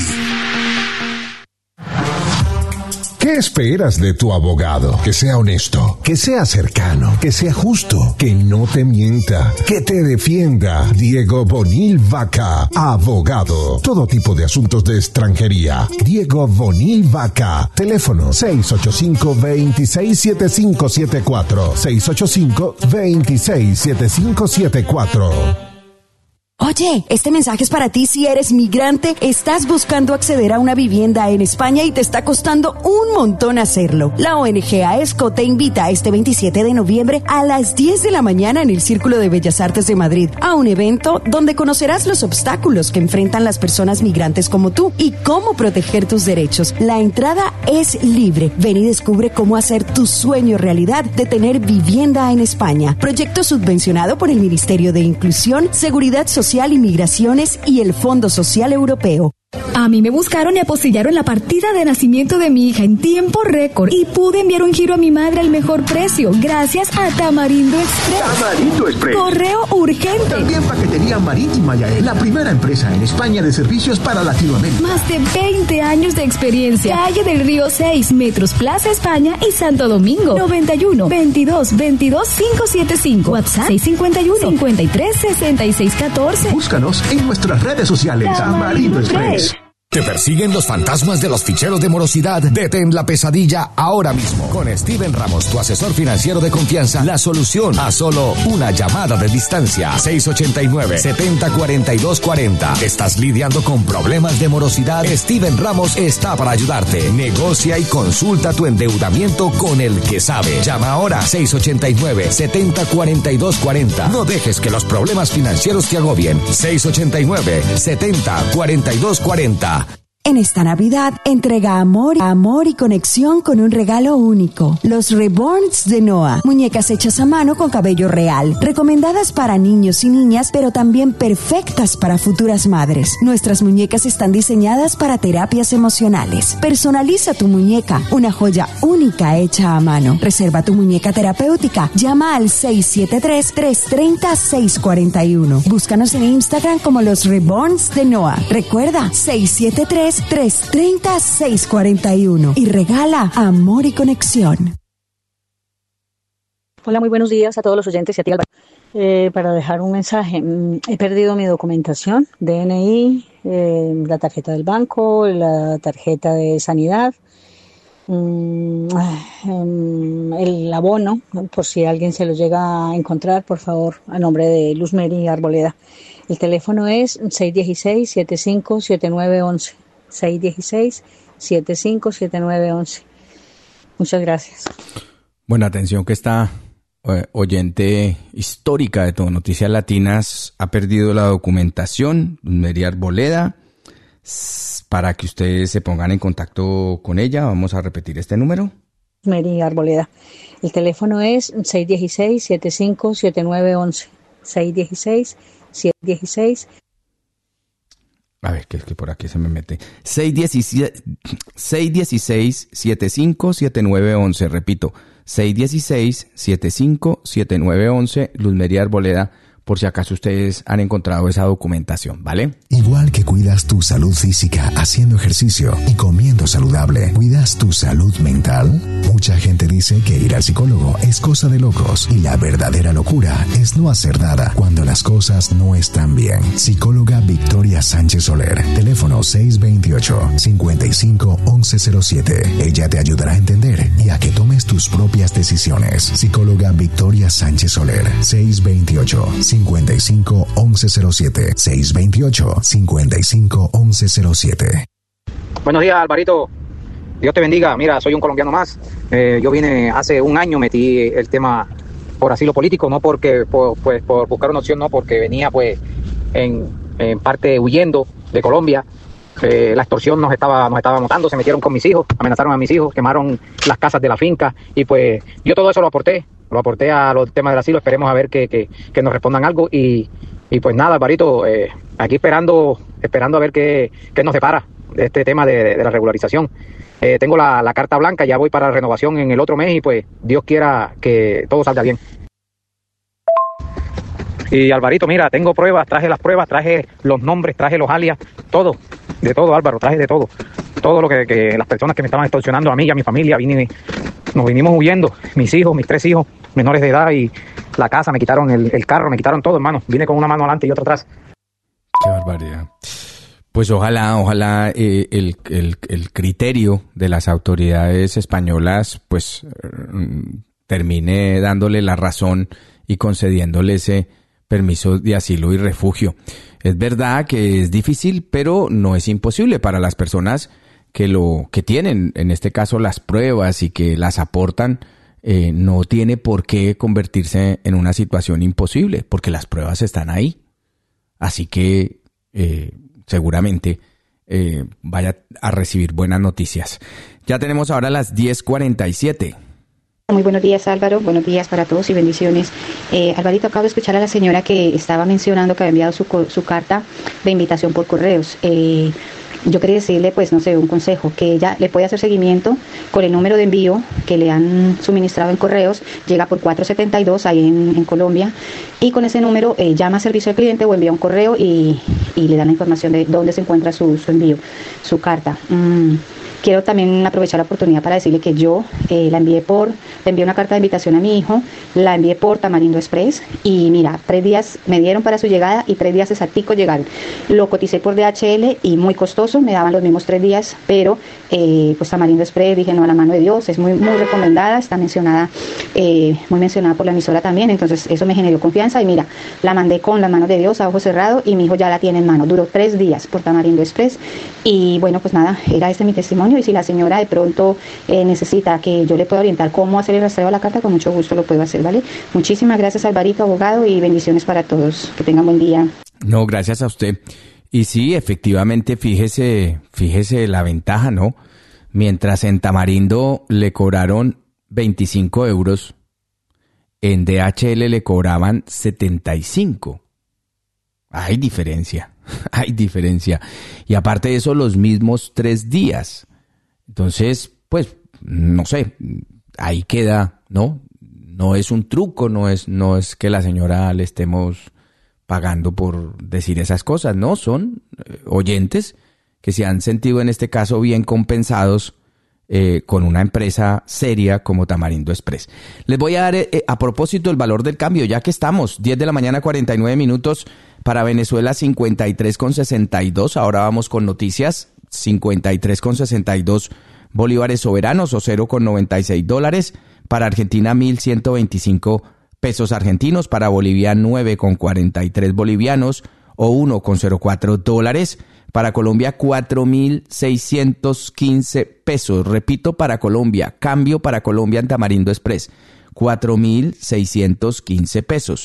¿Qué esperas de tu abogado? Que sea honesto, que sea cercano, que sea justo, que no te mienta, que te defienda. Diego Bonil Vaca, abogado. Todo tipo de asuntos de extranjería. Diego Bonil Vaca. Teléfono seis ocho cinco, dos seis siete cinco siete cuatro. seis ocho cinco, dos seis siete cinco siete cuatro. Oye, este mensaje es para ti si eres migrante, estás buscando acceder a una vivienda en España y te está costando un montón hacerlo. La O N G AESCO te invita este veintisiete de noviembre a las diez de la mañana en el Círculo de Bellas Artes de Madrid a un evento donde conocerás los obstáculos que enfrentan las personas migrantes como tú y cómo proteger tus derechos. La entrada es libre. Ven y descubre cómo hacer tu sueño realidad de tener vivienda en España. Proyecto subvencionado por el Ministerio de Inclusión, Seguridad Social y Migraciones y el Fondo Social Europeo. A mí me buscaron y apostillaron la partida de nacimiento de mi hija en tiempo récord y pude enviar un giro a mi madre al mejor precio gracias a Tamarindo Express. Tamarindo Express. Correo urgente. También paquetería marítima Yael, la primera empresa en España de servicios para Latinoamérica. Más de veinte años de experiencia. Calle del Río seis, Metros Plaza España y Santo Domingo. noventa y uno, veintidós, veintidós, quinientos setenta y cinco. WhatsApp seis cinco uno, cincuenta y tres, sesenta y seis catorce. Búscanos en nuestras redes sociales. Tamarindo Express. ¿Te persiguen los fantasmas de los ficheros de morosidad? Detén la pesadilla ahora mismo. Con Steven Ramos, tu asesor financiero de confianza, la solución a solo una llamada de distancia. seis ocho nueve, siete cero cuatro dos cuatro cero. ¿Estás lidiando con problemas de morosidad? Steven Ramos está para ayudarte. Negocia y consulta tu endeudamiento con el que sabe. Llama ahora seis ocho nueve, siete cero cuatro dos cuatro cero. No dejes que los problemas financieros te agobien. seis ocho nueve, siete cero cuatro dos cuatro cero. En esta Navidad, entrega amor, amor y conexión con un regalo único. Los Reborns de Noah. Muñecas hechas a mano con cabello real. Recomendadas para niños y niñas, pero también perfectas para futuras madres. Nuestras muñecas están diseñadas para terapias emocionales. Personaliza tu muñeca. Una joya única hecha a mano. Reserva tu muñeca terapéutica. Llama al seis siete tres, tres tres cero, seis cuatro uno. Búscanos en Instagram como los Reborns de Noah. Recuerda, seis siete tres, tres tres cero, seis cuatro uno y regala amor y conexión. Hola, muy buenos días a todos los oyentes y a ti, Álvaro. Eh, para dejar un mensaje, he perdido mi documentación, D N I, eh, la tarjeta del banco, la tarjeta de sanidad. mm, um, el abono, por si alguien se lo llega a encontrar, por favor, a nombre de Luz Mary Arboleda. El teléfono es seis uno seis, siete cinco siete nueve uno uno. seis uno seis, siete cinco siete nueve uno uno. Muchas gracias. Bueno, atención que esta eh, oyente histórica de Todo Noticias Latinas ha perdido la documentación, Mary Arboleda. Para que ustedes se pongan en contacto con ella, vamos a repetir este número. Mary Arboleda. El teléfono es seis uno seis, siete cinco siete nueve uno uno. seis uno seis, siete uno seis. A ver, que es que por aquí se me mete. seis uno seis, siete cinco siete nueve uno uno. Repito, seis uno seis, siete cinco siete nueve uno uno. Luz Mary Arboleda, por si acaso ustedes han encontrado esa documentación, ¿vale? Igual que cuidas tu salud física haciendo ejercicio y comiendo saludable, ¿cuidas tu salud mental? Mucha gente dice que ir al psicólogo es cosa de locos y la verdadera locura es no hacer nada cuando las cosas no están bien. Psicóloga Victoria Sánchez Soler, teléfono seis dos ocho, cinco cinco, once cero siete. Ella te ayudará a entender y a que tomes tus propias decisiones. Psicóloga Victoria Sánchez Soler, seis dos ocho, cinco cinco, once cero siete. seis dos ocho, cinco cinco, once cero siete. Buenos días, Alvarito. Dios te bendiga. Mira, soy un colombiano más. Eh, yo vine hace un año, metí el tema por asilo político, no porque por, pues, por buscar una opción, no, porque venía pues en, en parte huyendo de Colombia. Eh, la extorsión nos estaba, nos estaba matando, se metieron con mis hijos, amenazaron a mis hijos, quemaron las casas de la finca y pues yo todo eso lo aporté, lo aporté a los temas del asilo. Esperemos a ver que, que, que nos respondan algo y, y pues nada, Alvarito, eh, aquí esperando, esperando a ver qué, qué nos depara de este tema de, de, de la regularización. Eh, tengo la, la carta blanca, ya voy para la renovación en el otro mes y pues Dios quiera que todo salga bien. Y Alvarito, mira, tengo pruebas, traje las pruebas, traje los nombres, traje los alias, todo, de todo, Álvaro, traje de todo. Todo lo que, que las personas que me estaban extorsionando a mí y a mi familia, vine, nos vinimos huyendo, mis hijos, mis tres hijos menores de edad y la casa, me quitaron el, el carro, me quitaron todo, hermano. Vine con una mano adelante y otra atrás. Qué barbaridad. Pues ojalá, ojalá eh, el, el, el criterio de las autoridades españolas pues termine dándole la razón y concediéndole ese permiso de asilo y refugio. Es verdad que es difícil, pero no es imposible para las personas que lo que tienen, en este caso, las pruebas y que las aportan. Eh, no tiene por qué convertirse en una situación imposible, porque las pruebas están ahí. Así que eh, seguramente eh, vaya a recibir buenas noticias. Ya tenemos ahora las diez cuarenta y siete. Muy buenos días, Álvaro. Buenos días para todos y bendiciones. Eh, Alvarito, acabo de escuchar a la señora que estaba mencionando que había enviado su, su carta de invitación por correos. Eh, yo quería decirle, pues, no sé, un consejo, que ella le puede hacer seguimiento con el número de envío que le han suministrado en correos, llega por cuatrocientos setenta y dos ahí en, en Colombia, y con ese número eh, llama a servicio al cliente o envía un correo y, y le dan la información de dónde se encuentra su, su envío, su carta. Mm. Quiero también aprovechar la oportunidad para decirle que yo eh, la envié por, le envié una carta de invitación a mi hijo, la envié por Tamarindo Express y mira, tres días me dieron para su llegada y tres días exacticos llegaron. Lo coticé por D H L y muy costoso, me daban los mismos tres días, pero eh, pues Tamarindo Express, dije no, a la mano de Dios, es muy muy recomendada, está mencionada, eh, muy mencionada por la emisora también, entonces eso me generó confianza y mira, la mandé con las manos de Dios a ojo cerrado y mi hijo ya la tiene en mano. Duró tres días por Tamarindo Express y bueno, pues nada, era este mi testimonio. Y si la señora de pronto eh, necesita que yo le pueda orientar cómo hacer el rastreo a la carta, con mucho gusto lo puedo hacer, ¿vale? Muchísimas gracias, Alvarito, abogado, y bendiciones para todos. Que tengan buen día. No, gracias a usted. Y sí, efectivamente, fíjese, fíjese la ventaja, ¿no? Mientras en Tamarindo le cobraron veinticinco euros, en D H L le cobraban setenta y cinco. Hay diferencia, hay diferencia. Y aparte de eso, los mismos tres días. Entonces, pues, no sé, ahí queda, ¿no? No es un truco, no es, no es que la señora le estemos pagando por decir esas cosas, ¿no? Son eh, oyentes que se han sentido en este caso bien compensados eh, con una empresa seria como Tamarindo Express. Les voy a dar eh, a propósito el valor del cambio, ya que estamos, diez de la mañana, cuarenta y nueve minutos, para Venezuela cincuenta y tres con sesenta y dos, ahora vamos con noticias. cincuenta y tres con sesenta y dos bolívares soberanos o cero con noventa y seis dólares. Para Argentina, mil ciento veinticinco pesos argentinos. Para Bolivia, nueve con cuarenta y tres bolivianos o uno con cero cuatro dólares. Para Colombia, cuatro mil seiscientos quince pesos. Repito, para Colombia, cambio para Colombia en Tamarindo Express, cuatro mil seiscientos quince pesos.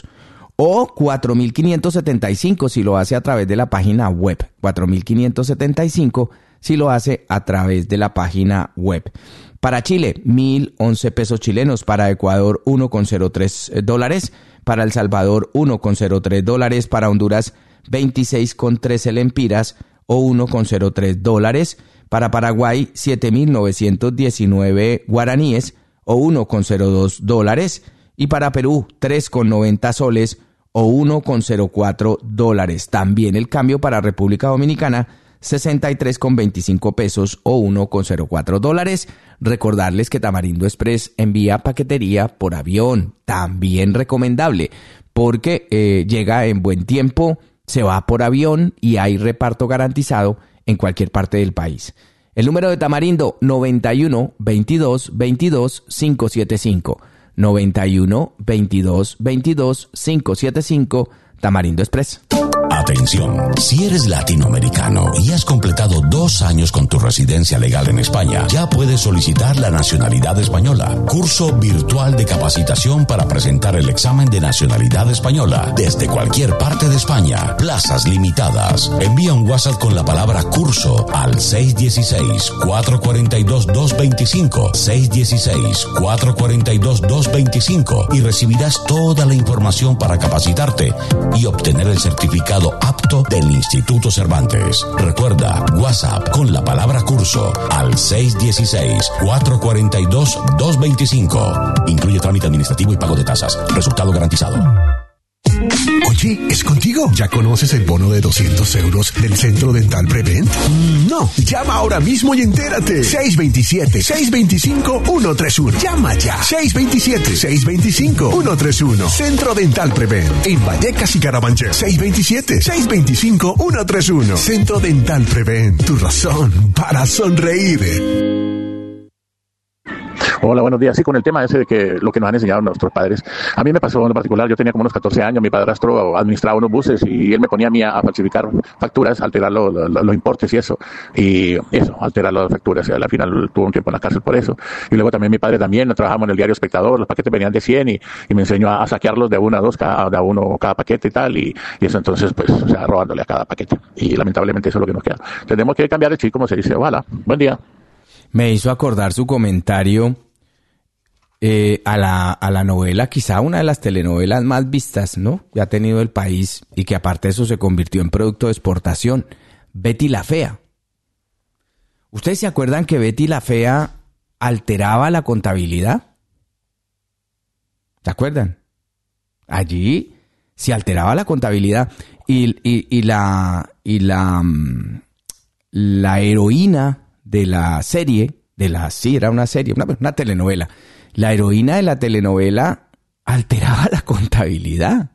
O cuatro mil quinientos setenta y cinco si lo hace a través de la página web. cuatro mil quinientos setenta y cinco si lo hace a través de la página web. Para Chile, mil once pesos chilenos. Para Ecuador, uno con cero tres dólares. Para El Salvador, uno con cero tres dólares. Para Honduras, veintiséis con trece lempiras o uno con cero tres dólares. Para Paraguay, siete mil novecientos diecinueve guaraníes o uno con cero dos dólares. Y para Perú, tres con noventa soles o uno con cero cuatro dólares. También el cambio para República Dominicana, sesenta y tres con veinticinco pesos o uno con cero cuatro dólares. Recordarles que Tamarindo Express envía paquetería por avión, también recomendable, porque eh, llega en buen tiempo, se va por avión y hay reparto garantizado en cualquier parte del país. El número de Tamarindo, noventa y uno, veintidós, veintidós, quinientos setenta y cinco. noventa y uno, veintidós, veintidós, quinientos setenta y cinco, Tamarindo Express. Atención, si eres latinoamericano y has completado dos años con tu residencia legal en España, ya puedes solicitar la nacionalidad española. Curso virtual de capacitación para presentar el examen de nacionalidad española desde cualquier parte de España. Plazas limitadas. Envía un WhatsApp con la palabra curso al seis uno seis, cuatro cuatro dos, dos dos cinco, seis uno seis, cuatro cuatro dos, dos dos cinco y recibirás toda la información para capacitarte y obtener el certificado apto del Instituto Cervantes. Recuerda, WhatsApp con la palabra curso al seis uno seis, cuatro cuatro dos, dos dos cinco. Incluye trámite administrativo y pago de tasas. Resultado garantizado. Oye, ¿es contigo? ¿Ya conoces el bono de doscientos euros del Centro Dental Prevent? Mm, no. Llama ahora mismo y entérate. seis dos siete, seis dos cinco, uno tres uno. Llama ya. seis dos siete, seis dos cinco, uno tres uno. Centro Dental Prevent. En Vallecas y Carabanchel. seis dos siete, seis dos cinco, uno tres uno. Centro Dental Prevent. Tu razón para sonreír. Hola, buenos días. Sí, con el tema ese de que lo que nos han enseñado nuestros padres. A mí me pasó en lo particular, yo tenía como unos catorce años, mi padrastro administraba unos buses y él me ponía a mí a falsificar facturas, alterar lo, lo, los importes y eso. Y eso, alterar las facturas. Y al final tuvo un tiempo en la cárcel por eso. Y luego también mi padre también, trabajamos en el diario Espectador, los paquetes venían de cien y, y me enseñó a, a saquearlos de uno a dos, cada, de a uno cada paquete y tal. Y, y eso entonces, pues, o sea, robándole a cada paquete. Y lamentablemente eso es lo que nos queda. Tenemos que cambiar el chip, como se dice. Ojalá. Buen día. Me hizo acordar su comentario Eh, a la, a la novela, quizá una de las telenovelas más vistas, ¿no?, que ha tenido el país y que aparte de eso se convirtió en producto de exportación, Betty la Fea. ¿Ustedes se acuerdan que Betty la Fea alteraba la contabilidad? ¿Se acuerdan? Allí se alteraba la contabilidad y, y, y la y la la heroína de la serie, de la sí, era una serie, una, una telenovela. La heroína de la telenovela alteraba la contabilidad.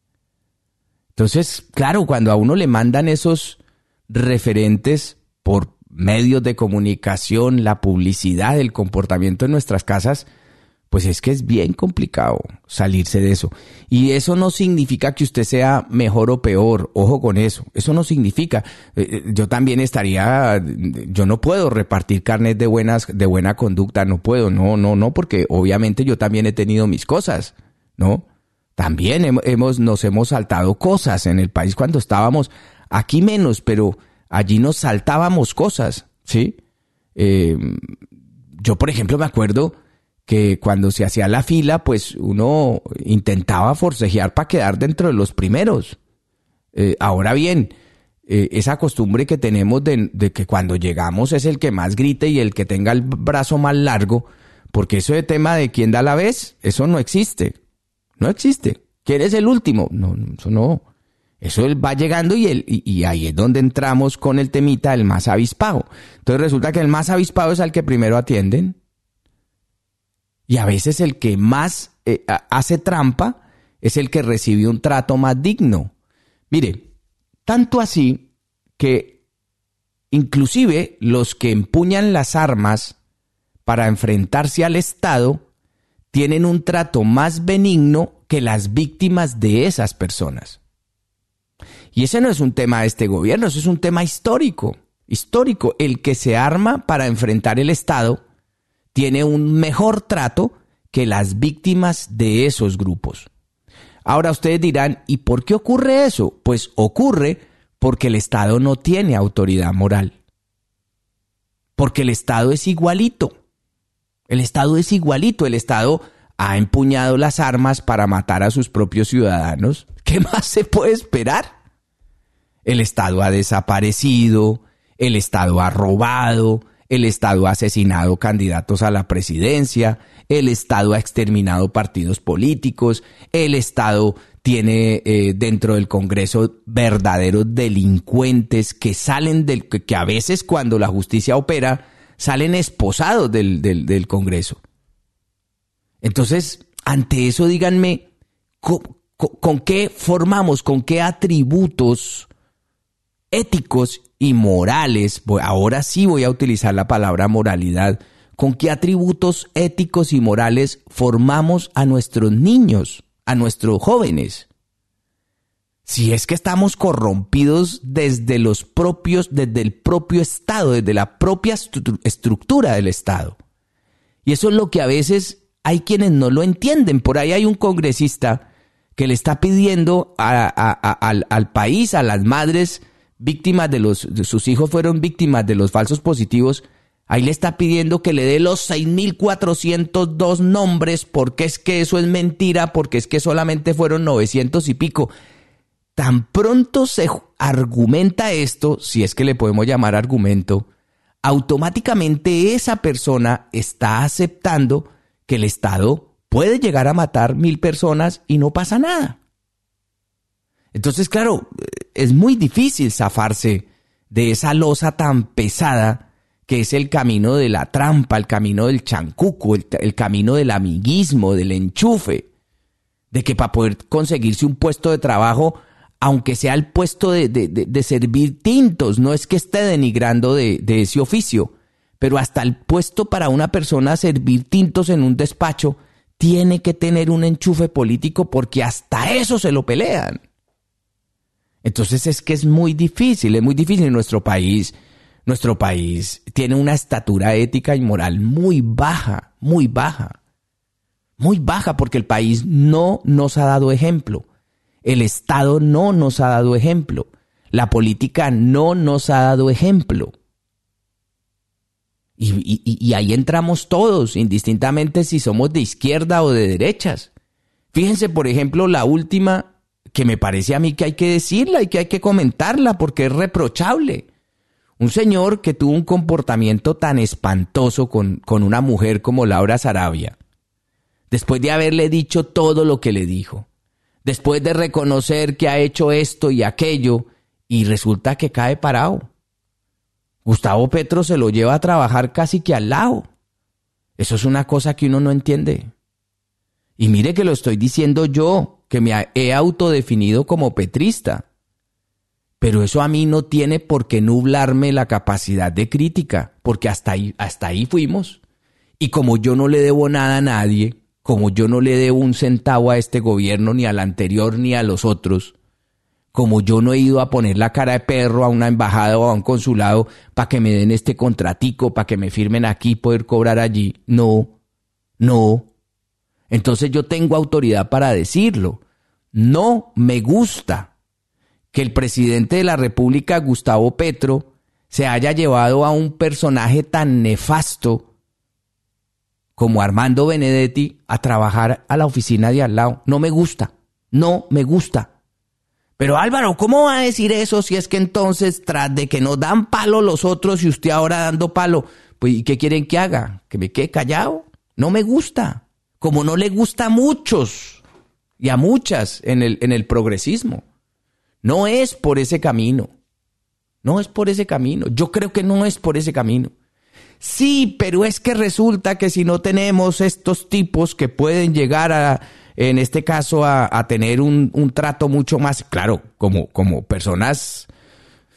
Entonces, claro, cuando a uno le mandan esos referentes por medios de comunicación, la publicidad, el comportamiento en nuestras casas, pues es que es bien complicado salirse de eso. Y eso no significa que usted sea mejor o peor, ojo con eso, eso no significa. Eh, yo también estaría, yo no puedo repartir carnet de buenas, de buena conducta, no puedo, no, no, no, porque obviamente yo también he tenido mis cosas, ¿no? También hemos, nos hemos saltado cosas en el país cuando estábamos, aquí menos, pero allí nos saltábamos cosas, ¿sí? Eh, yo, por ejemplo, me acuerdo que cuando se hacía la fila, pues uno intentaba forcejear para quedar dentro de los primeros. Eh, ahora bien, eh, esa costumbre que tenemos de, de que cuando llegamos es el que más grite y el que tenga el brazo más largo, porque eso de tema de quién da la vez, eso no existe. No existe. ¿Quién es el último? No, eso no. Eso él va llegando y, el, y, y ahí es donde entramos con el temita del más avispado. Entonces resulta que el más avispado es al que primero atienden. Y a veces el que más eh, hace trampa es el que recibe un trato más digno. Mire, tanto así que inclusive los que empuñan las armas para enfrentarse al Estado tienen un trato más benigno que las víctimas de esas personas. Y ese no es un tema de este gobierno, eso es un tema histórico. Histórico. El que se arma para enfrentar el Estado tiene un mejor trato que las víctimas de esos grupos. Ahora ustedes dirán, ¿y por qué ocurre eso? Pues ocurre porque el Estado no tiene autoridad moral. Porque el Estado es igualito. El Estado es igualito. El Estado ha empuñado las armas para matar a sus propios ciudadanos. ¿Qué más se puede esperar? El Estado ha desaparecido, el Estado ha robado, el Estado ha asesinado candidatos a la presidencia, el Estado ha exterminado partidos políticos, el Estado tiene eh, dentro del Congreso verdaderos delincuentes que salen del, que, que a veces cuando la justicia opera salen esposados del, del, del Congreso. Entonces, ante eso díganme, ¿con, con, con qué formamos, con qué atributos éticos y morales, ahora sí voy a utilizar la palabra moralidad, con qué atributos éticos y morales formamos a nuestros niños, a nuestros jóvenes? Si es que estamos corrompidos desde los propios, desde el propio Estado, desde la propia estru- estructura del Estado. Y eso es lo que a veces hay quienes no lo entienden. Por ahí hay un congresista que le está pidiendo a, a, a, al, al país, a las madres víctimas de los, de sus hijos fueron víctimas de los falsos positivos, ahí le está pidiendo que le dé los seis mil cuatrocientos dos nombres, porque es que eso es mentira, porque es que solamente fueron novecientos y pico. Tan pronto se argumenta esto, si es que le podemos llamar argumento, automáticamente esa persona está aceptando que el Estado puede llegar a matar mil personas y no pasa nada. Entonces, claro, es muy difícil zafarse de esa losa tan pesada que es el camino de la trampa, el camino del chancuco, el, el camino del amiguismo, del enchufe, de que para poder conseguirse un puesto de trabajo, aunque sea el puesto de, de, de, de servir tintos, no es que esté denigrando de, de ese oficio, pero hasta el puesto para una persona servir tintos en un despacho tiene que tener un enchufe político porque hasta eso se lo pelean. Entonces es que es muy difícil, es muy difícil en nuestro país. Nuestro país tiene una estatura ética y moral muy baja, muy baja. Muy baja porque el país no nos ha dado ejemplo. El Estado no nos ha dado ejemplo. La política no nos ha dado ejemplo. Y, y, y ahí entramos todos, indistintamente si somos de izquierda o de derechas. Fíjense, por ejemplo, la última que me parece a mí que hay que decirla y que hay que comentarla porque es reprochable. Un señor que tuvo un comportamiento tan espantoso con, con una mujer como Laura Sarabia, después de haberle dicho todo lo que le dijo, después de reconocer que ha hecho esto y aquello, y resulta que cae parado. Gustavo Petro se lo lleva a trabajar casi que al lado. Eso es una cosa que uno no entiende. Y mire que lo estoy diciendo yo, que me he autodefinido como petrista. Pero eso a mí no tiene por qué nublarme la capacidad de crítica, porque hasta ahí, hasta ahí fuimos. Y como yo no le debo nada a nadie, como yo no le debo un centavo a este gobierno, ni al anterior, ni a los otros, como yo no he ido a poner la cara de perro a una embajada o a un consulado para que me den este contratico, para que me firmen aquí y poder cobrar allí, no, no. Entonces yo tengo autoridad para decirlo. No me gusta que el presidente de la República, Gustavo Petro, se haya llevado a un personaje tan nefasto como Armando Benedetti a trabajar a la oficina de al lado. No me gusta, no me gusta. Pero Álvaro, ¿cómo va a decir eso si es que entonces tras de que nos dan palo los otros y usted ahora dando palo, pues ¿y qué quieren que haga? ¿Que me quede callado? No me gusta. Como no le gusta a muchos y a muchas en el, en el progresismo. No es por ese camino. No es por ese camino. Yo creo que no es por ese camino. Sí, pero es que resulta que si no tenemos estos tipos que pueden llegar a, en este caso, a, a tener un, un trato mucho más, claro, como, como personas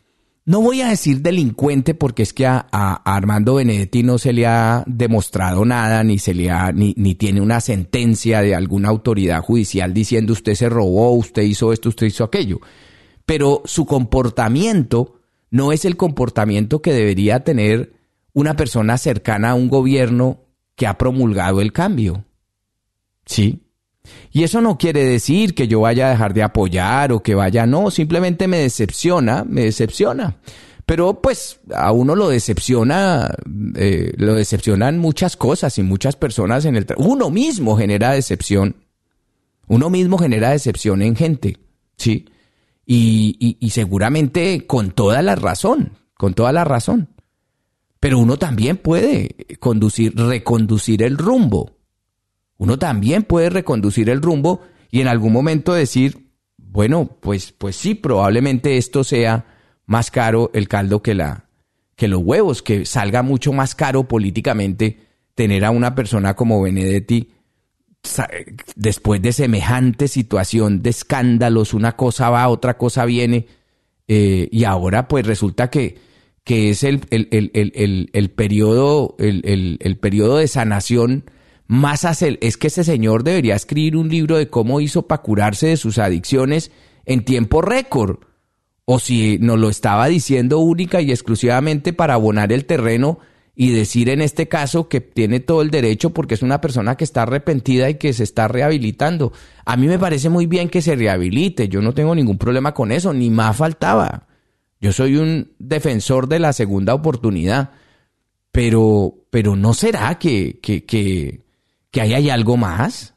no voy a decir delincuente porque es que a, a, a Armando Benedetti no se le ha demostrado nada, ni se le ha, ni, ni tiene una sentencia de alguna autoridad judicial diciendo usted se robó, usted hizo esto, usted hizo aquello. Pero su comportamiento no es el comportamiento que debería tener una persona cercana a un gobierno que ha promulgado el cambio. ¿Sí? Y eso no quiere decir que yo vaya a dejar de apoyar o que vaya, no, simplemente me decepciona, me decepciona. Pero pues a uno lo decepciona, eh, lo decepcionan muchas cosas y muchas personas en el tra- uno mismo genera decepción, uno mismo genera decepción en gente, ¿sí? Y, y, y seguramente con toda la razón, con toda la razón. Pero uno también puede conducir, reconducir el rumbo. Uno también puede reconducir el rumbo y en algún momento decir, bueno, pues, pues sí, probablemente esto sea más caro el caldo que, la, que los huevos, que salga mucho más caro políticamente tener a una persona como Benedetti después de semejante situación de escándalos, una cosa va, otra cosa viene, eh, y ahora pues resulta que, que es el, el, el, el, el, el periodo, el, el, el periodo de sanación más acel- es que ese señor debería escribir un libro de cómo hizo para curarse de sus adicciones en tiempo récord, o si nos lo estaba diciendo única y exclusivamente para abonar el terreno y decir en este caso que tiene todo el derecho porque es una persona que está arrepentida y que se está rehabilitando. A mí me parece muy bien que se rehabilite, yo no tengo ningún problema con eso, ni más faltaba. Yo soy un defensor de la segunda oportunidad, pero, pero ¿no será que, que, que que ahí hay algo más?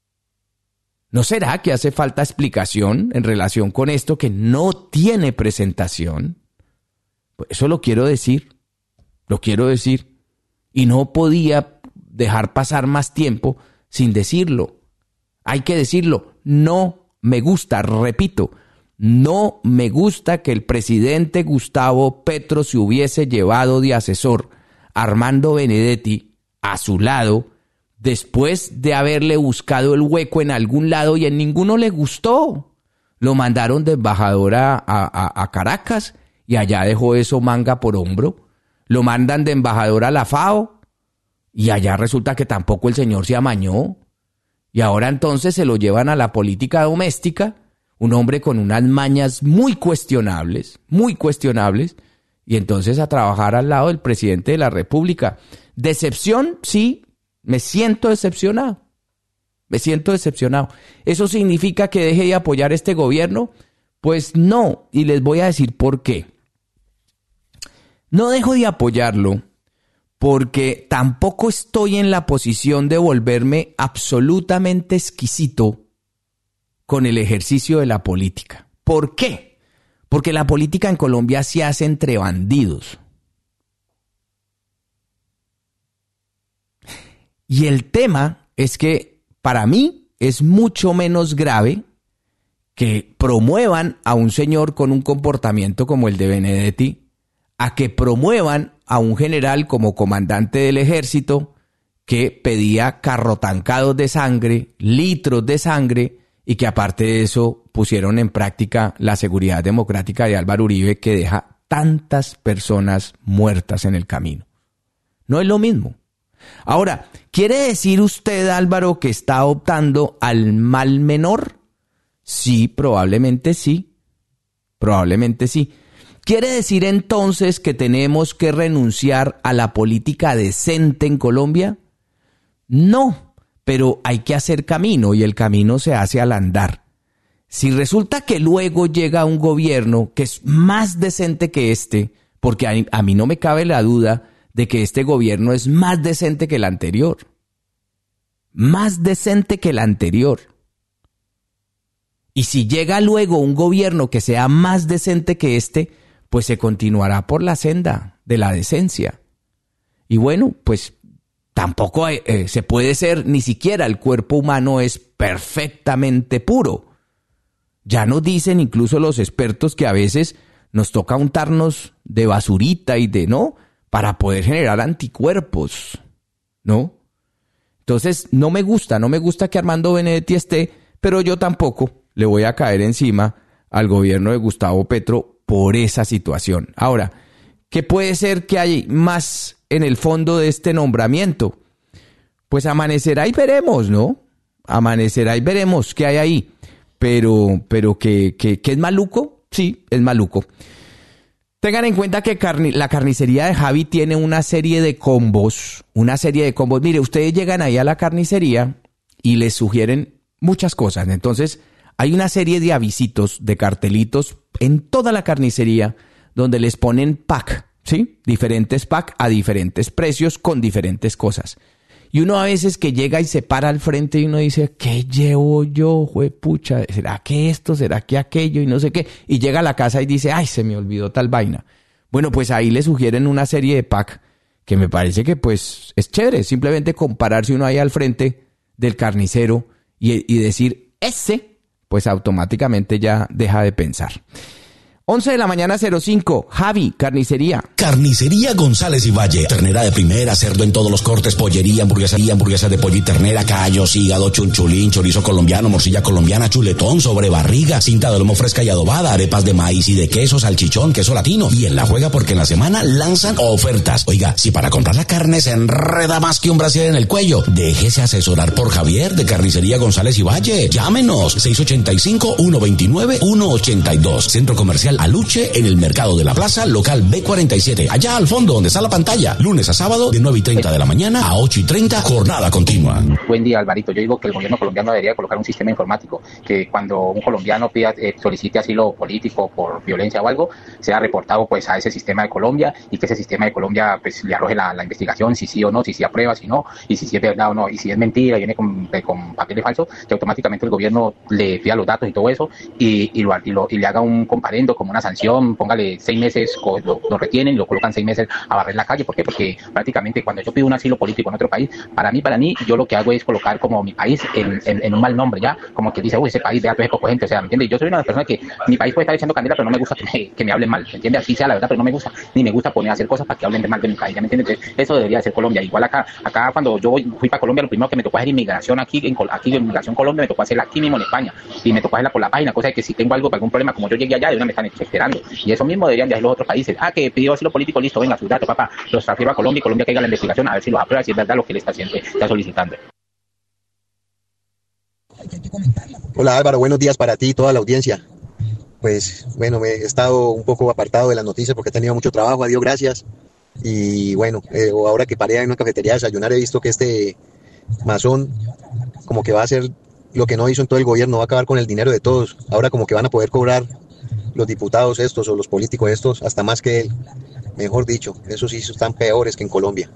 ¿No será que hace falta explicación en relación con esto que no tiene presentación? Pues eso lo quiero decir, lo quiero decir. Y no podía dejar pasar más tiempo sin decirlo. Hay que decirlo. No me gusta, repito, no me gusta que el presidente Gustavo Petro se hubiese llevado de asesor a Armando Benedetti a su lado después de haberle buscado el hueco en algún lado y en ninguno le gustó. Lo mandaron de embajador a, a, a Caracas y allá dejó eso manga por hombro. Lo mandan de embajador a la FAO y allá resulta que tampoco el señor se amañó. Y ahora entonces se lo llevan a la política doméstica, un hombre con unas mañas muy cuestionables, muy cuestionables, y entonces a trabajar al lado del presidente de la República. Decepción, sí. Me siento decepcionado, me siento decepcionado. ¿Eso significa que deje de apoyar este gobierno? Pues no, y les voy a decir por qué. No dejo de apoyarlo porque tampoco estoy en la posición de volverme absolutamente exquisito con el ejercicio de la política. ¿Por qué? Porque la política en Colombia se hace entre bandidos. Y el tema es que para mí es mucho menos grave que promuevan a un señor con un comportamiento como el de Benedetti a que promuevan a un general como comandante del ejército que pedía carrotancados de sangre, litros de sangre, y que aparte de eso pusieron en práctica la seguridad democrática de Álvaro Uribe que deja tantas personas muertas en el camino. No es lo mismo. Ahora, ¿quiere decir usted, Álvaro, que está optando al mal menor? Sí, probablemente sí. Probablemente sí. ¿Quiere decir entonces que tenemos que renunciar a la política decente en Colombia? No, pero hay que hacer camino y el camino se hace al andar. Si resulta que luego llega un gobierno que es más decente que este, porque a, a mí no me cabe la duda de que este gobierno es más decente que el anterior. Más decente que el anterior. Y si llega luego un gobierno que sea más decente que este, pues se continuará por la senda de la decencia. Y bueno, pues tampoco eh, se puede ser, ni siquiera el cuerpo humano es perfectamente puro. Ya nos dicen incluso los expertos que a veces nos toca untarnos de basurita y de, ¿no?, para poder generar anticuerpos, ¿no? Entonces, no me gusta, no me gusta que Armando Benedetti esté, pero yo tampoco le voy a caer encima al gobierno de Gustavo Petro por esa situación. Ahora, ¿qué puede ser que hay más en el fondo de este nombramiento? Pues amanecerá y veremos, ¿no? Amanecerá y veremos qué hay ahí. Pero, pero que, que, que es maluco, sí, es maluco. Tengan en cuenta que carni- la carnicería de Javi tiene una serie de combos, una serie de combos. Mire, ustedes llegan ahí a la carnicería y les sugieren muchas cosas. Entonces, hay una serie de avisitos, de cartelitos en toda la carnicería donde les ponen pack, ¿sí? Diferentes pack a diferentes precios con diferentes cosas. Y uno a veces que llega y se para al frente y uno dice, ¿qué llevo yo, juepucha? ¿Será que esto? ¿Será que aquello? Y no sé qué. Y llega a la casa y dice, ay, se me olvidó tal vaina. Bueno, pues ahí le sugieren una serie de pack que me parece que pues es chévere. Simplemente compararse uno ahí al frente del carnicero y, y decir, ese, pues automáticamente ya deja de pensar. once de la mañana, cero cinco. Javi, carnicería. Carnicería González y Valle. Ternera de primera, cerdo en todos los cortes, pollería, hamburguesería, hamburguesa de pollo y ternera, callos, hígado, chunchulín, chorizo colombiano, morcilla colombiana, chuletón, sobrebarriga, cinta de lomo fresca y adobada, arepas de maíz y de queso, salchichón, queso latino. Y en la juega porque en la semana lanzan ofertas. Oiga, si para comprar la carne se enreda más que un brasier en el cuello, déjese asesorar por Javier de Carnicería González y Valle. Llámenos seis ocho cinco, uno dos nueve, uno ocho dos. Centro Comercial Aluche en el Mercado de la Plaza, local B cuarenta y siete. Allá al fondo donde está la pantalla. Lunes a sábado de nueve y treinta de la mañana a ocho y treinta, jornada continua. Buen día, Alvarito. Yo digo que el gobierno colombiano debería colocar un sistema informático que cuando un colombiano pida, eh, solicite asilo político por violencia o algo, sea reportado pues a ese sistema de Colombia y que ese sistema de Colombia pues le arroje la, la investigación, si sí o no, si sí aprueba, si no, y si sí es verdad o no. Y si es mentira, viene con, con papeles falsos, que automáticamente el gobierno le pida los datos y todo eso y, y, lo, y, lo, y le haga un comparendo como una sanción, póngale seis meses, lo, lo retienen y lo colocan seis meses a barrer la calle. ¿Por qué? Porque prácticamente cuando yo pido un asilo político en otro país, para mí, para mí, yo lo que hago es colocar como mi país en, en, en un mal nombre, ¿ya? Como que dice, uy, ese país de alto es poco gente, o sea, ¿me entiendes? Yo soy una de las personas que mi país puede estar echando candela, pero no me gusta que me, que me hablen mal, ¿me entiendes? Así sea la verdad, pero no me gusta, ni me gusta poner a hacer cosas para que hablen de mal de mi país, ¿ya me entiendes? Entonces, eso debería ser Colombia. Igual acá, acá cuando yo voy, fui para Colombia, lo primero que me tocó hacer inmigración aquí, en, aquí en Inmigración Colombia, me tocó hacerla aquí mismo en España, y me tocó hacerla por la página, cosa de que si tengo algo, algún problema, como yo llegué allá, de una me están esperando, y eso mismo deberían de hacer los otros países. Ah, que pidió asilo político, listo, venga, sus datos, papá, los transfiero a Colombia y Colombia que haga la investigación, a ver si los aprueba, si es verdad lo que le está haciendo, está solicitando. Hola Álvaro, buenos días para ti y toda la audiencia. Pues bueno, me he estado un poco apartado de las noticias porque he tenido mucho trabajo, a Dios gracias. Y bueno, eh, ahora que paré en una cafetería a desayunar, he visto que este masón como que va a hacer lo que no hizo en todo el gobierno, va a acabar con el dinero de todos. Ahora como que van a poder cobrar los diputados estos o los políticos estos hasta más que él. Mejor dicho, esos sí están peores que en Colombia.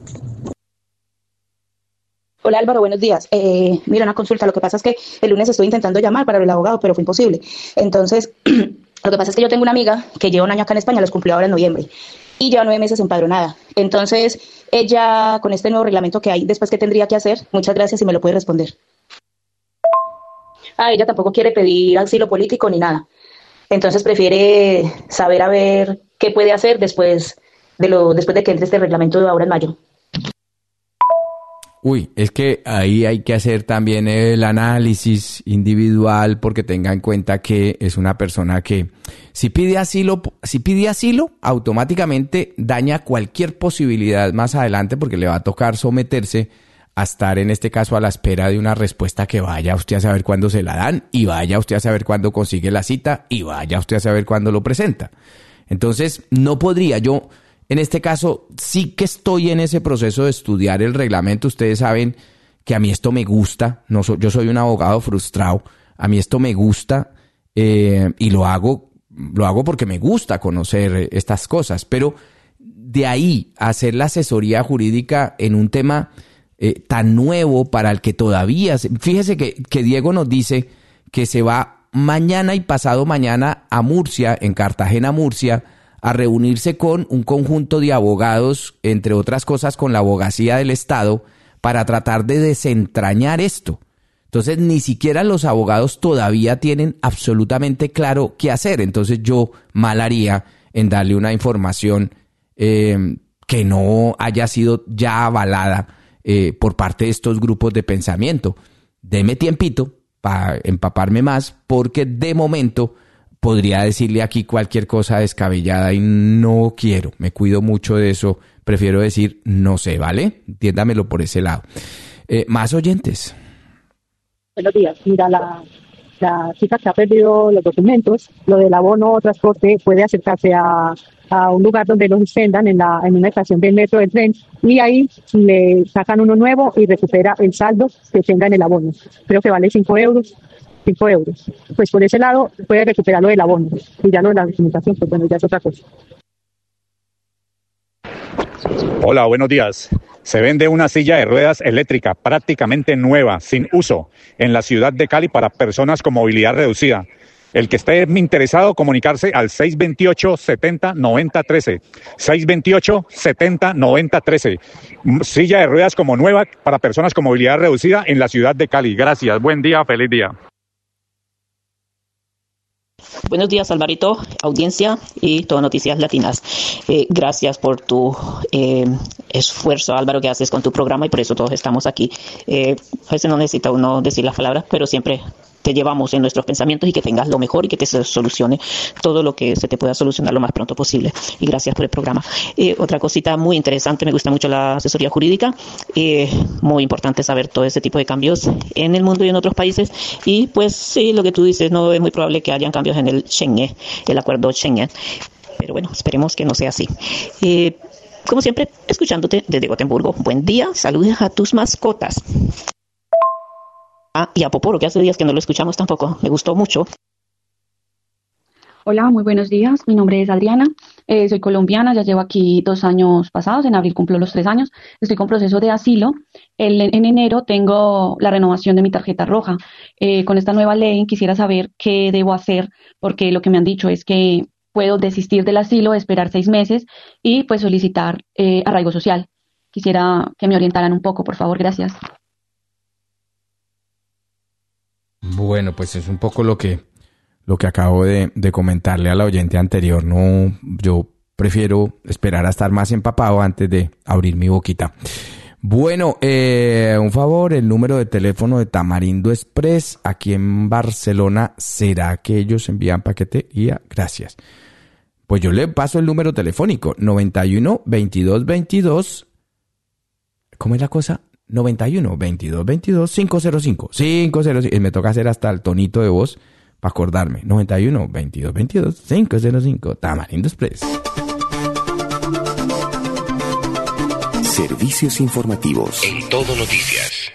Hola Álvaro, buenos días. Eh, mira, una consulta. Lo que pasa es que el lunes estoy intentando llamar para el abogado, pero fue imposible. Entonces, lo que pasa es que yo tengo una amiga que lleva un año acá en España, los cumplió ahora en noviembre, y lleva nueve meses empadronada. Entonces, ella, con este nuevo reglamento que hay, después, ¿qué tendría que hacer? Muchas gracias, si me lo puede responder. Ah, ella tampoco quiere pedir asilo político ni nada. Entonces, prefiere saber a ver qué puede hacer después de, lo, después de que entre este reglamento ahora en mayo. Uy, es que ahí hay que hacer también el análisis individual porque tenga en cuenta que es una persona que si pide asilo, si pide asilo, automáticamente daña cualquier posibilidad más adelante porque le va a tocar someterse a estar en este caso a la espera de una respuesta que vaya usted a saber cuándo se la dan y vaya usted a saber cuándo consigue la cita y vaya usted a saber cuándo lo presenta. Entonces, no podría yo... En este caso, sí que estoy en ese proceso de estudiar el reglamento. Ustedes saben que a mí esto me gusta. No so, yo soy un abogado frustrado. A mí esto me gusta eh, y lo hago, lo hago porque me gusta conocer estas cosas. Pero de ahí a hacer la asesoría jurídica en un tema eh, tan nuevo para el que todavía... Fíjese que, que Diego nos dice que se va mañana y pasado mañana a Murcia, en Cartagena, Murcia, a reunirse con un conjunto de abogados, entre otras cosas con la abogacía del Estado, para tratar de desentrañar esto. Entonces, ni siquiera los abogados todavía tienen absolutamente claro qué hacer. Entonces, yo mal haría en darle una información eh, que no haya sido ya avalada eh, por parte de estos grupos de pensamiento. Deme tiempito para empaparme más, porque de momento... podría decirle aquí cualquier cosa descabellada y no quiero, me cuido mucho de eso, prefiero decir no sé, ¿vale? Entiéndamelo por ese lado. Eh, más oyentes. Buenos días, mira, la, la chica que ha perdido los documentos, lo del abono o transporte, puede acercarse a, a un lugar donde los extendan en, la, en una estación del metro, del tren, y ahí le sacan uno nuevo y recupera el saldo que tenga en el abono. Creo que vale cinco euros. cinco euros. Pues por ese lado puede recuperar lo del abono. Y ya lo de la documentación, pues bueno, ya es otra cosa. Hola, buenos días. Se vende una silla de ruedas eléctrica prácticamente nueva, sin uso, en la ciudad de Cali para personas con movilidad reducida. El que esté interesado, comunicarse al seis veintiocho, setenta, noventa, trece. seis veintiocho, setenta, noventa, trece. Silla de ruedas como nueva para personas con movilidad reducida en la ciudad de Cali. Gracias. Buen día, feliz día. Buenos días, Alvarito, audiencia y todo Noticias Latinas. Eh, gracias por tu eh, esfuerzo, Álvaro, que haces con tu programa y por eso todos estamos aquí. Eh, a veces no necesita uno decir las palabras, pero siempre te llevamos en nuestros pensamientos y que tengas lo mejor y que te solucione todo lo que se te pueda solucionar lo más pronto posible. Y gracias por el programa. Eh, otra cosita muy interesante, me gusta mucho la asesoría jurídica. Eh, muy importante saber todo ese tipo de cambios en el mundo y en otros países. Y pues sí, lo que tú dices, no es muy probable que hayan cambios en el Schengen, el acuerdo Schengen. Pero bueno, esperemos que no sea así. Eh, como siempre, escuchándote desde Gotemburgo. Buen día, saludos a tus mascotas. Ah, y a Poporo, que hace días que no lo escuchamos tampoco. Me gustó mucho. Hola, muy buenos días. Mi nombre es Adriana. Eh, soy colombiana. Ya llevo aquí dos años pasados. En abril cumplo los tres años. Estoy con proceso de asilo. El, en enero tengo la renovación de mi tarjeta roja. Eh, con esta nueva ley quisiera saber qué debo hacer, porque lo que me han dicho es que puedo desistir del asilo, esperar seis meses y pues solicitar eh, arraigo social. Quisiera que me orientaran un poco, por favor. Gracias. Bueno, pues es un poco lo que, lo que acabo de, de comentarle a la oyente anterior. No, yo prefiero esperar a estar más empapado antes de abrir mi boquita. Bueno, eh, un favor, el número de teléfono de Tamarindo Express aquí en Barcelona, ¿será que ellos envían paquetería? Gracias. Pues yo le paso el número telefónico, noventa y uno, veintidós, veintidós. ¿Cómo es la cosa? noventa y uno, veintidós, veintidós, quinientos cinco. quinientos cinco. Me toca hacer hasta el tonito de voz para acordarme. noventa y uno, veintidós, veintidós, quinientos cinco. Tamarindo Express. Servicios informativos. En Todo Noticias.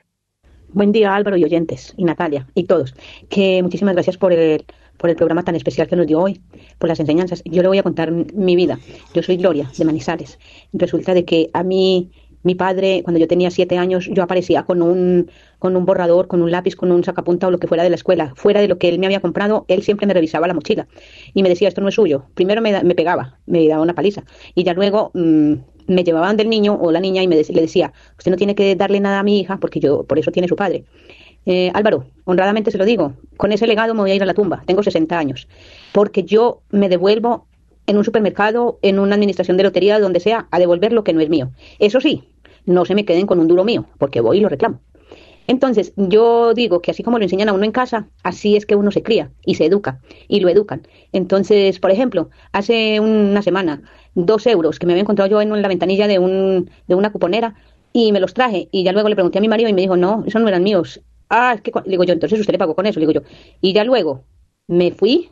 Buen día, Álvaro y oyentes, y Natalia, y todos. Que muchísimas gracias por el, por el programa tan especial que nos dio hoy, por las enseñanzas. Yo le voy a contar mi vida. Yo soy Gloria, de Manizales. Resulta de que a mí... Mi padre, cuando yo tenía siete años, yo aparecía con un, con un borrador, con un lápiz, con un sacapunta o lo que fuera de la escuela. Fuera de lo que él me había comprado, él siempre me revisaba la mochila y me decía, esto no es suyo. Primero me, da, me pegaba, me daba una paliza. Y ya luego mmm, me llevaban del niño o la niña y me de, le decía, usted no tiene que darle nada a mi hija porque yo por eso tiene su padre. Eh, Álvaro, honradamente se lo digo, con ese legado me voy a ir a la tumba. Tengo sesenta años. Porque yo me devuelvo en un supermercado, en una administración de lotería, donde sea, a devolver lo que no es mío. Eso sí, no se me queden con un duro mío, porque voy y lo reclamo. Entonces, yo digo que así como lo enseñan a uno en casa, así es que uno se cría y se educa, y lo educan. Entonces, por ejemplo, hace una semana, dos euros que me había encontrado yo en la ventanilla de, un, de una cuponera, y me los traje, y ya luego le pregunté a mi marido y me dijo, no, esos no eran míos. Ah, es que, le digo yo, entonces usted le pagó con eso, le digo yo. Y ya luego me fui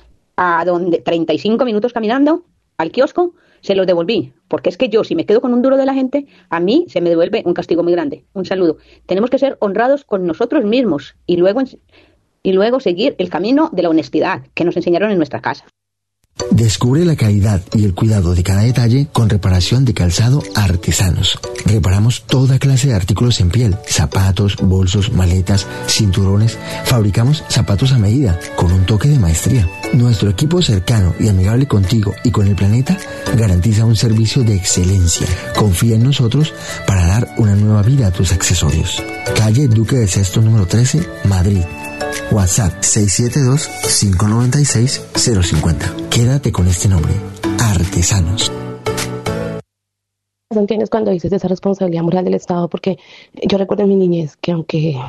a donde treinta y cinco minutos caminando al kiosco, se los devolví, porque es que yo, si me quedo con un duro de la gente, a mí se me devuelve un castigo muy grande. Un saludo. Tenemos que ser honrados con nosotros mismos y luego, y luego seguir el camino de la honestidad que nos enseñaron en nuestra casa. Descubre la calidad y el cuidado de cada detalle con reparación de calzado Artesanos. Reparamos toda clase de artículos en piel, zapatos, bolsos, maletas, cinturones. Fabricamos zapatos a medida, con un toque de maestría. Nuestro equipo cercano y amigable contigo y con el planeta garantiza un servicio de excelencia. Confía en nosotros para dar una nueva vida a tus accesorios. Calle Duque de Sexto número trece, Madrid. WhatsApp seis siete dos, cinco nueve seis, cero cinco cero. Quédate con este nombre, Artesanos. ¿Entiendes cuando dices esa responsabilidad moral del Estado? Porque yo recuerdo en mi niñez que aunque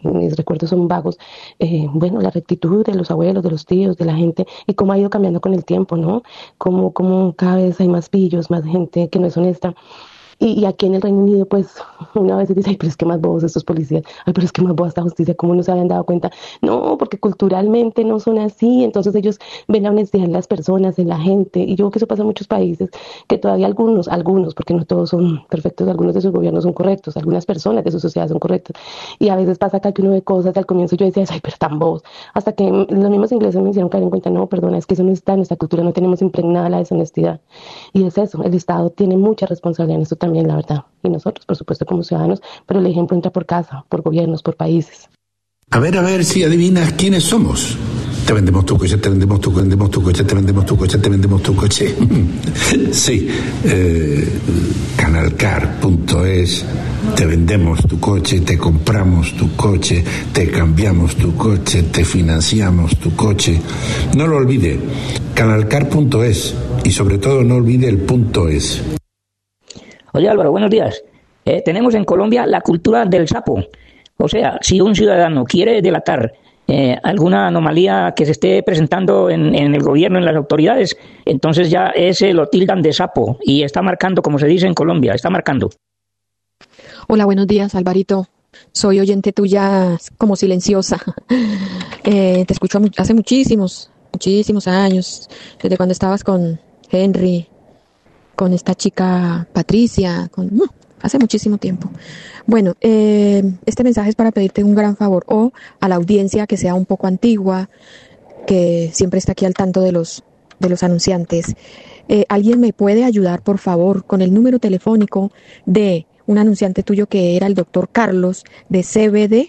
mis recuerdos son vagos, eh, bueno, la rectitud de los abuelos, de los tíos, de la gente, y cómo ha ido cambiando con el tiempo, ¿no? Como, como cada vez hay más pillos, más gente que no es honesta. Y, y aquí en el Reino Unido, pues, una vez dice, ay, pero es que más bobos estos policías, ay, pero es que más boba esta justicia, ¿cómo no se habían dado cuenta? No, porque culturalmente no son así, entonces ellos ven la honestidad en las personas, en la gente, y yo creo que eso pasa en muchos países, que todavía algunos, algunos, porque no todos son perfectos, algunos de sus gobiernos son correctos, algunas personas de su sociedad son correctas, y a veces pasa acá que uno ve cosas, al comienzo yo decía, ay, pero tan bobos, hasta que los mismos ingleses me hicieron caer en cuenta, no, perdona, es que eso no está en nuestra cultura, no tenemos impregnada la deshonestidad, y es eso, el Estado tiene mucha responsabilidad en esto también, la verdad, y nosotros, por supuesto, como ciudadanos, pero el ejemplo entra por casa, por gobiernos, por países. A ver, a ver si adivinas quiénes somos. Te vendemos tu coche, te vendemos tu, vendemos tu coche, te vendemos tu coche, te vendemos tu coche. Sí, eh, canalcar punto es, te vendemos tu coche, te compramos tu coche, te cambiamos tu coche, te financiamos tu coche. No lo olvide, canalcar punto es, y sobre todo no olvide el punto es. Oye Álvaro, buenos días. Eh, tenemos en Colombia la cultura del sapo. O sea, si un ciudadano quiere delatar eh, alguna anomalía que se esté presentando en, en el gobierno, en las autoridades, entonces ya ese lo tildan de sapo y está marcando, como se dice en Colombia, está marcando. Hola, buenos días, Alvarito. Soy oyente tuya como silenciosa. Eh, te escucho hace muchísimos, muchísimos años, desde cuando estabas con Henry, con esta chica Patricia, con, uh, hace muchísimo tiempo. Bueno, eh, este mensaje es para pedirte un gran favor, o a la audiencia que sea un poco antigua, que siempre está aquí al tanto de los, de los anunciantes. Eh, ¿Alguien me puede ayudar, por favor, con el número telefónico de un anunciante tuyo que era el doctor Carlos de C B D?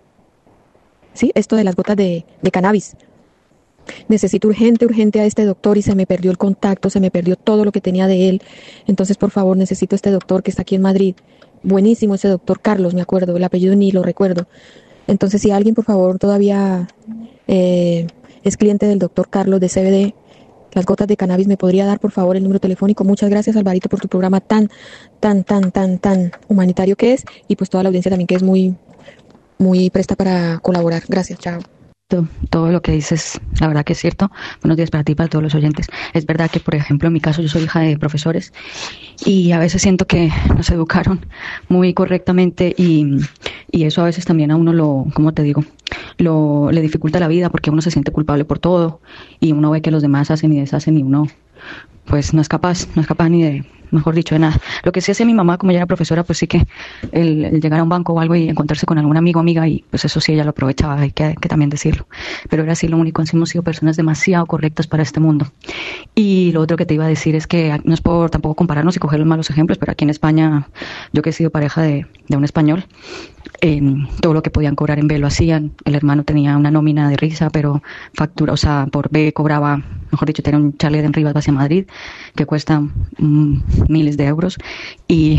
Sí, esto de las gotas de, de cannabis. Necesito urgente, urgente a este doctor y se me perdió el contacto, se me perdió todo lo que tenía de él. Entonces, por favor, necesito a este doctor que está aquí en Madrid. Buenísimo ese doctor Carlos, me acuerdo, el apellido ni lo recuerdo. Entonces, si alguien, por favor, todavía eh, es cliente del doctor Carlos de C B D, las gotas de cannabis, ¿me podría dar, por favor, el número telefónico? Muchas gracias, Alvarito, por tu programa tan, tan, tan, tan, tan humanitario que es, y pues toda la audiencia también que es muy, muy presta para colaborar. Gracias, chao. Todo lo que dices, la verdad que es cierto. Buenos días para ti y para todos los oyentes. Es verdad que, por ejemplo, en mi caso yo soy hija de profesores y a veces siento que nos educaron muy correctamente y, y eso a veces también a uno lo, ¿cómo te digo? Lo, le dificulta la vida porque uno se siente culpable por todo y uno ve que los demás hacen y deshacen y uno pues no es capaz, no es capaz ni de, mejor dicho, de nada. Lo que sí hacía mi mamá, como ella era profesora, pues sí que el, el llegar a un banco o algo y encontrarse con algún amigo o amiga, y pues eso sí ella lo aprovechaba, hay que, que también decirlo. Pero era así lo único, hemos sido personas demasiado correctas para este mundo. Y lo otro que te iba a decir es que no es por tampoco compararnos y coger los malos ejemplos, pero aquí en España, yo que he sido pareja de, de un español, eh, todo lo que podían cobrar en B lo hacían. El hermano tenía una nómina de risa, pero factura, o sea, por B cobraba, mejor dicho, tenía un chalet en Rivas hacia Madrid que cuesta mm, miles de euros y,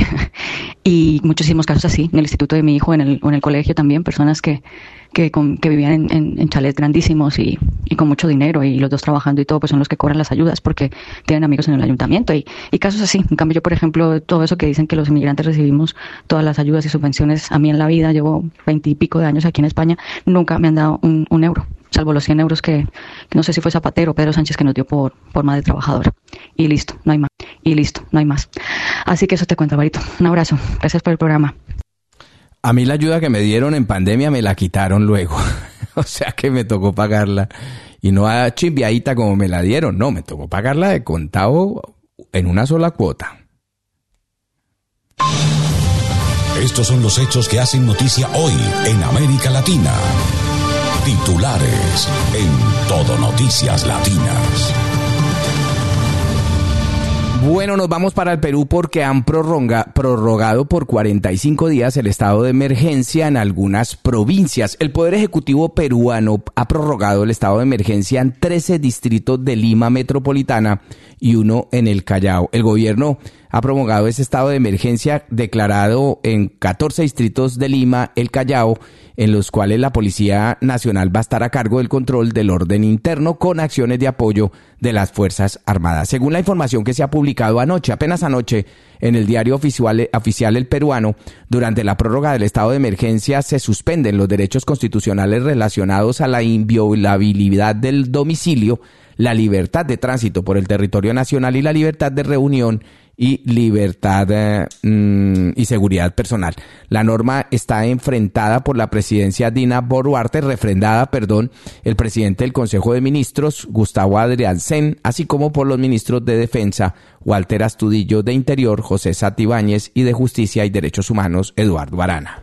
y muchísimos casos así en el instituto de mi hijo, en el, o en el colegio también, personas que, que, con, que vivían en, en, en chalets grandísimos y, y con mucho dinero, y los dos trabajando y todo, pues son los que cobran las ayudas porque tienen amigos en el ayuntamiento y, y casos así. En cambio yo, por ejemplo, todo eso que dicen que los inmigrantes recibimos todas las ayudas y subvenciones, a mí en la vida, llevo veintipico de años aquí en España, nunca me han dado un, un euro, salvo los cien euros que, que no sé si fue Zapatero o Pedro Sánchez que nos dio por, por madre trabajadora. Y listo, no hay más. Y listo, no hay más. Así que eso te cuento, Alvarito. Un abrazo. Gracias por el programa. A mí la ayuda que me dieron en pandemia me la quitaron luego. O sea que me tocó pagarla. Y no a chimbiadita como me la dieron. No, me tocó pagarla de contado en una sola cuota. Estos son los hechos que hacen noticia hoy en América Latina. Titulares en Todo Noticias Latinas. Bueno, nos vamos para el Perú porque han prorroga, prorrogado por cuarenta y cinco días el estado de emergencia en algunas provincias. El Poder Ejecutivo peruano ha prorrogado el estado de emergencia en trece distritos de Lima Metropolitana y uno en el Callao. El gobierno ha promulgado ese estado de emergencia declarado en catorce distritos de Lima, el Callao, en los cuales la Policía Nacional va a estar a cargo del control del orden interno con acciones de apoyo de las Fuerzas Armadas. Según la información que se ha publicado anoche, apenas anoche, en el diario oficial, oficial El Peruano, durante la prórroga del estado de emergencia se suspenden los derechos constitucionales relacionados a la inviolabilidad del domicilio, la libertad de tránsito por el territorio nacional y la libertad de reunión y libertad eh, mm, y seguridad personal. La norma está enfrentada por la presidencia Dina Boluarte, refrendada, perdón, el presidente del Consejo de Ministros, Gustavo Adrianzen, así como por los ministros de Defensa, Walter Astudillo, de Interior, José Santibáñez, y de Justicia y Derechos Humanos, Eduardo Arana.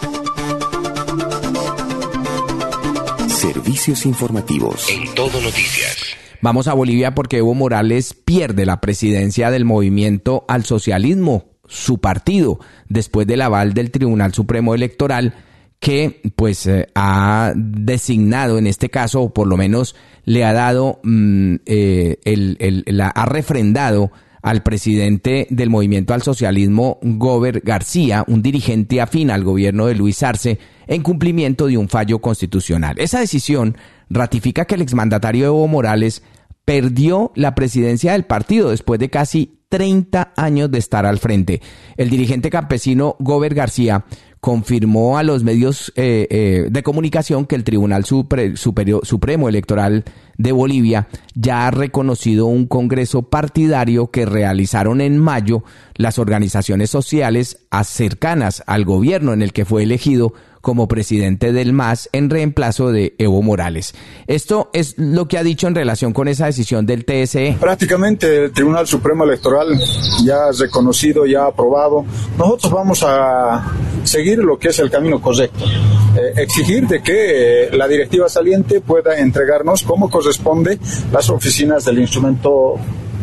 Servicios informativos en Todo Noticias. Vamos a Bolivia porque Evo Morales pierde la presidencia del Movimiento al Socialismo, su partido, después del aval del Tribunal Supremo Electoral, que pues eh, ha designado en este caso, o por lo menos le ha dado, mm, eh, el, el, la, ha refrendado al presidente del Movimiento al Socialismo, Gober García, un dirigente afín al gobierno de Luis Arce, en cumplimiento de un fallo constitucional. Esa decisión ratifica que el exmandatario Evo Morales perdió la presidencia del partido después de casi treinta años de estar al frente. El dirigente campesino Gober García confirmó a los medios eh, eh, de comunicación que el Tribunal Supre- Superior, Supremo Electoral de Bolivia ya ha reconocido un congreso partidario que realizaron en mayo las organizaciones sociales cercanas al gobierno en el que fue elegido como presidente del M A S en reemplazo de Evo Morales. Esto es lo que ha dicho en relación con esa decisión del T S E. Prácticamente el Tribunal Supremo Electoral ya ha reconocido, ya ha aprobado. Nosotros vamos a seguir lo que es el camino correcto. Eh, exigir de que eh, la directiva saliente pueda entregarnos como corresponde las oficinas del instrumento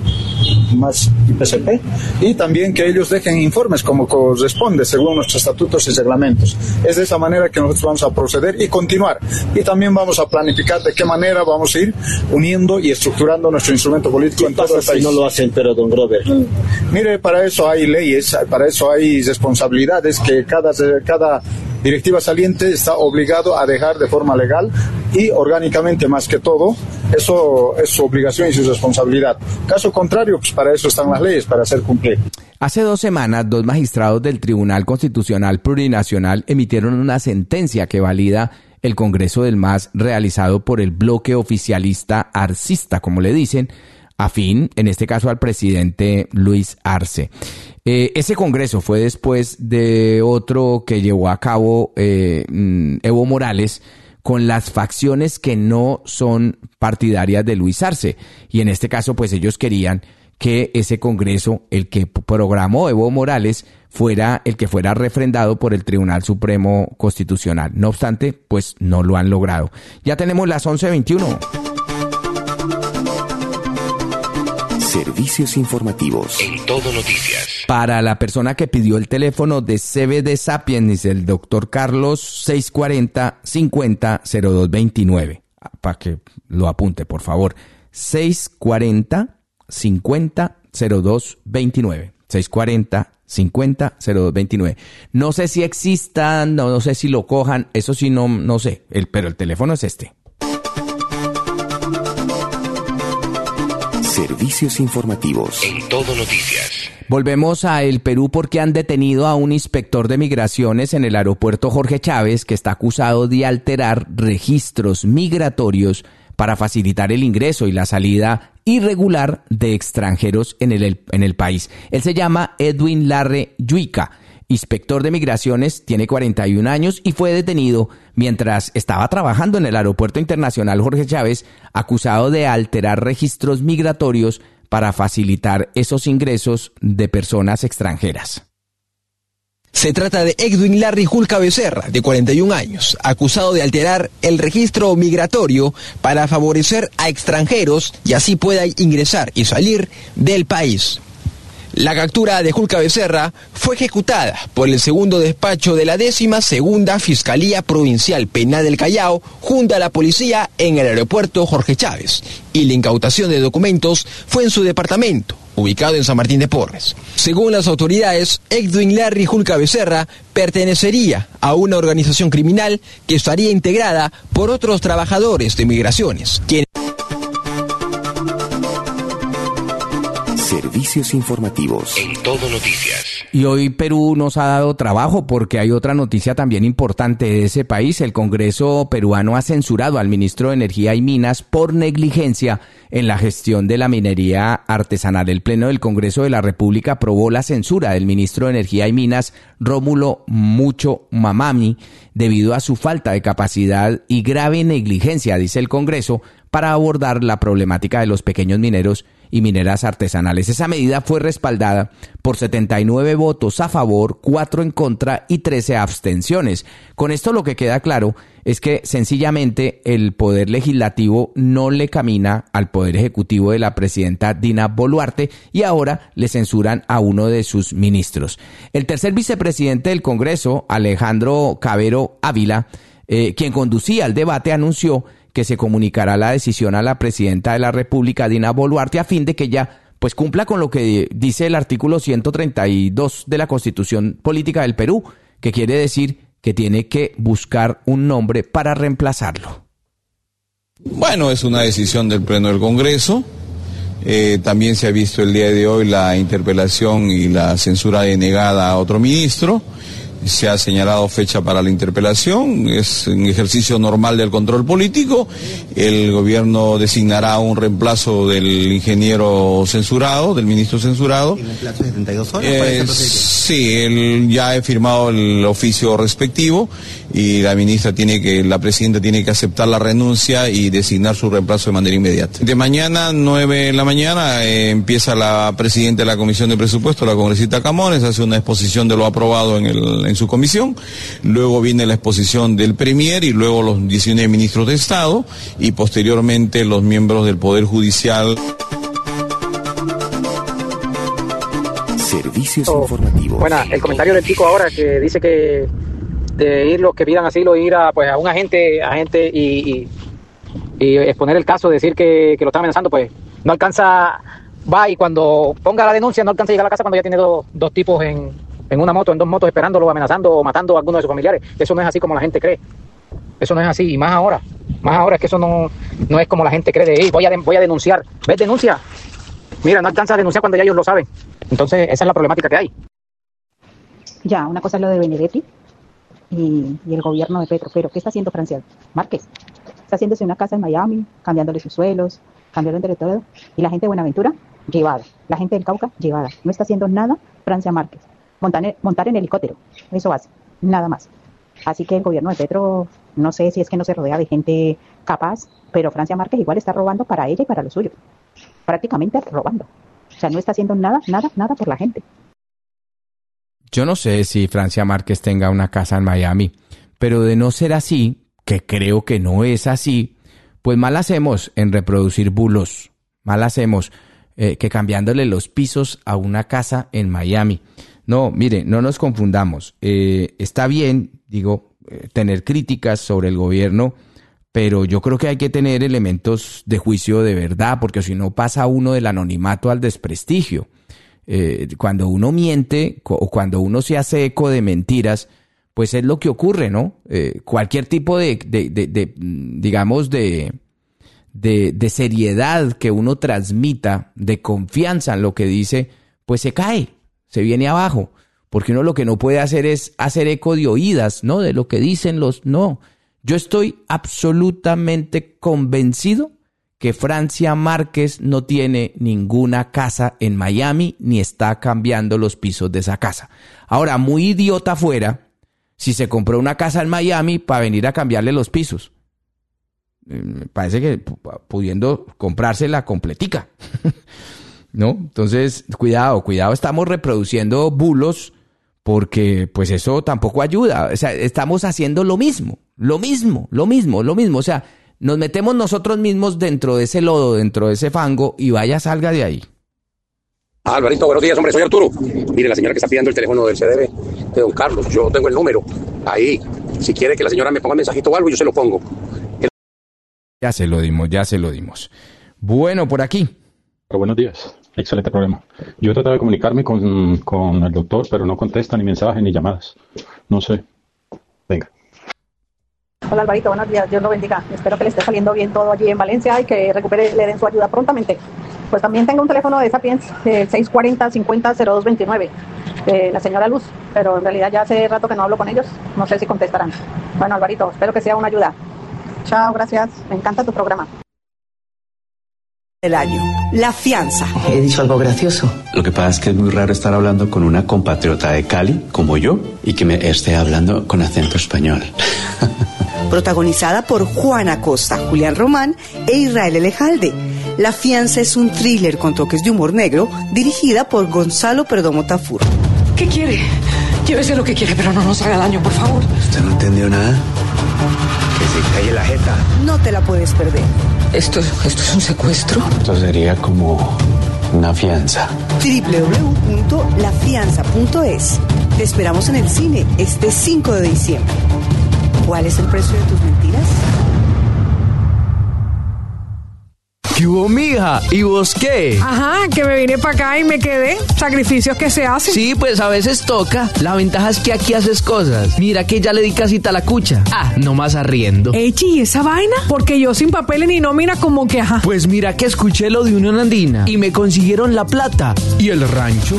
más I P C P y también que ellos dejen informes como corresponde según nuestros estatutos y reglamentos. Es de esa manera que nosotros vamos a proceder y continuar, y también vamos a planificar de qué manera vamos a ir uniendo y estructurando nuestro instrumento político en todo el país. Si no lo hacen, pero don Robert. Mire, para eso hay leyes, para eso hay responsabilidades que cada, cada directiva saliente está obligado a dejar de forma legal y orgánicamente, más que todo. Eso es su obligación y su responsabilidad. Caso contrario, pues para eso están las leyes, para hacer cumplir. Hace dos semanas, dos magistrados del Tribunal Constitucional Plurinacional emitieron una sentencia que valida el Congreso del M A S realizado por el bloque oficialista arcista, como le dicen, afín, en este caso al presidente Luis Arce. Eh, ese congreso fue después de otro que llevó a cabo eh, Evo Morales, con las facciones que no son partidarias de Luis Arce. Y en este caso, pues ellos querían que ese congreso, el que programó Evo Morales, fuera el que fuera refrendado por el Tribunal Supremo Constitucional. No obstante, pues no lo han logrado. Ya tenemos las once veintiuno. Servicios informativos en Todo Noticias. Para la persona que pidió el teléfono de C B D Sapiens, el doctor Carlos, seis cuarenta, cincuenta, cero dos veintinueve. Para que lo apunte, por favor. seis cuarenta, cincuenta, cero dos veintinueve. seis cuarenta, cincuenta, cero dos veintinueve. No sé si existan, no, no sé si lo cojan, eso sí no, no sé, el, pero el teléfono es este. Servicios informativos en Todo Noticias. Volvemos a el Perú porque han detenido a un inspector de migraciones en el aeropuerto Jorge Chávez que está acusado de alterar registros migratorios para facilitar el ingreso y la salida irregular de extranjeros en el, en el país. Él se llama Edwin Larre Yuica, inspector de migraciones, tiene cuarenta y un años y fue detenido mientras estaba trabajando en el Aeropuerto Internacional Jorge Chávez, acusado de alterar registros migratorios para facilitar esos ingresos de personas extranjeras. Se trata de Edwin Larry Julca Becerra, de cuarenta y un años, acusado de alterar el registro migratorio para favorecer a extranjeros y así pueda ingresar y salir del país. La captura de Julca Becerra fue ejecutada por el segundo despacho de la décima segunda Fiscalía Provincial Penal del Callao junto a la policía en el aeropuerto Jorge Chávez, y la incautación de documentos fue en su departamento, ubicado en San Martín de Porres. Según las autoridades, Edwin Larry Julca Becerra pertenecería a una organización criminal que estaría integrada por otros trabajadores de migraciones, quienes... Servicios informativos. En Todo Noticias. Y hoy Perú nos ha dado trabajo porque hay otra noticia también importante de ese país. El Congreso peruano ha censurado al ministro de Energía y Minas por negligencia en la gestión de la minería artesanal. El Pleno del Congreso de la República aprobó la censura del ministro de Energía y Minas, Rómulo Mucho Mamami, debido a su falta de capacidad y grave negligencia, dice el Congreso, para abordar la problemática de los pequeños mineros y mineras artesanales. Esa medida fue respaldada por setenta y nueve votos a favor, cuatro en contra y trece abstenciones. Con esto lo que queda claro es que sencillamente el Poder Legislativo no le camina al Poder Ejecutivo de la presidenta Dina Boluarte y ahora le censuran a uno de sus ministros. El tercer vicepresidente del Congreso, Alejandro Cabero Ávila, eh, quien conducía el debate, anunció que se comunicará la decisión a la presidenta de la República, Dina Boluarte, a fin de que ella pues cumpla con lo que dice el artículo ciento treinta y dos de la Constitución Política del Perú, que quiere decir que tiene que buscar un nombre para reemplazarlo. Bueno, es una decisión del Pleno del Congreso. Eh, también se ha visto el día de hoy la interpelación y la censura denegada a otro ministro. Se ha señalado fecha para la interpelación, es un ejercicio normal del control político. El gobierno designará un reemplazo del ingeniero censurado, del ministro censurado. ¿En un plazo de setenta y dos horas? Eh, sí, él ya ha firmado el oficio respectivo y la ministra tiene que, la presidenta tiene que aceptar la renuncia y designar su reemplazo de manera inmediata. De mañana, nueve de la mañana, eh, empieza la presidenta de la Comisión de Presupuesto, la congresista Camones, hace una exposición de lo aprobado en el en su comisión, luego viene la exposición del Premier y luego los diecinueve ministros de Estado y posteriormente los miembros del Poder Judicial. Servicios oh, informativos. Bueno, el comentario del chico ahora que dice que de ir los que pidan asilo, ir a pues a un agente, agente y, y, y exponer el caso, decir que, que lo están amenazando, pues no alcanza, va y cuando ponga la denuncia no alcanza a llegar a la casa cuando ya tiene dos, dos tipos en en una moto, en dos motos, esperándolo, amenazando o matando a alguno de sus familiares. Eso no es así como la gente cree. Eso no es así, y más ahora. Más ahora es que eso no, no es como la gente cree de, hey, voy a, de, voy a denunciar. ¿Ves? Denuncia. Mira, no alcanza a denunciar cuando ya ellos lo saben. Entonces, esa es la problemática que hay. Ya, una cosa es lo de Benedetti y, y el gobierno de Petro, pero ¿qué está haciendo Francia Márquez? Está haciéndose una casa en Miami, cambiándole sus suelos, cambiando el todo, y la gente de Buenaventura, llevada. La gente del Cauca, llevada. No está haciendo nada Francia Márquez. Montar, montar en helicóptero, eso hace, nada más. Así que el gobierno de Petro, no sé si es que no se rodea de gente capaz, pero Francia Márquez igual está robando para ella y para los suyos. Prácticamente robando. O sea, no está haciendo nada, nada, nada por la gente. Yo no sé si Francia Márquez tenga una casa en Miami, pero de no ser así, que creo que no es así, pues mal hacemos en reproducir bulos. Mal hacemos eh, que cambiándole los pisos a una casa en Miami. No, mire, no nos confundamos. Eh, está bien, digo, eh, tener críticas sobre el gobierno, pero yo creo que hay que tener elementos de juicio de verdad, porque si no pasa uno del anonimato al desprestigio. Eh, cuando uno miente o cuando uno se hace eco de mentiras, pues es lo que ocurre, ¿no? Eh, cualquier tipo de, de, de, de digamos, de, de, de seriedad que uno transmita, de confianza en lo que dice, pues se cae. Se viene abajo, porque uno lo que no puede hacer es hacer eco de oídas, ¿no? De lo que dicen los... No, yo estoy absolutamente convencido que Francia Márquez no tiene ninguna casa en Miami ni está cambiando los pisos de esa casa. Ahora, muy idiota fuera si se compró una casa en Miami para venir a cambiarle los pisos. Me parece que pudiendo comprársela completica. ¿No? Entonces, cuidado, cuidado, estamos reproduciendo bulos porque pues eso tampoco ayuda. O sea, estamos haciendo lo mismo, lo mismo, lo mismo, lo mismo. O sea, nos metemos nosotros mismos dentro de ese lodo, dentro de ese fango y vaya, salga de ahí. Alvarito, buenos días, hombre, soy Arturo. Mire, la señora que está pidiendo el teléfono del C D B de don Carlos, yo tengo el número ahí. Si quiere que la señora me ponga un mensajito o algo, yo se lo pongo. El... Ya se lo dimos, ya se lo dimos. Bueno, por aquí. Pero buenos días. Excelente programa. Yo he tratado de comunicarme con, con el doctor, pero no contesta ni mensajes ni llamadas. No sé. Venga. Hola Alvarito, buenos días, Dios lo bendiga. Espero que le esté saliendo bien todo allí en Valencia y que recupere, le den su ayuda prontamente. Pues también tengo un teléfono de Sapiens, eh, seis cuatro cero, cinco cero, cero dos dos nueve, eh, la señora Luz, pero en realidad ya hace rato que no hablo con ellos, no sé si contestarán. Bueno Alvarito, espero que sea una ayuda. Chao, gracias, me encanta tu programa. El año, la fianza. He dicho algo gracioso. Lo que pasa es que es muy raro estar hablando con una compatriota de Cali, como yo, y que me esté hablando con acento español. Protagonizada por Juana Costa, Julián Román e Israel Elejalde. La fianza es un thriller con toques de humor negro, dirigida por Gonzalo Perdomo Tafur. ¿Qué quiere? Llévese lo que quiere, pero no nos haga daño, por favor. ¿Usted no entendió nada? Que se calle la jeta. No te la puedes perder. ¿Esto, esto es un secuestro? Esto sería como una fianza. doble u doble u doble u punto la fianza punto es. Te esperamos en el cine este cinco de diciembre. ¿Cuál es el precio de tus mentiras? ¿Qué hubo, mija? ¿Y vos qué? Ajá, que me vine para acá y me quedé. Sacrificios que se hacen. Sí, pues a veces toca. La ventaja es que aquí haces cosas. Mira que ya le di casita a la cucha. Ah, no más arriendo. Echi, ¿y esa vaina? Porque yo sin papeles ni nómina como que ajá. Pues mira que escuché lo de Unión Andina y me consiguieron la plata y el rancho.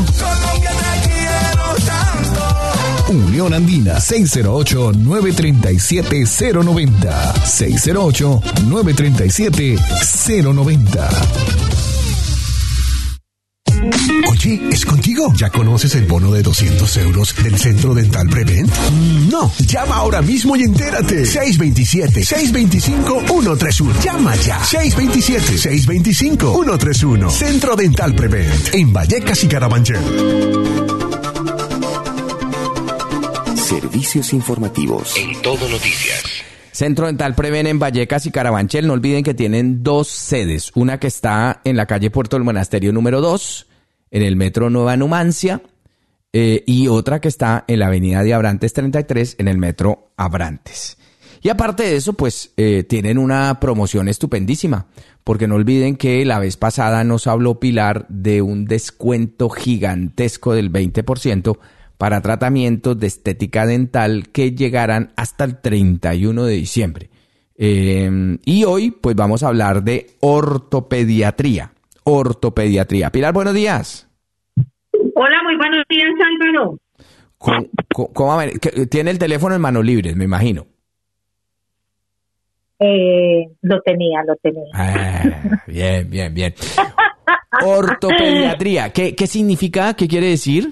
Unión Andina, seis cero ocho, nueve tres siete, cero nueve cero. seis cero ocho, nueve tres siete, cero nueve cero. Oye, ¿es contigo? ¿Ya conoces el bono de doscientos euros del Centro Dental Prevent? No, llama ahora mismo y entérate. seis dos siete, seis dos cinco, uno tres uno. Llama ya. seis dos siete, seis dos cinco, uno tres uno. Centro Dental Prevent, en Vallecas y Carabanchel. Servicios informativos. En Todo Noticias. Centro Dental Preven en Vallecas y Carabanchel. No olviden que tienen dos sedes. Una que está en la calle Puerto del Monasterio número dos, en el metro Nueva Numancia, eh, y otra que está en la avenida de Abrantes treinta y tres, en el metro Abrantes. Y aparte de eso, pues eh, tienen una promoción estupendísima, porque no olviden que la vez pasada nos habló Pilar de un descuento gigantesco del veinte por ciento para tratamientos de estética dental que llegarán hasta el treinta y uno de diciembre. Eh, y hoy, pues vamos a hablar de ortopediatría. Ortopediatría. Pilar, buenos días. Hola, muy buenos días, Álvaro. ¿Cómo, cómo, cómo, tiene el teléfono en manos libres, me imagino? Eh, lo tenía, lo tenía. Ah, bien, bien, bien. Ortopediatría, ¿qué, qué significa? ¿Qué quiere decir?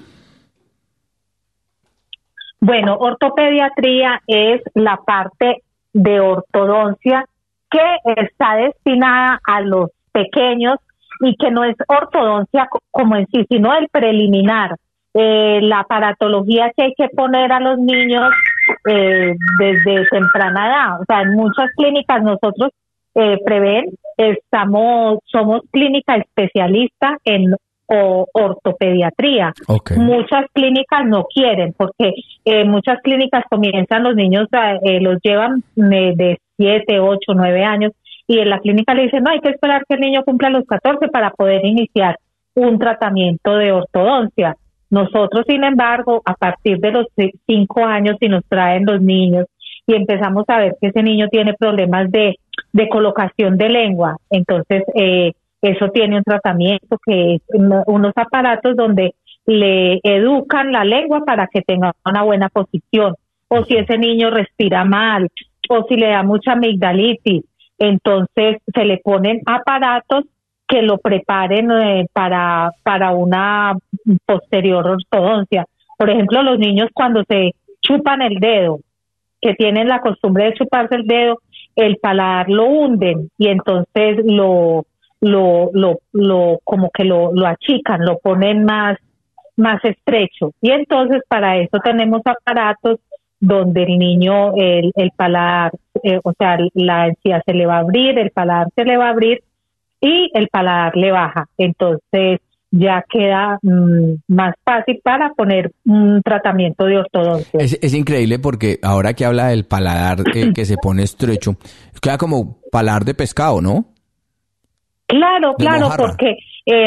Bueno, ortopediatría es la parte de ortodoncia que está destinada a los pequeños y que no es ortodoncia como en sí, sino el preliminar, eh, la aparatología que hay que poner a los niños eh, desde temprana edad. O sea, en muchas clínicas nosotros eh, Preven estamos, somos clínica especialista en o ortopediatría. Okay. Muchas clínicas no quieren porque eh, muchas clínicas comienzan los niños, eh, los llevan de, de siete, ocho, nueve años y en la clínica le dicen no, hay que esperar que el niño cumpla los catorce para poder iniciar un tratamiento de ortodoncia. Nosotros, sin embargo, a partir de los cinco años, si nos traen los niños y empezamos a ver que ese niño tiene problemas de, de colocación de lengua, entonces eh, eso tiene un tratamiento que es unos aparatos donde le educan la lengua para que tenga una buena posición. O si ese niño respira mal, o si le da mucha amigdalitis, entonces se le ponen aparatos que lo preparen eh, para, para una posterior ortodoncia. Por ejemplo, los niños cuando se chupan el dedo, que tienen la costumbre de chuparse el dedo, el paladar lo hunden y entonces lo lo lo lo como que lo lo achican, lo ponen más más estrecho y entonces para eso tenemos aparatos donde el niño el el paladar eh, o sea la encía se le va a abrir, el paladar se le va a abrir y el paladar le baja, entonces ya queda mmm, más fácil para poner un tratamiento de ortodoncia. Es, es increíble porque ahora que habla del paladar que, que se pone estrecho, queda como paladar de pescado, ¿no? Claro, claro, porque el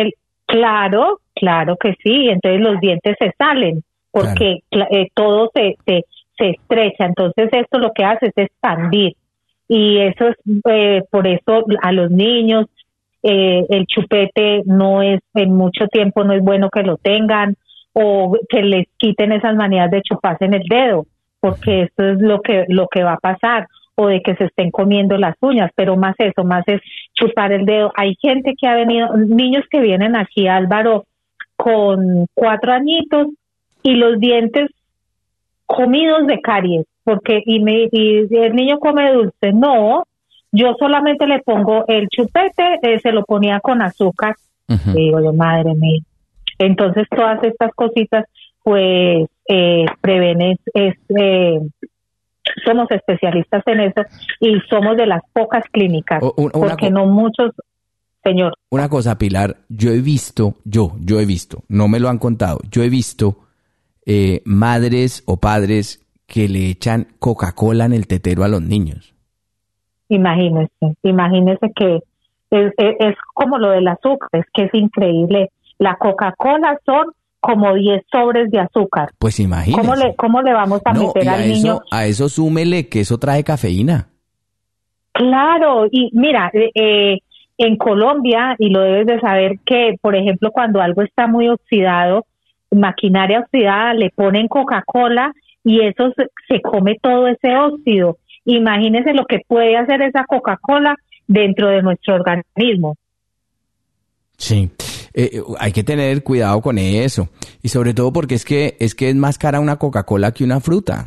Claro, claro que sí, entonces los dientes se salen porque claro. eh, todo se, se, se estrecha, entonces esto lo que hace es expandir y eso es eh, por eso a los niños eh, el chupete no es, en mucho tiempo no es bueno que lo tengan o que les quiten esas manías de chuparse en el dedo, porque esto es lo que, lo que va a pasar, o de que se estén comiendo las uñas, pero más eso, más es chupar el dedo. Hay gente que ha venido, niños que vienen aquí, Álvaro, con cuatro añitos y los dientes comidos de caries, porque y, me, y el niño come dulce. No, yo solamente le pongo el chupete, eh, se lo ponía con azúcar. Uh-huh. Y digo yo, madre mía. Entonces todas estas cositas, pues, eh, prevén, es, eh, somos especialistas en eso y somos de las pocas clínicas, o, una, porque una, no muchos, señor. Una cosa, Pilar, yo he visto, yo, yo he visto, no me lo han contado, yo he visto eh, madres o padres que le echan Coca-Cola en el tetero a los niños. Imagínese, imagínese que es, es, es como lo del azúcar, es que es increíble. La Coca-Cola son como diez sobres de azúcar. Pues imagínese. ¿Cómo le, cómo le vamos a no, meter al a niño? Eso, a eso súmele que eso trae cafeína. Claro, y mira, eh, en Colombia, y lo debes de saber que, por ejemplo, cuando algo está muy oxidado, maquinaria oxidada, le ponen Coca-Cola y eso se, se come todo ese óxido. Imagínese lo que puede hacer esa Coca-Cola dentro de nuestro organismo. Sí. Eh, hay que tener cuidado con eso y sobre todo porque es que es que es más cara una Coca-Cola que una fruta.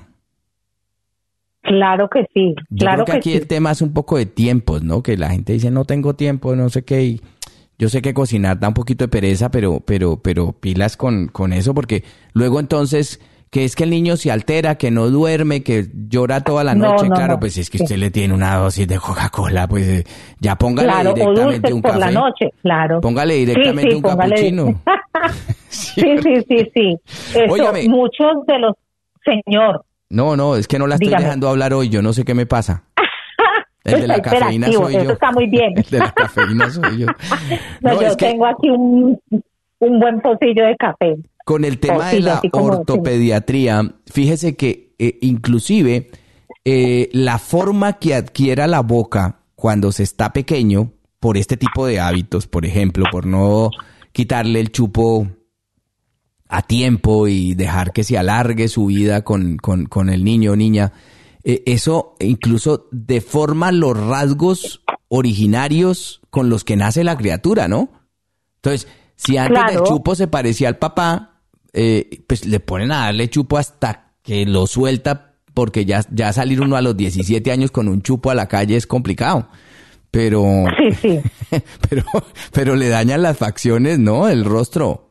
Claro que sí, Yo claro creo que, que aquí sí. El tema es un poco de tiempos, ¿no? Que la gente dice no tengo tiempo, no sé qué. Y yo sé que cocinar da un poquito de pereza, pero pero pero pilas con con eso porque luego entonces que es que el niño se altera, que no duerme, que llora toda la noche, no, no, claro, no. Pues es que usted sí. le tiene una dosis de Coca-Cola, pues eh, ya póngale claro, directamente o un por café. La noche, claro. Póngale directamente sí, sí, un póngale capuchino. sí, sí, sí, sí. Eso, Óigame. Muchos de los, señor. No, no, es que no la estoy dígame. dejando hablar hoy, yo no sé qué me pasa. El de la está cafeína soy yo. Eso está muy bien. El de la cafeína soy yo. no, no, yo es tengo que... aquí un, un buen pocillo de café. Con el tema de la ortopediatría, fíjese que eh, inclusive eh, la forma que adquiera la boca cuando se está pequeño, por este tipo de hábitos, por ejemplo, por no quitarle el chupo a tiempo y dejar que se alargue su vida con, con, con el niño o niña, eh, eso incluso deforma los rasgos originarios con los que nace la criatura, ¿no? Entonces, si antes claro. del chupo se parecía al papá, eh, pues le ponen a darle chupo hasta que lo suelta, porque ya, ya salir uno a los diecisiete años con un chupo a la calle es complicado. Pero, sí, sí. pero, pero le dañan las facciones, ¿no? El rostro.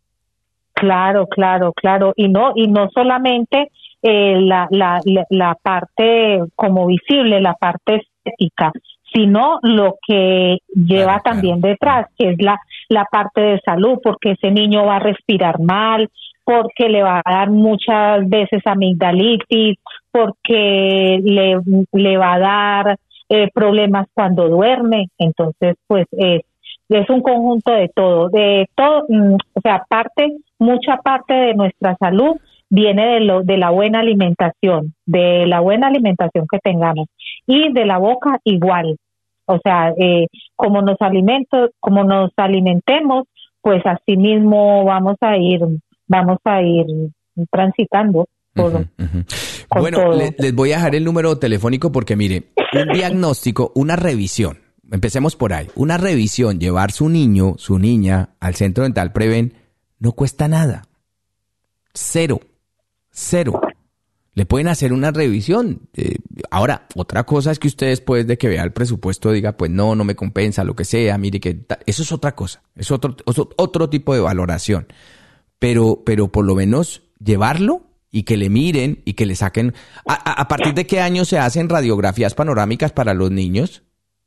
Claro, claro, claro. Y no, y no solamente eh, la, la, la, la parte como visible, la parte estética, sino lo que lleva claro, también claro. detrás, que es la, la parte de salud, porque ese niño va a respirar mal, porque le va a dar muchas veces amigdalitis, porque le, le va a dar eh, problemas cuando duerme. Entonces, pues es, es un conjunto de todo, de todo, o sea, parte, mucha parte de nuestra salud viene de lo de la buena alimentación, de la buena alimentación que tengamos, y de la boca igual. O sea, eh, como nos alimento, como nos alimentemos, pues así mismo vamos a ir, vamos a ir transitando por, uh-huh, uh-huh. Bueno, le, les voy a dejar el número telefónico porque mire, un diagnóstico, una revisión, empecemos por ahí, una revisión, llevar su niño, su niña al Centro Dental Preven no cuesta nada, cero. Cero. Le pueden hacer una revisión. Eh, ahora, otra cosa es que usted después de que vea el presupuesto diga, pues no, no me compensa, lo que sea, mire que... Ta... Eso es otra cosa, es otro, otro, otro tipo de valoración. Pero, pero por lo menos llevarlo y que le miren y que le saquen... ¿A, a, a partir de qué año se hacen radiografías panorámicas para los niños?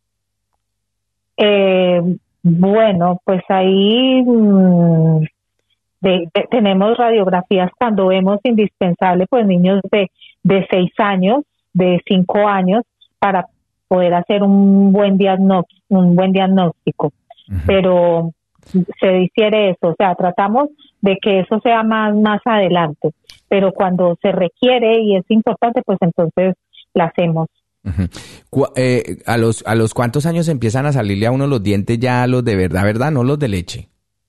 Eh, bueno, pues ahí... Mmm... De, de, tenemos radiografías cuando vemos indispensable pues niños de, de seis años, de cinco años, para poder hacer un buen diagnóstico, un buen diagnóstico. Uh-huh. Pero se difiere eso, o sea, tratamos de que eso sea más, más adelante, pero cuando se requiere y es importante, pues entonces la hacemos. Uh-huh. Cu- eh, ¿a los a los cuántos años empiezan a salirle a uno los dientes ya los de verdad, verdad, no los de leche?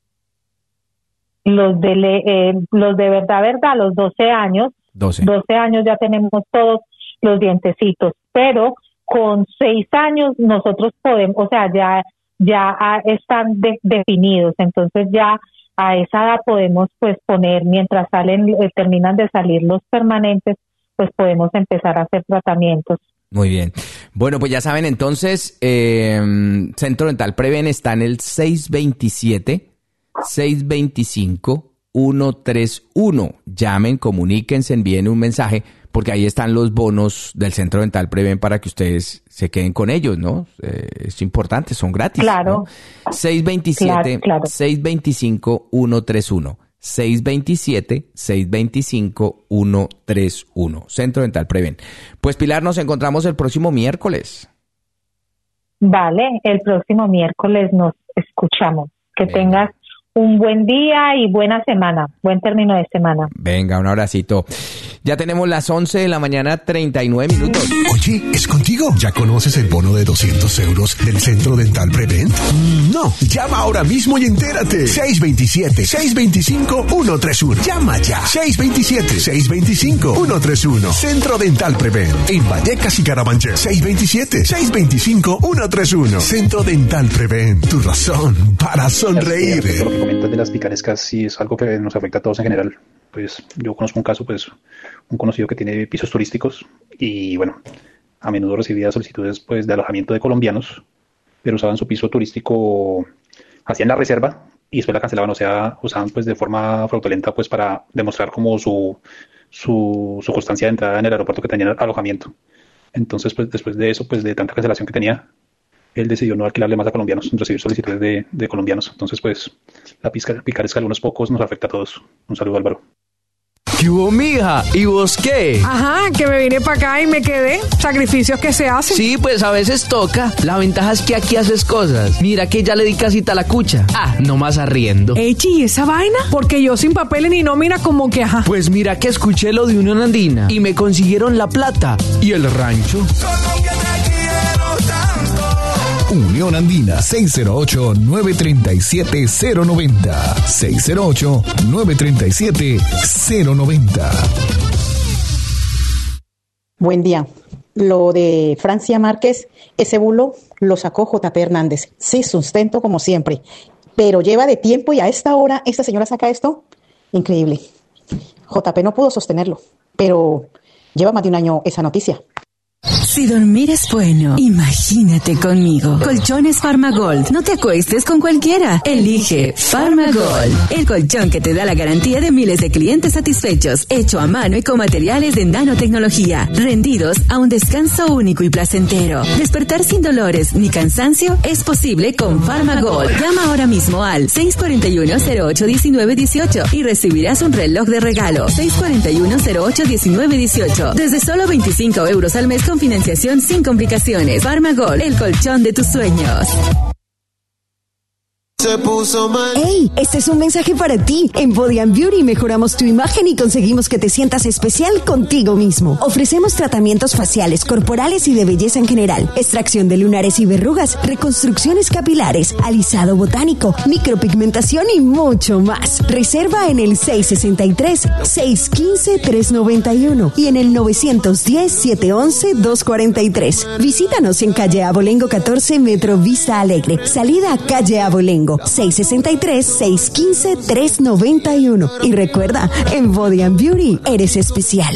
Los de le- eh, los de verdad, verdad, a los doce años, doce. doce años ya tenemos todos los dientecitos, pero con seis años nosotros podemos, o sea, ya ya ah, están de- definidos, entonces ya a esa edad podemos pues poner, mientras salen, eh, terminan de salir los permanentes, pues podemos empezar a hacer tratamientos. Muy bien. Bueno, pues ya saben, entonces, eh, Centro Dental Preven está en el seis dos siete, seis dos cinco, uno tres uno. Llamen, comuníquense, envíen un mensaje, porque ahí están los bonos del Centro Dental Preven para que ustedes se queden con ellos, ¿no? Eh, es importante, son gratis. Claro. ¿no? seis dos siete, Claro, claro. seis dos cinco, uno tres uno. seis dos siete, seis dos cinco, uno tres uno. Centro Dental Preven. Pues Pilar, nos encontramos el próximo miércoles. Vale, el próximo miércoles nos escuchamos. Que Venga. tengas un buen día y buena semana, buen término de semana. Venga, un abracito. Ya tenemos las once de la mañana, treinta y nueve minutos. Oye, ¿es contigo? ¿Ya conoces el bono de doscientos euros del Centro Dental Prevent? Mm, No, llama ahora mismo y entérate. seis dos siete, seis dos cinco, uno tres uno. Llama ya. seis dos siete, seis dos cinco, uno tres uno. Centro Dental Prevent. En Vallecas y Carabanchel. seis dos siete, seis dos cinco, uno tres uno. Centro Dental Prevent. Tu razón para sonreír. Lo que comentas de las picarescas sí es algo que nos afecta a todos en general. Pues yo conozco un caso, pues un conocido que tiene pisos turísticos y bueno, a menudo recibía solicitudes pues de alojamiento de colombianos, pero usaban su piso turístico, hacían la reserva y después la cancelaban, o sea, usaban pues de forma fraudulenta pues para demostrar como su, su, su constancia de entrada en el aeropuerto que tenían alojamiento. Entonces pues después de eso, pues de tanta cancelación que tenía, él decidió no alquilarle más a colombianos, recibir solicitudes de, de colombianos. Entonces pues la pica- picaresca a algunos pocos nos afecta a todos. Un saludo, Álvaro. ¿Qué hubo, mija? ¿Y vos qué? Ajá, que me vine para acá y me quedé. Sacrificios que se hacen. Sí, pues a veces toca. La ventaja es que aquí haces cosas. Mira que ya le di casita a la cucha. Ah, no más arriendo. Echi, ¿y esa vaina? Porque yo sin papeles ni nómina como que ajá. Pues mira que escuché lo de Unión Andina y me consiguieron la plata. ¿Y el rancho? Unión Andina, seis cero ocho, nueve tres siete, cero nueve cero. seis cero ocho, nueve tres siete, cero nueve cero. Buen día. Lo de Francia Márquez, ese bulo lo sacó J P Hernández. Sí, sustento como siempre. Pero lleva de tiempo y a esta hora esta señora saca esto. Increíble. J P no pudo sostenerlo, pero lleva más de un año esa noticia. Si dormir es bueno, imagínate conmigo. Colchones Farmagold. No te acuestes con cualquiera. Elige Farmagold. El colchón que te da la garantía de miles de clientes satisfechos. Hecho a mano y con materiales de nanotecnología. Rendidos a un descanso único y placentero. Despertar sin dolores ni cansancio es posible con Farmagold. Llama ahora mismo al seis cuatro uno, cero ocho, uno nueve uno ocho y recibirás un reloj de regalo. seis cuatro uno, cero ocho, uno nueve uno ocho. Desde solo veinticinco euros al mes con financiación sin complicaciones. Farmagol, el colchón de tus sueños. Se puso mal. ¡Ey! Este es un mensaje para ti. En Body and Beauty mejoramos tu imagen y conseguimos que te sientas especial contigo mismo. Ofrecemos tratamientos faciales, corporales y de belleza en general. Extracción de lunares y verrugas, reconstrucciones capilares, alisado botánico, micropigmentación y mucho más. Reserva en el seis seis tres, seis uno cinco, tres nueve uno y en el nueve uno cero, siete uno uno, dos cuatro tres. Visítanos en calle Abolengo catorce, Metro Vista Alegre. Salida a calle Abolengo. seis seis tres, seis uno cinco, tres nueve uno. Y recuerda, en Body and Beauty eres especial.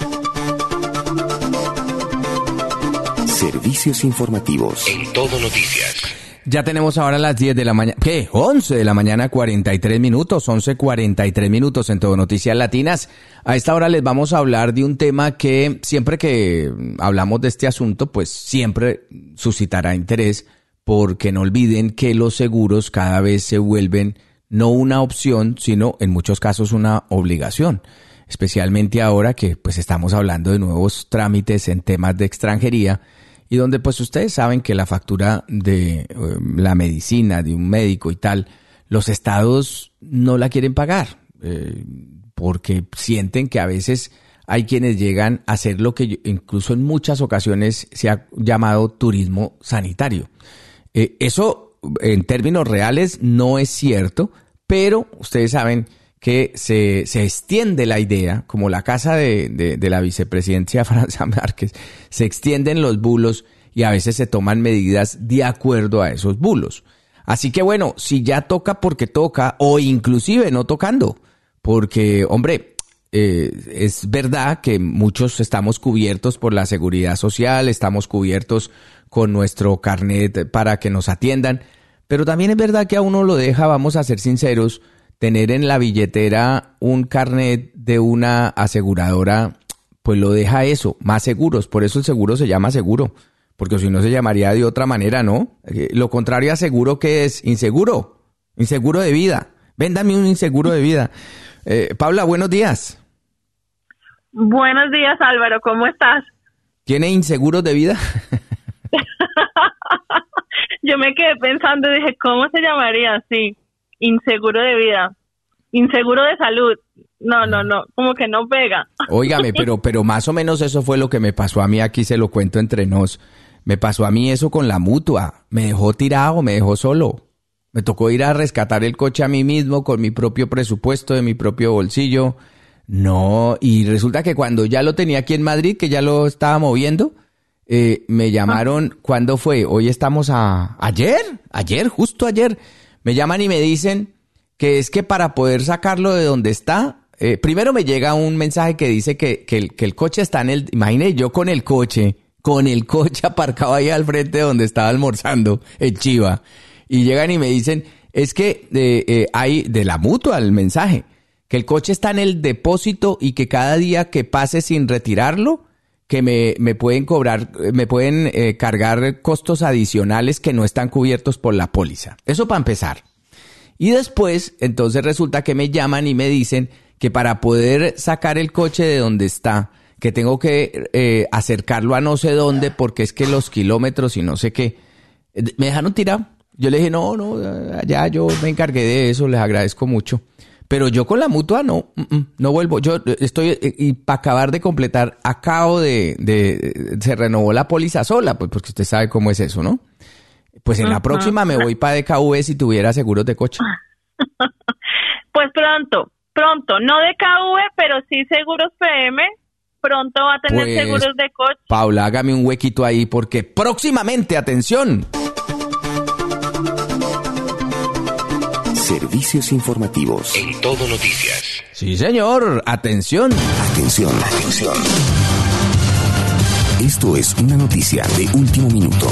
Servicios informativos. En Todo Noticias. Ya tenemos ahora las diez de la mañana, ¿qué? once de la mañana, cuarenta y tres minutos, once cuarenta y tres minutos en Todo Noticias Latinas. A esta hora les vamos a hablar de un tema que siempre que hablamos de este asunto, pues siempre suscitará interés, porque no olviden que los seguros cada vez se vuelven no una opción, sino en muchos casos una obligación. Especialmente ahora que pues estamos hablando de nuevos trámites en temas de extranjería y donde pues ustedes saben que la factura de eh, la medicina de un médico y tal los estados no la quieren pagar, eh, porque sienten que a veces hay quienes llegan a hacer lo que incluso en muchas ocasiones se ha llamado turismo sanitario. Eh, eso en términos reales no es cierto, pero ustedes saben que se, se extiende la idea, como la casa de, de, de la vicepresidencia Francia Márquez, se extienden los bulos y a veces se toman medidas de acuerdo a esos bulos. Así que bueno, si ya toca porque toca, o inclusive no tocando, porque hombre, eh, es verdad que muchos estamos cubiertos por la seguridad social, estamos cubiertos con nuestro carnet para que nos atiendan, pero también es verdad que a uno lo deja, vamos a ser sinceros, tener en la billetera un carnet de una aseguradora, pues lo deja eso, más seguros. Por eso el seguro se llama seguro, porque si no se llamaría de otra manera, ¿no? Eh, lo contrario a seguro, ¿qué es? Inseguro, inseguro de vida. Véndame un inseguro de vida. Eh, Paula, buenos días. Buenos días, Álvaro, ¿cómo estás? ¿Tiene inseguros de vida? Yo me quedé pensando y dije, ¿cómo se llamaría? Sí. Inseguro de vida, inseguro de salud. No, no, no, como que no pega. Óigame, pero, pero más o menos eso fue lo que me pasó a mí, aquí se lo cuento entre nos. Me pasó a mí eso con la mutua, me dejó tirado, me dejó solo. Me tocó ir a rescatar el coche a mí mismo con mi propio presupuesto de mi propio bolsillo. No, y resulta que cuando ya lo tenía aquí en Madrid, que ya lo estaba moviendo, eh, me llamaron, ah. ¿Cuándo fue? Hoy estamos a... ¿Ayer? Ayer, justo ayer. Me llaman y me dicen que es que para poder sacarlo de donde está, eh, primero me llega un mensaje que dice que, que, el, que el coche está en el... Imagínate yo con el coche, con el coche aparcado ahí al frente de donde estaba almorzando el Chiva. Y llegan y me dicen, es que eh, eh, hay de la mutua el mensaje, que el coche está en el depósito y que cada día que pase sin retirarlo, que me, me pueden cobrar, me pueden eh, cargar costos adicionales que no están cubiertos por la póliza. Eso para empezar. Y después, entonces resulta que me llaman y me dicen que para poder sacar el coche de donde está, que tengo que eh, acercarlo a no sé dónde porque es que los kilómetros y no sé qué, me dejaron tirado. Yo le dije, no, no, ya yo me encargué de eso, les agradezco mucho. Pero yo con la mutua no, no vuelvo. Yo estoy, y para acabar de completar, acabo de, de, se renovó la póliza sola, pues porque usted sabe cómo es eso, ¿no? Pues en la próxima me voy para D K V si tuviera seguros de coche. Pues pronto, pronto, no D K V, pero sí seguros P M, pronto va a tener pues, seguros de coche. Paula, hágame un huequito ahí porque próximamente, atención. Servicios informativos. En Todo Noticias. Sí, señor. Atención. Atención. Atención. Esto es una noticia de último minuto.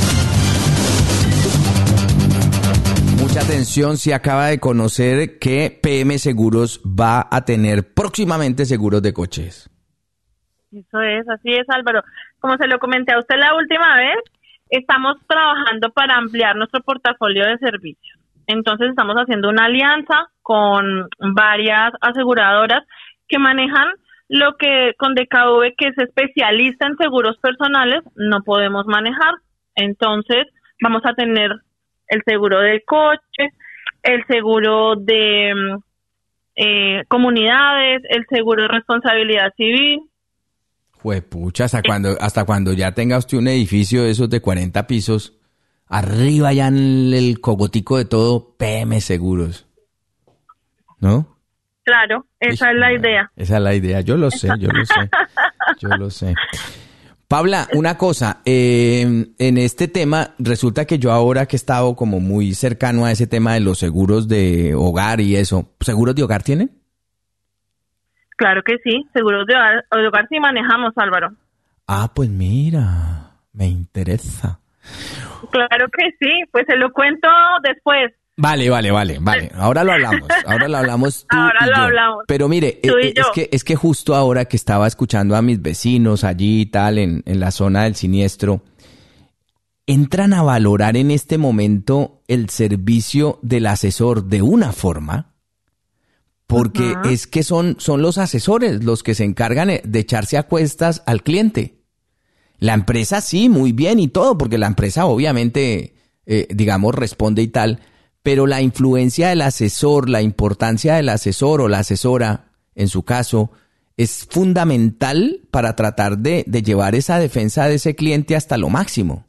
Mucha atención, se acaba de conocer que P M Seguros va a tener próximamente seguros de coches. Eso es, así es, Álvaro. Como se lo comenté a usted la última vez, estamos trabajando para ampliar nuestro portafolio de servicios. Entonces estamos haciendo una alianza con varias aseguradoras que manejan lo que con D K V, que es especialista en seguros personales, no podemos manejar. Entonces vamos a tener el seguro del coche, el seguro de eh, comunidades, el seguro de responsabilidad civil. Juepucha, hasta cuando, hasta cuando ya tenga usted un edificio de esos de cuarenta pisos, arriba ya en el cogotico de todo, P M Seguros, ¿no? Claro, esa es la idea. Esa es la idea, yo lo sé, yo lo sé, yo lo sé. Paula, una cosa, eh, en este tema, resulta que yo ahora que he estado como muy cercano a ese tema de los seguros de hogar y eso, ¿seguros de hogar tienen? Claro que sí, seguros de hogar, de hogar sí manejamos, Álvaro. Ah, pues mira, me interesa. Claro que sí, pues se lo cuento después. Vale, vale, vale, vale. Ahora lo hablamos, ahora lo hablamos tú Ahora y lo yo. hablamos. Pero mire, Tú y es, yo. es que es que justo ahora que estaba escuchando a mis vecinos allí y tal en, en la zona del siniestro, entran a valorar en este momento el servicio del asesor de una forma, porque uh-huh. es que son, son los asesores los que se encargan de echarse a cuestas al cliente. La empresa sí, muy bien y todo, porque la empresa obviamente, eh, digamos, responde y tal, pero la influencia del asesor, la importancia del asesor o la asesora, en su caso, es fundamental para tratar de, de llevar esa defensa de ese cliente hasta lo máximo.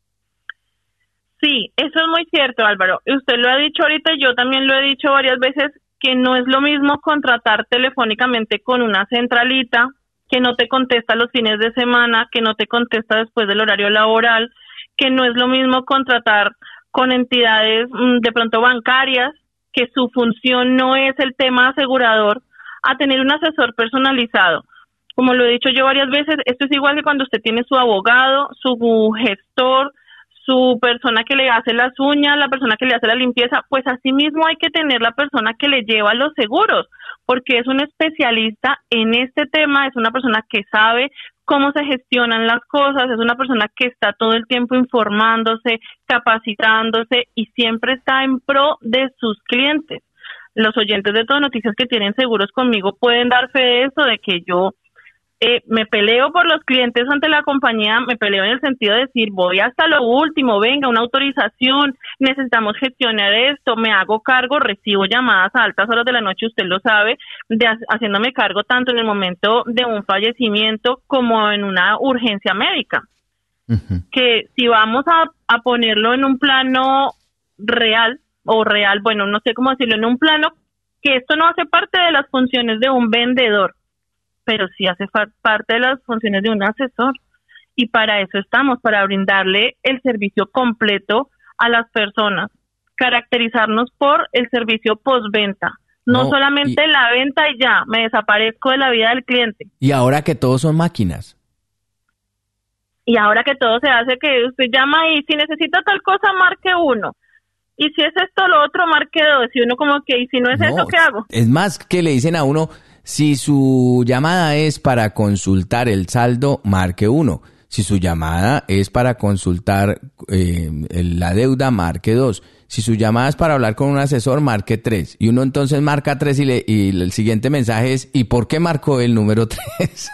Sí, eso es muy cierto, Álvaro. Usted lo ha dicho ahorita y yo también lo he dicho varias veces, que no es lo mismo contratar telefónicamente con una centralita que no te contesta los fines de semana, que no te contesta después del horario laboral, que no es lo mismo contratar con entidades de pronto bancarias, que su función no es el tema asegurador, a tener un asesor personalizado. Como lo he dicho yo varias veces, esto es igual que cuando usted tiene su abogado, su gestor, su persona que le hace las uñas, la persona que le hace la limpieza, pues así mismo hay que tener la persona que le lleva los seguros, porque es un especialista en este tema, es una persona que sabe cómo se gestionan las cosas, es una persona que está todo el tiempo informándose, capacitándose y siempre está en pro de sus clientes. Los oyentes de Todo Noticias que tienen seguros conmigo pueden dar fe de eso, de que yo Eh, me peleo por los clientes ante la compañía, me peleo en el sentido de decir, voy hasta lo último, venga, una autorización, necesitamos gestionar esto, me hago cargo, recibo llamadas a altas horas de la noche, usted lo sabe, de haciéndome cargo tanto en el momento de un fallecimiento como en una urgencia médica. Uh-huh. Que si vamos a, a ponerlo en un plano real, o real, bueno, no sé cómo decirlo, en un plano que esto no hace parte de las funciones de un vendedor, pero sí hace fa- parte de las funciones de un asesor. Y para eso estamos, para brindarle el servicio completo a las personas, caracterizarnos por el servicio postventa. No, no solamente y, la venta y ya, me desaparezco de la vida del cliente. Y ahora que todos son máquinas. Y ahora que todo se hace, que usted llama y si necesita tal cosa, marque uno. Y si es esto, lo otro, marque dos. Y uno como que, y si no es no, eso, ¿qué hago? Es más que le dicen a uno, si su llamada es para consultar el saldo, marque uno. Si su llamada es para consultar eh, la deuda, marque dos. Si su llamada es para hablar con un asesor, marque tres. Y uno entonces marca tres y, le, y el siguiente mensaje es, ¿y por qué marcó el número tres?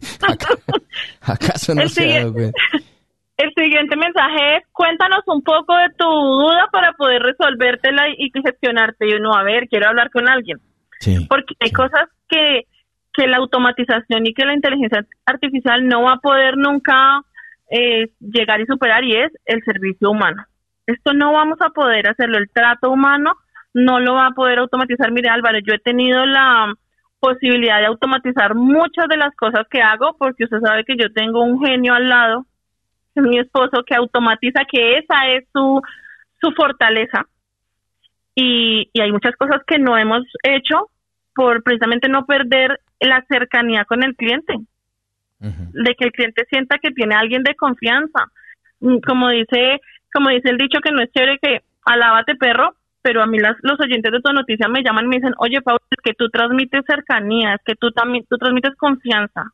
¿Acaso no se ha dado cuenta? El siguiente mensaje es, cuéntanos un poco de tu duda para poder resolvértela y gestionarte. Y uno, a ver, quiero hablar con alguien. Sí, porque hay sí. cosas que, que la automatización y que la inteligencia artificial no va a poder nunca eh, llegar y superar, y es el servicio humano. Esto no vamos a poder hacerlo, el trato humano no lo va a poder automatizar. Mire, Álvaro, yo he tenido la posibilidad de automatizar muchas de las cosas que hago, porque usted sabe que yo tengo un genio al lado, es mi esposo, que automatiza, que esa es su, su fortaleza. Y, y hay muchas cosas que no hemos hecho por precisamente no perder la cercanía con el cliente, uh-huh. de que el cliente sienta que tiene a alguien de confianza. Como dice, como dice el dicho, que no es chévere que alábate perro, pero a mí las, los oyentes de Tu Noticia me llaman y me dicen, oye, Paula, es que tú transmites cercanía, es que tú también, tú transmites confianza.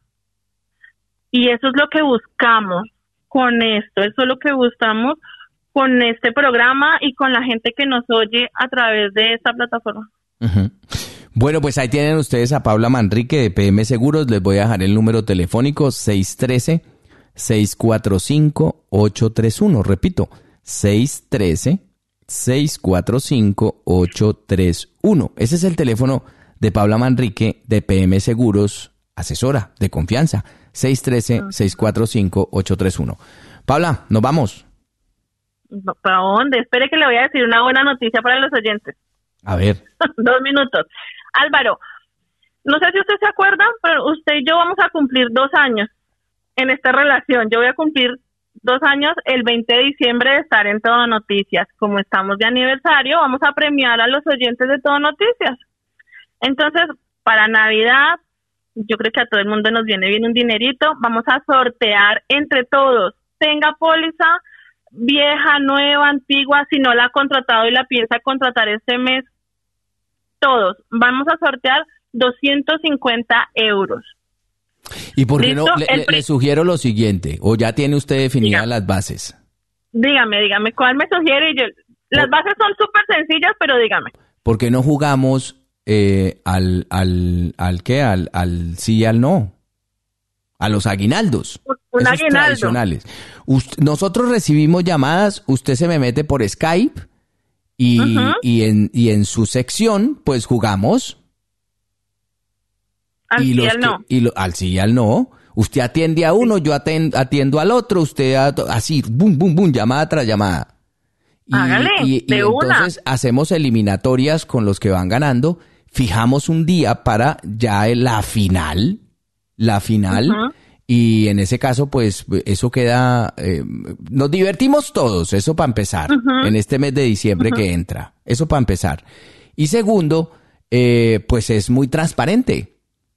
Y eso es lo que buscamos con esto, eso es lo que buscamos con este programa y con la gente que nos oye a través de esta plataforma. Uh-huh. Bueno, pues ahí tienen ustedes a Paula Manrique de P M Seguros. Les voy a dejar el número telefónico seis uno tres, seis cuatro cinco, ocho tres uno. Repito, seis uno tres, seis cuatro cinco, ocho tres uno. Ese es el teléfono de Paula Manrique de P M Seguros, asesora de confianza. seis uno tres, seis cuatro cinco, ocho tres uno. Paula, nos vamos. ¿Para dónde? Espere que le voy a decir una buena noticia para los oyentes. A ver. Dos minutos. Álvaro, no sé si usted se acuerda, pero usted y yo vamos a cumplir dos años en esta relación. Yo voy a cumplir dos años el veinte de diciembre de estar en Todo Noticias. Como estamos de aniversario, vamos a premiar a los oyentes de Todo Noticias. Entonces, para Navidad, yo creo que a todo el mundo nos viene bien un dinerito. Vamos a sortear entre todos. Tenga póliza vieja, nueva, antigua, si no la ha contratado y la piensa contratar este mes, todos. Vamos a sortear doscientos cincuenta euros. ¿Y por qué no? Le, le, le sugiero lo siguiente, o ya tiene usted definidas dígame. Las bases. Dígame, dígame, ¿cuál me sugiere? Yo, las por, bases son súper sencillas, pero dígame. ¿Por qué no jugamos eh, al, al, al qué? Al, al sí y al no. A los aguinaldos. Un esos aguinaldo. Tradicionales. Ust- nosotros recibimos llamadas, usted se me mete por Skype Y, Ujú. y, en, y en su sección, pues jugamos. Al y sí, los al que- no. y lo- al sí y al no. Usted atiende a uno, yo aten- atiendo al otro, usted a- así, boom, boom, boom, llamada tras llamada. Y, Hágale, y- y de una. entonces hacemos eliminatorias con los que van ganando. Fijamos un día para ya la final, la final. Ujú. Y en ese caso, pues eso queda, eh, nos divertimos todos, eso para empezar, Ujú. en este mes de diciembre Ujú. que entra, eso para empezar. Y segundo, eh, pues es muy transparente.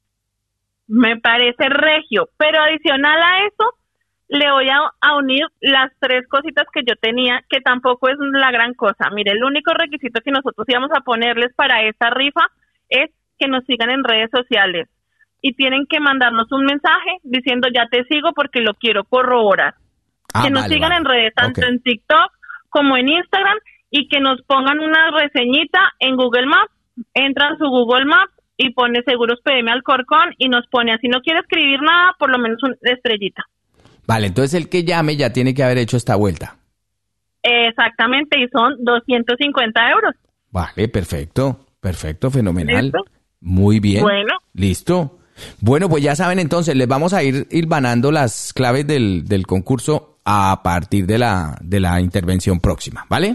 Me parece regio, pero adicional a eso, le voy a, a unir las tres cositas que yo tenía, que tampoco es la gran cosa. Mire, el único requisito que nosotros íbamos a ponerles para esta rifa es que nos sigan en redes sociales y tienen que mandarnos un mensaje diciendo ya te sigo porque lo quiero corroborar. Ah, que nos vale, sigan vale. en redes, tanto Ok. en TikTok como en Instagram, y que nos pongan una reseñita en Google Maps. Entran a su Google Maps y pone Seguros P M Alcorcón y nos pone, así no quiere escribir nada, por lo menos una estrellita. Vale, entonces el que llame ya tiene que haber hecho esta vuelta. Exactamente, y son doscientos cincuenta euros. Vale, perfecto, perfecto, fenomenal. ¿Listo? Muy bien. Bueno. Listo. Bueno, pues ya saben entonces, les vamos a ir hilvanando las claves del, del concurso a partir de la, de la intervención próxima, ¿vale?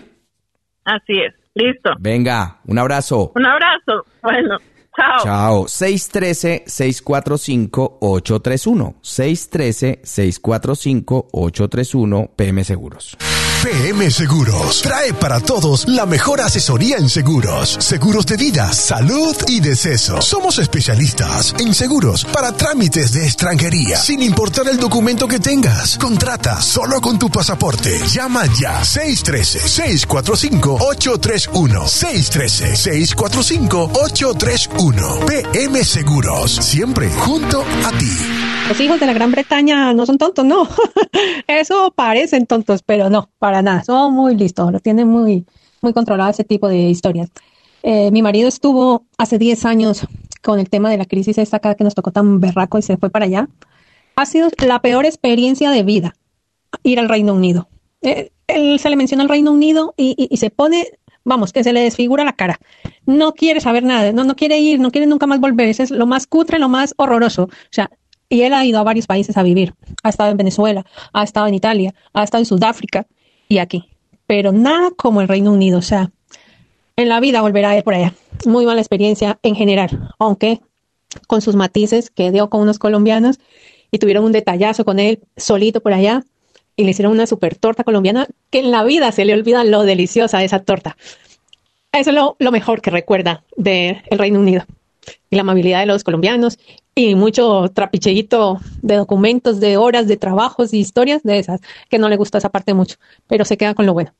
Así es, listo. Venga, un abrazo. Un abrazo. Bueno, chao. Chao. seis uno tres, seis cuatro cinco, ocho tres uno. seis uno tres, seis cuatro cinco, ocho tres uno P M Seguros. P M Seguros trae para todos la mejor asesoría en seguros, seguros de vida, salud y deceso. Somos especialistas en seguros para trámites de extranjería, sin importar el documento que tengas. Contrata solo con tu pasaporte. Llama ya seis uno tres, seis cuatro cinco, ocho tres uno. seis uno tres, seis cuatro cinco, ocho tres uno. P M Seguros, siempre junto a ti. Los hijos de la Gran Bretaña no son tontos, no. Eso parecen tontos, pero no, para nada. Son muy listos, lo tienen muy, muy controlado ese tipo de historias. Eh, mi marido estuvo hace diez años con el tema de la crisis esta acá que nos tocó tan berraco y se fue para allá. Ha sido la peor experiencia de vida ir al Reino Unido. Eh, él se le menciona al Reino Unido y, y, y se pone, vamos, que se le desfigura la cara. No quiere saber nada, no, no quiere ir, no quiere nunca más volver. Eso es lo más cutre, lo más horroroso. O sea, y él ha ido a varios países a vivir. Ha estado en Venezuela, ha estado en Italia, ha estado en Sudáfrica y aquí. Pero nada como el Reino Unido. O sea, en la vida volverá a ir por allá. Muy mala experiencia en general, aunque con sus matices que dio con unos colombianos y tuvieron un detallazo con él solito por allá y le hicieron una super torta colombiana que en la vida se le olvida lo deliciosa de esa torta. Eso es lo, lo mejor que recuerda del Reino Unido. Y la amabilidad de los colombianos y mucho trapicheíto de documentos, de horas, de trabajos y historias de esas, que no le gusta esa parte mucho, pero se queda con lo bueno.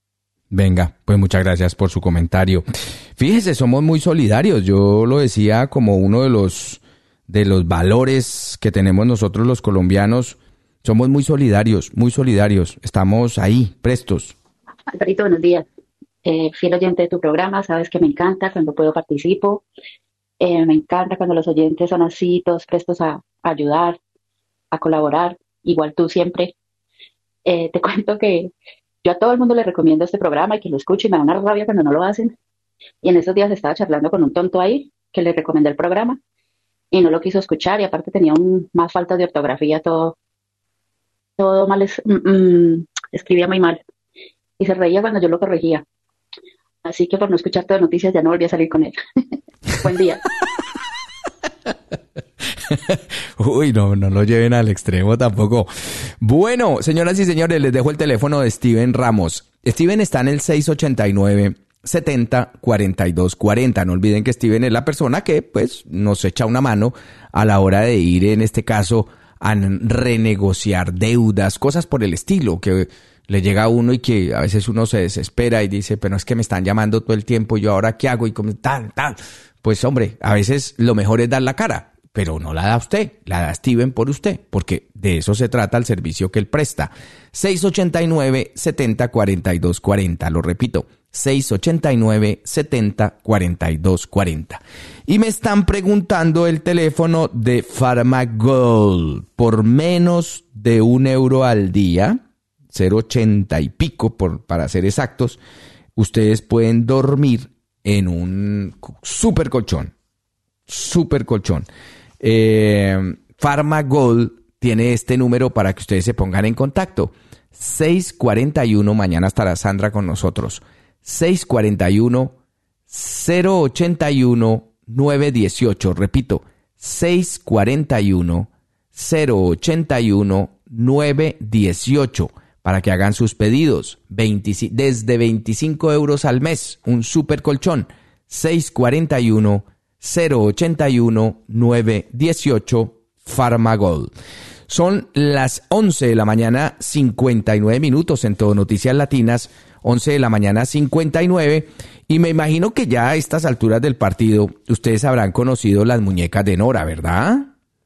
Venga, pues muchas gracias por su comentario. Fíjese, somos muy solidarios. Yo lo decía como uno de los de los valores que tenemos nosotros los colombianos. Somos muy solidarios, muy solidarios. Estamos ahí, prestos. Alvarito, buenos días. Eh, fiel oyente de tu programa, sabes que me encanta cuando puedo participo. Eh, me encanta cuando los oyentes son así, todos prestos a, a ayudar, a colaborar, igual tú siempre. Eh, te cuento que yo a todo el mundo le recomiendo este programa y que lo escuche y me da una rabia cuando no lo hacen. Y en esos días estaba charlando con un tonto ahí que le recomendé el programa y no lo quiso escuchar y aparte tenía un, más falta de ortografía, todo, todo mal, es, mm, mm, escribía muy mal y se reía cuando yo lo corregía. Así que por no escuchar todas noticias ya no volví a salir con él. Buen día. Uy, no, no lo lleven al extremo tampoco. Bueno, señoras y señores, les dejo el teléfono de Steven Ramos. Steven está en el seis ocho nueve, setenta, cuarenta y dos cuarenta. No olviden que Steven es la persona que, pues, nos echa una mano a la hora de ir, en este caso, a renegociar deudas, cosas por el estilo, que le llega a uno y que a veces uno se desespera y dice, pero es que me están llamando todo el tiempo y yo ahora qué hago y como tal, tal. Pues hombre, a veces lo mejor es dar la cara, pero no la da usted, la da Steven por usted, porque de eso se trata el servicio que él presta. seis ocho nueve, setenta, cuarenta y dos cuarenta, lo repito, seis ocho nueve, setenta, cuarenta y dos cuarenta. Y me están preguntando el teléfono de Farmagol. Por menos de un euro al día, cero ochenta y pico por, para ser exactos, ustedes pueden dormir en un super colchón. Super colchón. Eh, Farmagold tiene este número para que ustedes se pongan en contacto. seis cuarenta y uno, mañana estará Sandra con nosotros. seis cuarenta y uno, cero ochenta y uno, nueve dieciocho. Repito, seis cuarenta y uno, cero ochenta y uno, nueve dieciocho. Para que hagan sus pedidos. veinte, desde veinticinco euros al mes. Un super colchón. seis cuarenta y uno, cero ochenta y uno, nueve dieciocho. Farmagold. Son las once de la mañana, cincuenta y nueve minutos en Todo Noticias Latinas. once de la mañana, cincuenta y nueve. Y me imagino que ya a estas alturas del partido ustedes habrán conocido las muñecas de Nora, ¿verdad?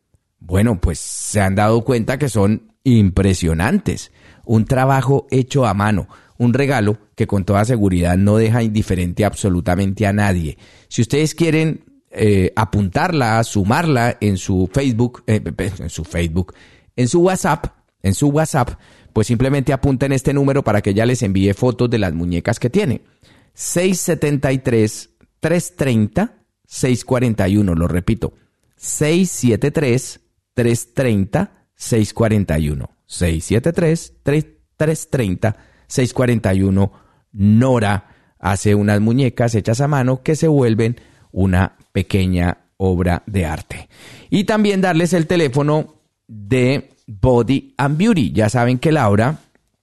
Bueno, pues se han dado cuenta que son impresionantes. Un trabajo hecho a mano, un regalo que con toda seguridad no deja indiferente absolutamente a nadie. Si ustedes quieren eh, apuntarla, sumarla en su Facebook, eh, en su Facebook, en su WhatsApp, en su WhatsApp, pues simplemente apunten este número para que ella les envíe fotos de las muñecas que tiene. seis siete tres, tres tres cero, seis cuatro uno, lo repito, seis siete tres, tres tres cero, seis cuatro uno. seis siete tres, tres tres cero, seis cuatro uno. Nora hace unas muñecas hechas a mano que se vuelven una pequeña obra de arte. Y también darles el teléfono de Body and Beauty. Ya saben que Laura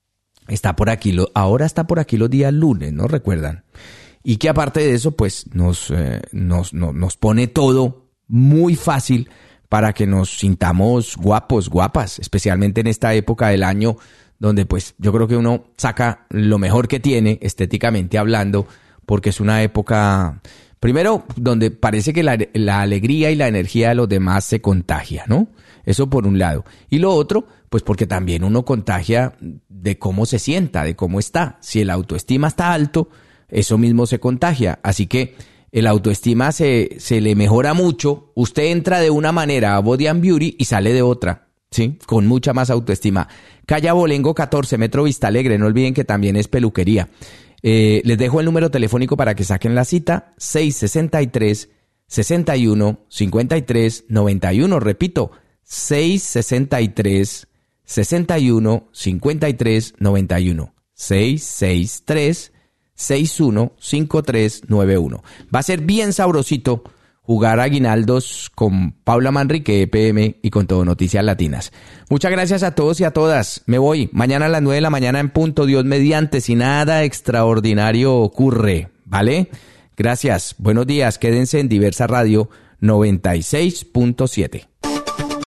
está por aquí, lo, ahora está por aquí los días lunes, ¿no? Recuerdan. Y que aparte de eso, pues nos, eh, nos, nos, nos pone todo muy fácil para que nos sintamos guapos, guapas, especialmente en esta época del año donde pues yo creo que uno saca lo mejor que tiene estéticamente hablando, porque es una época, primero, donde parece que la, la alegría y la energía de los demás se contagia, ¿no? Eso por un lado. Y lo otro, pues porque también uno contagia de cómo se sienta, de cómo está. Si el autoestima está alto, eso mismo se contagia. Así que el autoestima se, se le mejora mucho. Usted entra de una manera a Body and Beauty y sale de otra, ¿sí? Con mucha más autoestima. Calle Abolengo catorce, Metro Vista Alegre. No olviden que también es peluquería. Eh, les dejo el número telefónico para que saquen la cita. seis sesenta y tres, sesenta y uno, cincuenta y tres, noventa y uno. Repito, seis sesenta y tres, sesenta y uno, cincuenta y tres, noventa y uno. seis seis tres, seis uno cinco tres nueve uno. Va a ser bien sabrosito jugar aguinaldos con Paula Manrique, E P M y con Todo Noticias Latinas. Muchas gracias a todos y a todas. Me voy. Mañana a las nueve de la mañana en punto, Dios mediante, si nada extraordinario ocurre. ¿Vale? Gracias. Buenos días. Quédense en Diversa Radio noventa y seis punto siete.